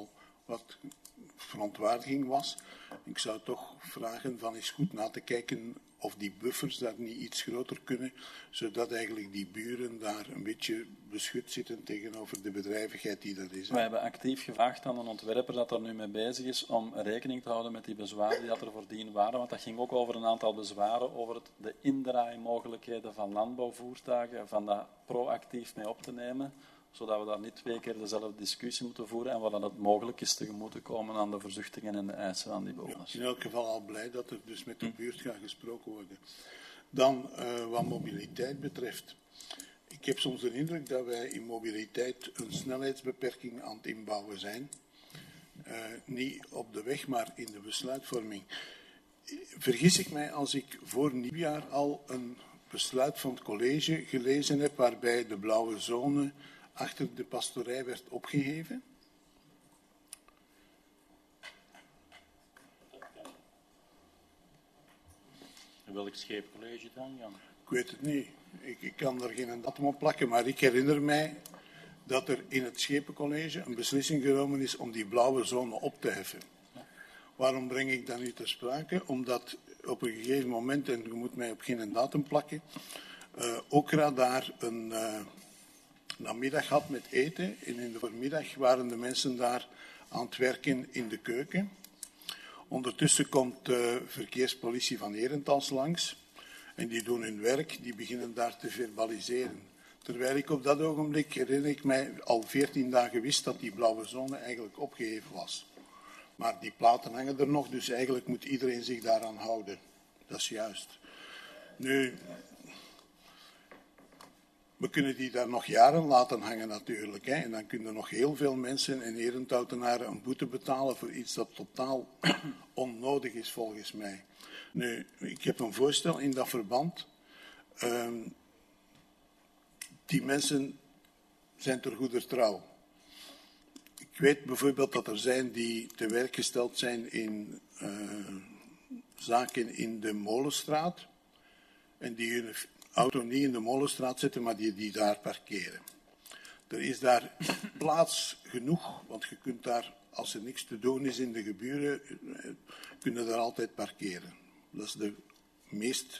wat verontwaardiging was. Ik zou toch vragen van eens goed na te kijken of die buffers daar niet iets groter kunnen, zodat eigenlijk die buren daar een beetje beschut zitten tegenover de bedrijvigheid die dat is. Wij hebben actief gevraagd aan een ontwerper dat er nu mee bezig is om rekening te houden met die bezwaren die dat er voordien waren, want dat ging ook over een aantal bezwaren over het, de indraaimogelijkheden van landbouwvoertuigen, van dat proactief mee op te nemen, zodat we daar niet twee keer dezelfde discussie moeten voeren en waar het mogelijk is tegemoet te komen aan de verzuchtingen en de eisen van die bewoners. Ja, in elk geval al blij dat er dus met de buurt gaat gesproken worden. Dan, uh, wat mobiliteit betreft. Ik heb soms de indruk dat wij in mobiliteit een snelheidsbeperking aan het inbouwen zijn. Uh, niet op de weg, maar in de besluitvorming. Vergis ik mij als ik voor nieuwjaar al een besluit van het college gelezen heb waarbij de blauwe zone achter de pastorij werd opgeheven? Welk scheepcollege dan, Jan? Ik weet het niet. Ik, ik kan er geen datum op plakken, maar ik herinner mij dat er in het Schepencollege een beslissing genomen is om die blauwe zone op te heffen. Waarom breng ik dat nu ter sprake? Omdat op een gegeven moment, en je moet mij op geen datum plakken, uh, Okra daar een uh, namiddag had met eten. En in de voormiddag waren de mensen daar aan het werken in de keuken. Ondertussen komt de verkeerspolitie van Herentals langs. En die doen hun werk, die beginnen daar te verbaliseren. Terwijl ik op dat ogenblik, herinner ik mij, al veertien dagen wist dat die blauwe zone eigenlijk opgeheven was. Maar die platen hangen er nog, dus eigenlijk moet iedereen zich daaraan houden. Dat is juist. Nu, we kunnen die daar nog jaren laten hangen natuurlijk. Hè. En dan kunnen nog heel veel mensen en Herentoutenaren een boete betalen voor iets dat totaal onnodig is volgens mij. Nu, ik heb een voorstel in dat verband. Uh, die mensen zijn ter goeder trouw. Ik weet bijvoorbeeld dat er zijn die te werk gesteld zijn in uh, zaken in de Molenstraat. En die hun auto niet in de Molenstraat zetten, maar die, die daar parkeren. Er is daar plaats genoeg, want je kunt daar, als er niks te doen is in de geburen, kun je daar altijd parkeren. Dat is de meest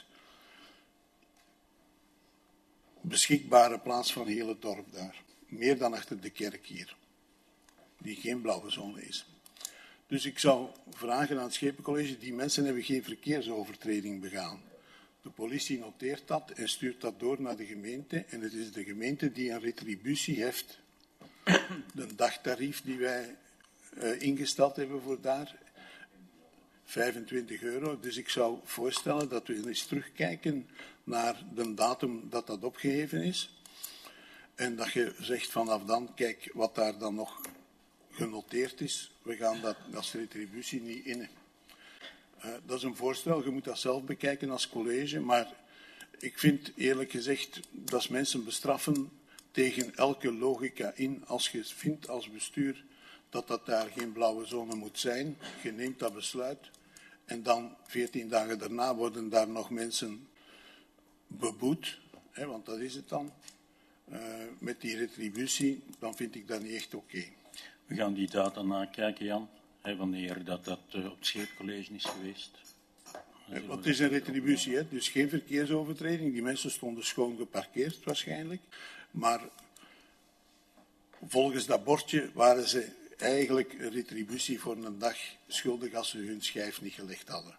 beschikbare plaats van heel het dorp daar. Meer dan achter de kerk hier, die geen blauwe zone is. Dus ik zou vragen aan het Schepencollege, die mensen hebben geen verkeersovertreding begaan. De politie noteert dat en stuurt dat door naar de gemeente. En het is de gemeente die een retributie heeft. De dagtarief die wij uh, ingesteld hebben voor daar, vijfentwintig euro. Dus ik zou voorstellen dat we eens terugkijken naar de datum dat dat opgeheven is. En dat je zegt vanaf dan, kijk wat daar dan nog genoteerd is. We gaan dat als retributie niet innen. Uh, dat is een voorstel, je moet dat zelf bekijken als college, maar ik vind eerlijk gezegd dat is mensen bestraffen tegen elke logica in. Als je vindt als bestuur dat dat daar geen blauwe zone moet zijn, je neemt dat besluit en dan veertien dagen daarna worden daar nog mensen beboet, hè, want dat is het dan, uh, met die retributie, dan vind ik dat niet echt oké. Okay. We gaan die data nakijken, Jan. Hè, wanneer dat, dat uh, op het Scheepcollege is geweest. Ja, het is een retributie, hè? Dus geen verkeersovertreding. Die mensen stonden schoon geparkeerd waarschijnlijk. Maar volgens dat bordje waren ze eigenlijk een retributie voor een dag schuldig als ze hun schijf niet gelegd hadden.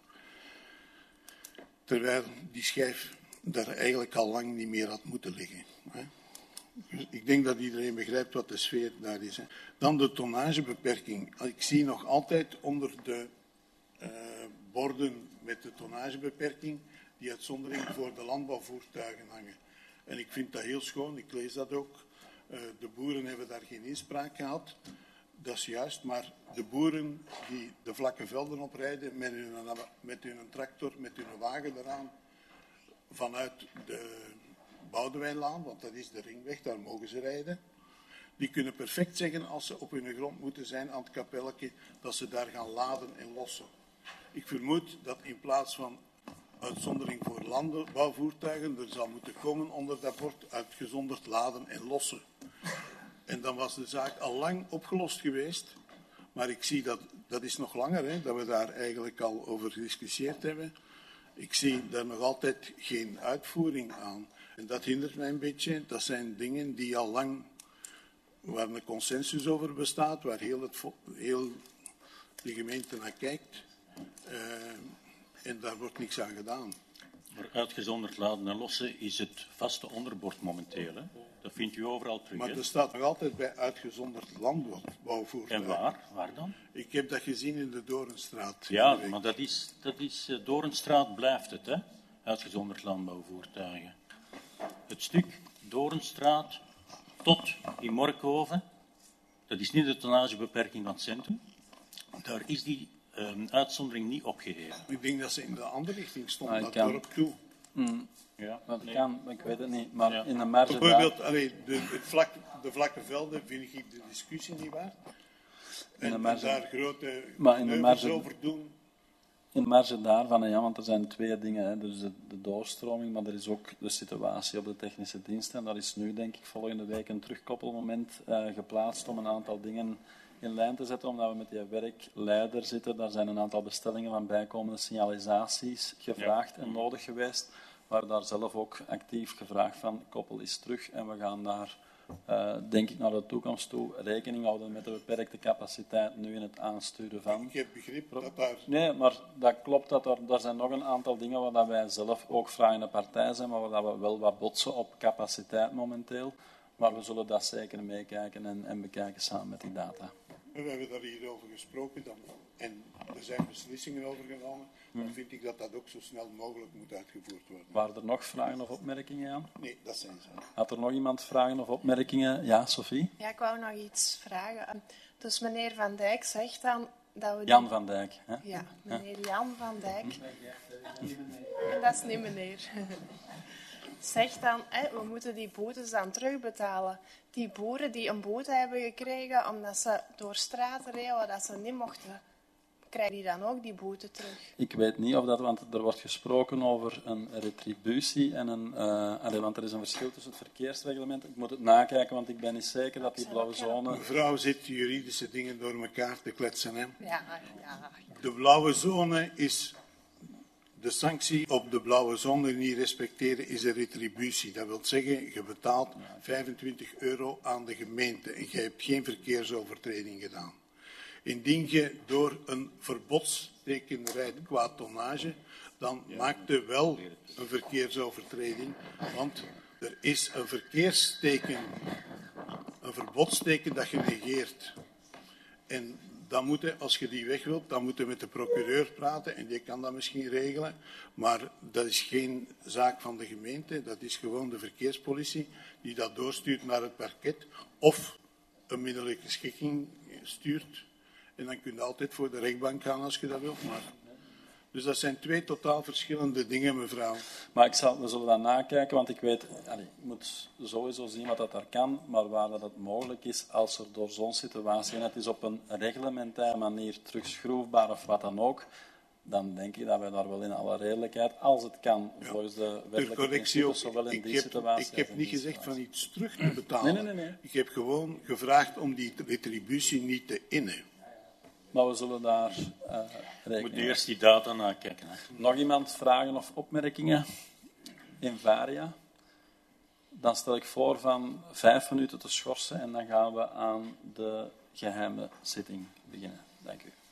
Terwijl die schijf daar eigenlijk al lang niet meer had moeten liggen. Hè? Ik denk dat iedereen begrijpt wat de sfeer daar is. Hè. Dan de tonnagebeperking. Ik zie nog altijd onder de uh, borden met de tonnagebeperking die uitzondering voor de landbouwvoertuigen hangen. En ik vind dat heel schoon, ik lees dat ook. Uh, de boeren hebben daar geen inspraak gehad. Dat is juist, maar de boeren die de vlakke velden oprijden met hun, met hun tractor, met hun wagen eraan, vanuit de Boudewijnlaan, want dat is de ringweg, daar mogen ze rijden. Die kunnen perfect zeggen, als ze op hun grond moeten zijn aan het kapelletje, dat ze daar gaan laden en lossen. Ik vermoed dat in plaats van uitzondering voor landbouwvoertuigen, er zal moeten komen onder dat bord uitgezonderd laden en lossen. En dan was de zaak al lang opgelost geweest, Maar ik zie dat, dat is nog langer, hè, dat we daar eigenlijk al over gediscussieerd hebben. Ik zie daar nog altijd geen uitvoering aan. En dat hindert mij een beetje. Dat zijn dingen die al lang, waar een consensus over bestaat, waar heel, het, heel de gemeente naar kijkt. Uh, en daar wordt niks aan gedaan. Maar uitgezonderd laden en lossen is het vaste onderbord momenteel. Hè? Dat vindt u overal terug. Maar hè? er staat nog altijd bij uitgezonderd landbouwvoertuigen. En waar? Waar dan? Ik heb dat gezien in de Doornstraat. Ja, maar dat is, dat is uh, Doornstraat blijft het, hè? Uitgezonderd landbouwvoertuigen. Het stuk Doornstraat tot in Morkhoven, dat is niet de tonnagebeperking van het centrum. Daar is die um, uitzondering niet opgeheven. Ik denk dat ze in de andere richting stond, Ah, dat kan. dorp toe. Mm. Ja, Dat nee. kan, ik weet het niet. Maar Ja. in de marge Bijvoorbeeld, daar, allee, de, het vlak, de vlakke velden vind ik de discussie niet waard. En, de en marge- daar grote maar in de keuzes marge- over doen. in de marge daarvan, ja, want er zijn twee dingen. Hè. Dus de, de doorstroming, maar er is ook de situatie op de technische diensten. En daar is nu, denk ik, volgende week een terugkoppelmoment uh, geplaatst om een aantal dingen in lijn te zetten, omdat we met die werkleider zitten. Daar zijn een aantal bestellingen van bijkomende signalisaties gevraagd ja. en nodig geweest. Maar daar zelf ook actief gevraagd van, koppel is terug. En we gaan daar, uh, denk ik, naar de toekomst toe rekening houden met de beperkte capaciteit nu in het aansturen van. Ik heb begrip dat daar... Nee, maar dat klopt. Dat er, er zijn nog een aantal dingen waar dat wij zelf ook vragende partij zijn, maar waar dat we wel wat botsen op capaciteit momenteel. Maar we zullen dat zeker meekijken en, en bekijken samen met die data. We hebben daar hier over gesproken dan, en er zijn beslissingen over genomen. Dan hmm. vind ik dat dat ook zo snel mogelijk moet uitgevoerd worden. Waren er nog vragen of opmerkingen aan? Nee, dat zijn ze. Had er nog iemand vragen of opmerkingen? Ja, Sophie? Ja, ik wou nog iets vragen. Dus meneer Van Dijk zegt dan dat we... Jan die... van Dijk. Hè? Ja, meneer Jan van Dijk. En dat is niet meneer. Zegt dan, hè, we moeten die boetes dan terugbetalen. Die boeren die een boete hebben gekregen omdat ze door straten reden dat ze niet mochten, krijgen die dan ook die boete terug? Ik weet niet of dat, want er wordt gesproken over een retributie en een, uh, allee, want er is een verschil tussen het verkeersreglement. Ik moet het nakijken, want ik ben niet zeker dat die blauwe zone... Mevrouw zit juridische dingen door elkaar te kletsen, hè? Ja, ja. De blauwe zone is... De sanctie op de blauwe zone niet respecteren is een retributie. Dat wil zeggen, je betaalt vijfentwintig euro aan de gemeente en je hebt geen verkeersovertreding gedaan. Indien je door een verbodsteken rijdt qua tonnage, dan maakt je wel een verkeersovertreding, want er is een verkeersteken, een verbodsteken dat je negeert. En dan moet je, als je die weg wilt, dan moet je met de procureur praten en die kan dat misschien regelen. Maar dat is geen zaak van de gemeente, dat is gewoon de verkeerspolitie die dat doorstuurt naar het parket of een middelijke schikking stuurt. En dan kun je altijd voor de rechtbank gaan als je dat wilt. Maar... Dus dat zijn twee totaal verschillende dingen, mevrouw. Maar ik zal, we zullen dat nakijken, want ik weet, allee, ik moet sowieso zien wat dat daar kan, maar waar dat het mogelijk is, als er door zo'n situatie, en het is op een reglementaire manier terugschroefbaar of wat dan ook, dan denk ik dat wij daar wel in alle redelijkheid, als het kan, ja. volgens de wettelijke principes, zowel in ik die heb, situatie Ik heb niet gezegd situatie. van iets terug te betalen. Nee, nee, nee, nee. Ik heb gewoon gevraagd om die retributie niet te innen. Maar we zullen daar uh, rekening Moet eerst die data nakijken. Hè. Nog iemand vragen of opmerkingen? In Varia? Dan stel ik voor van vijf minuten te schorsen en dan gaan we aan de geheime zitting beginnen. Dank u.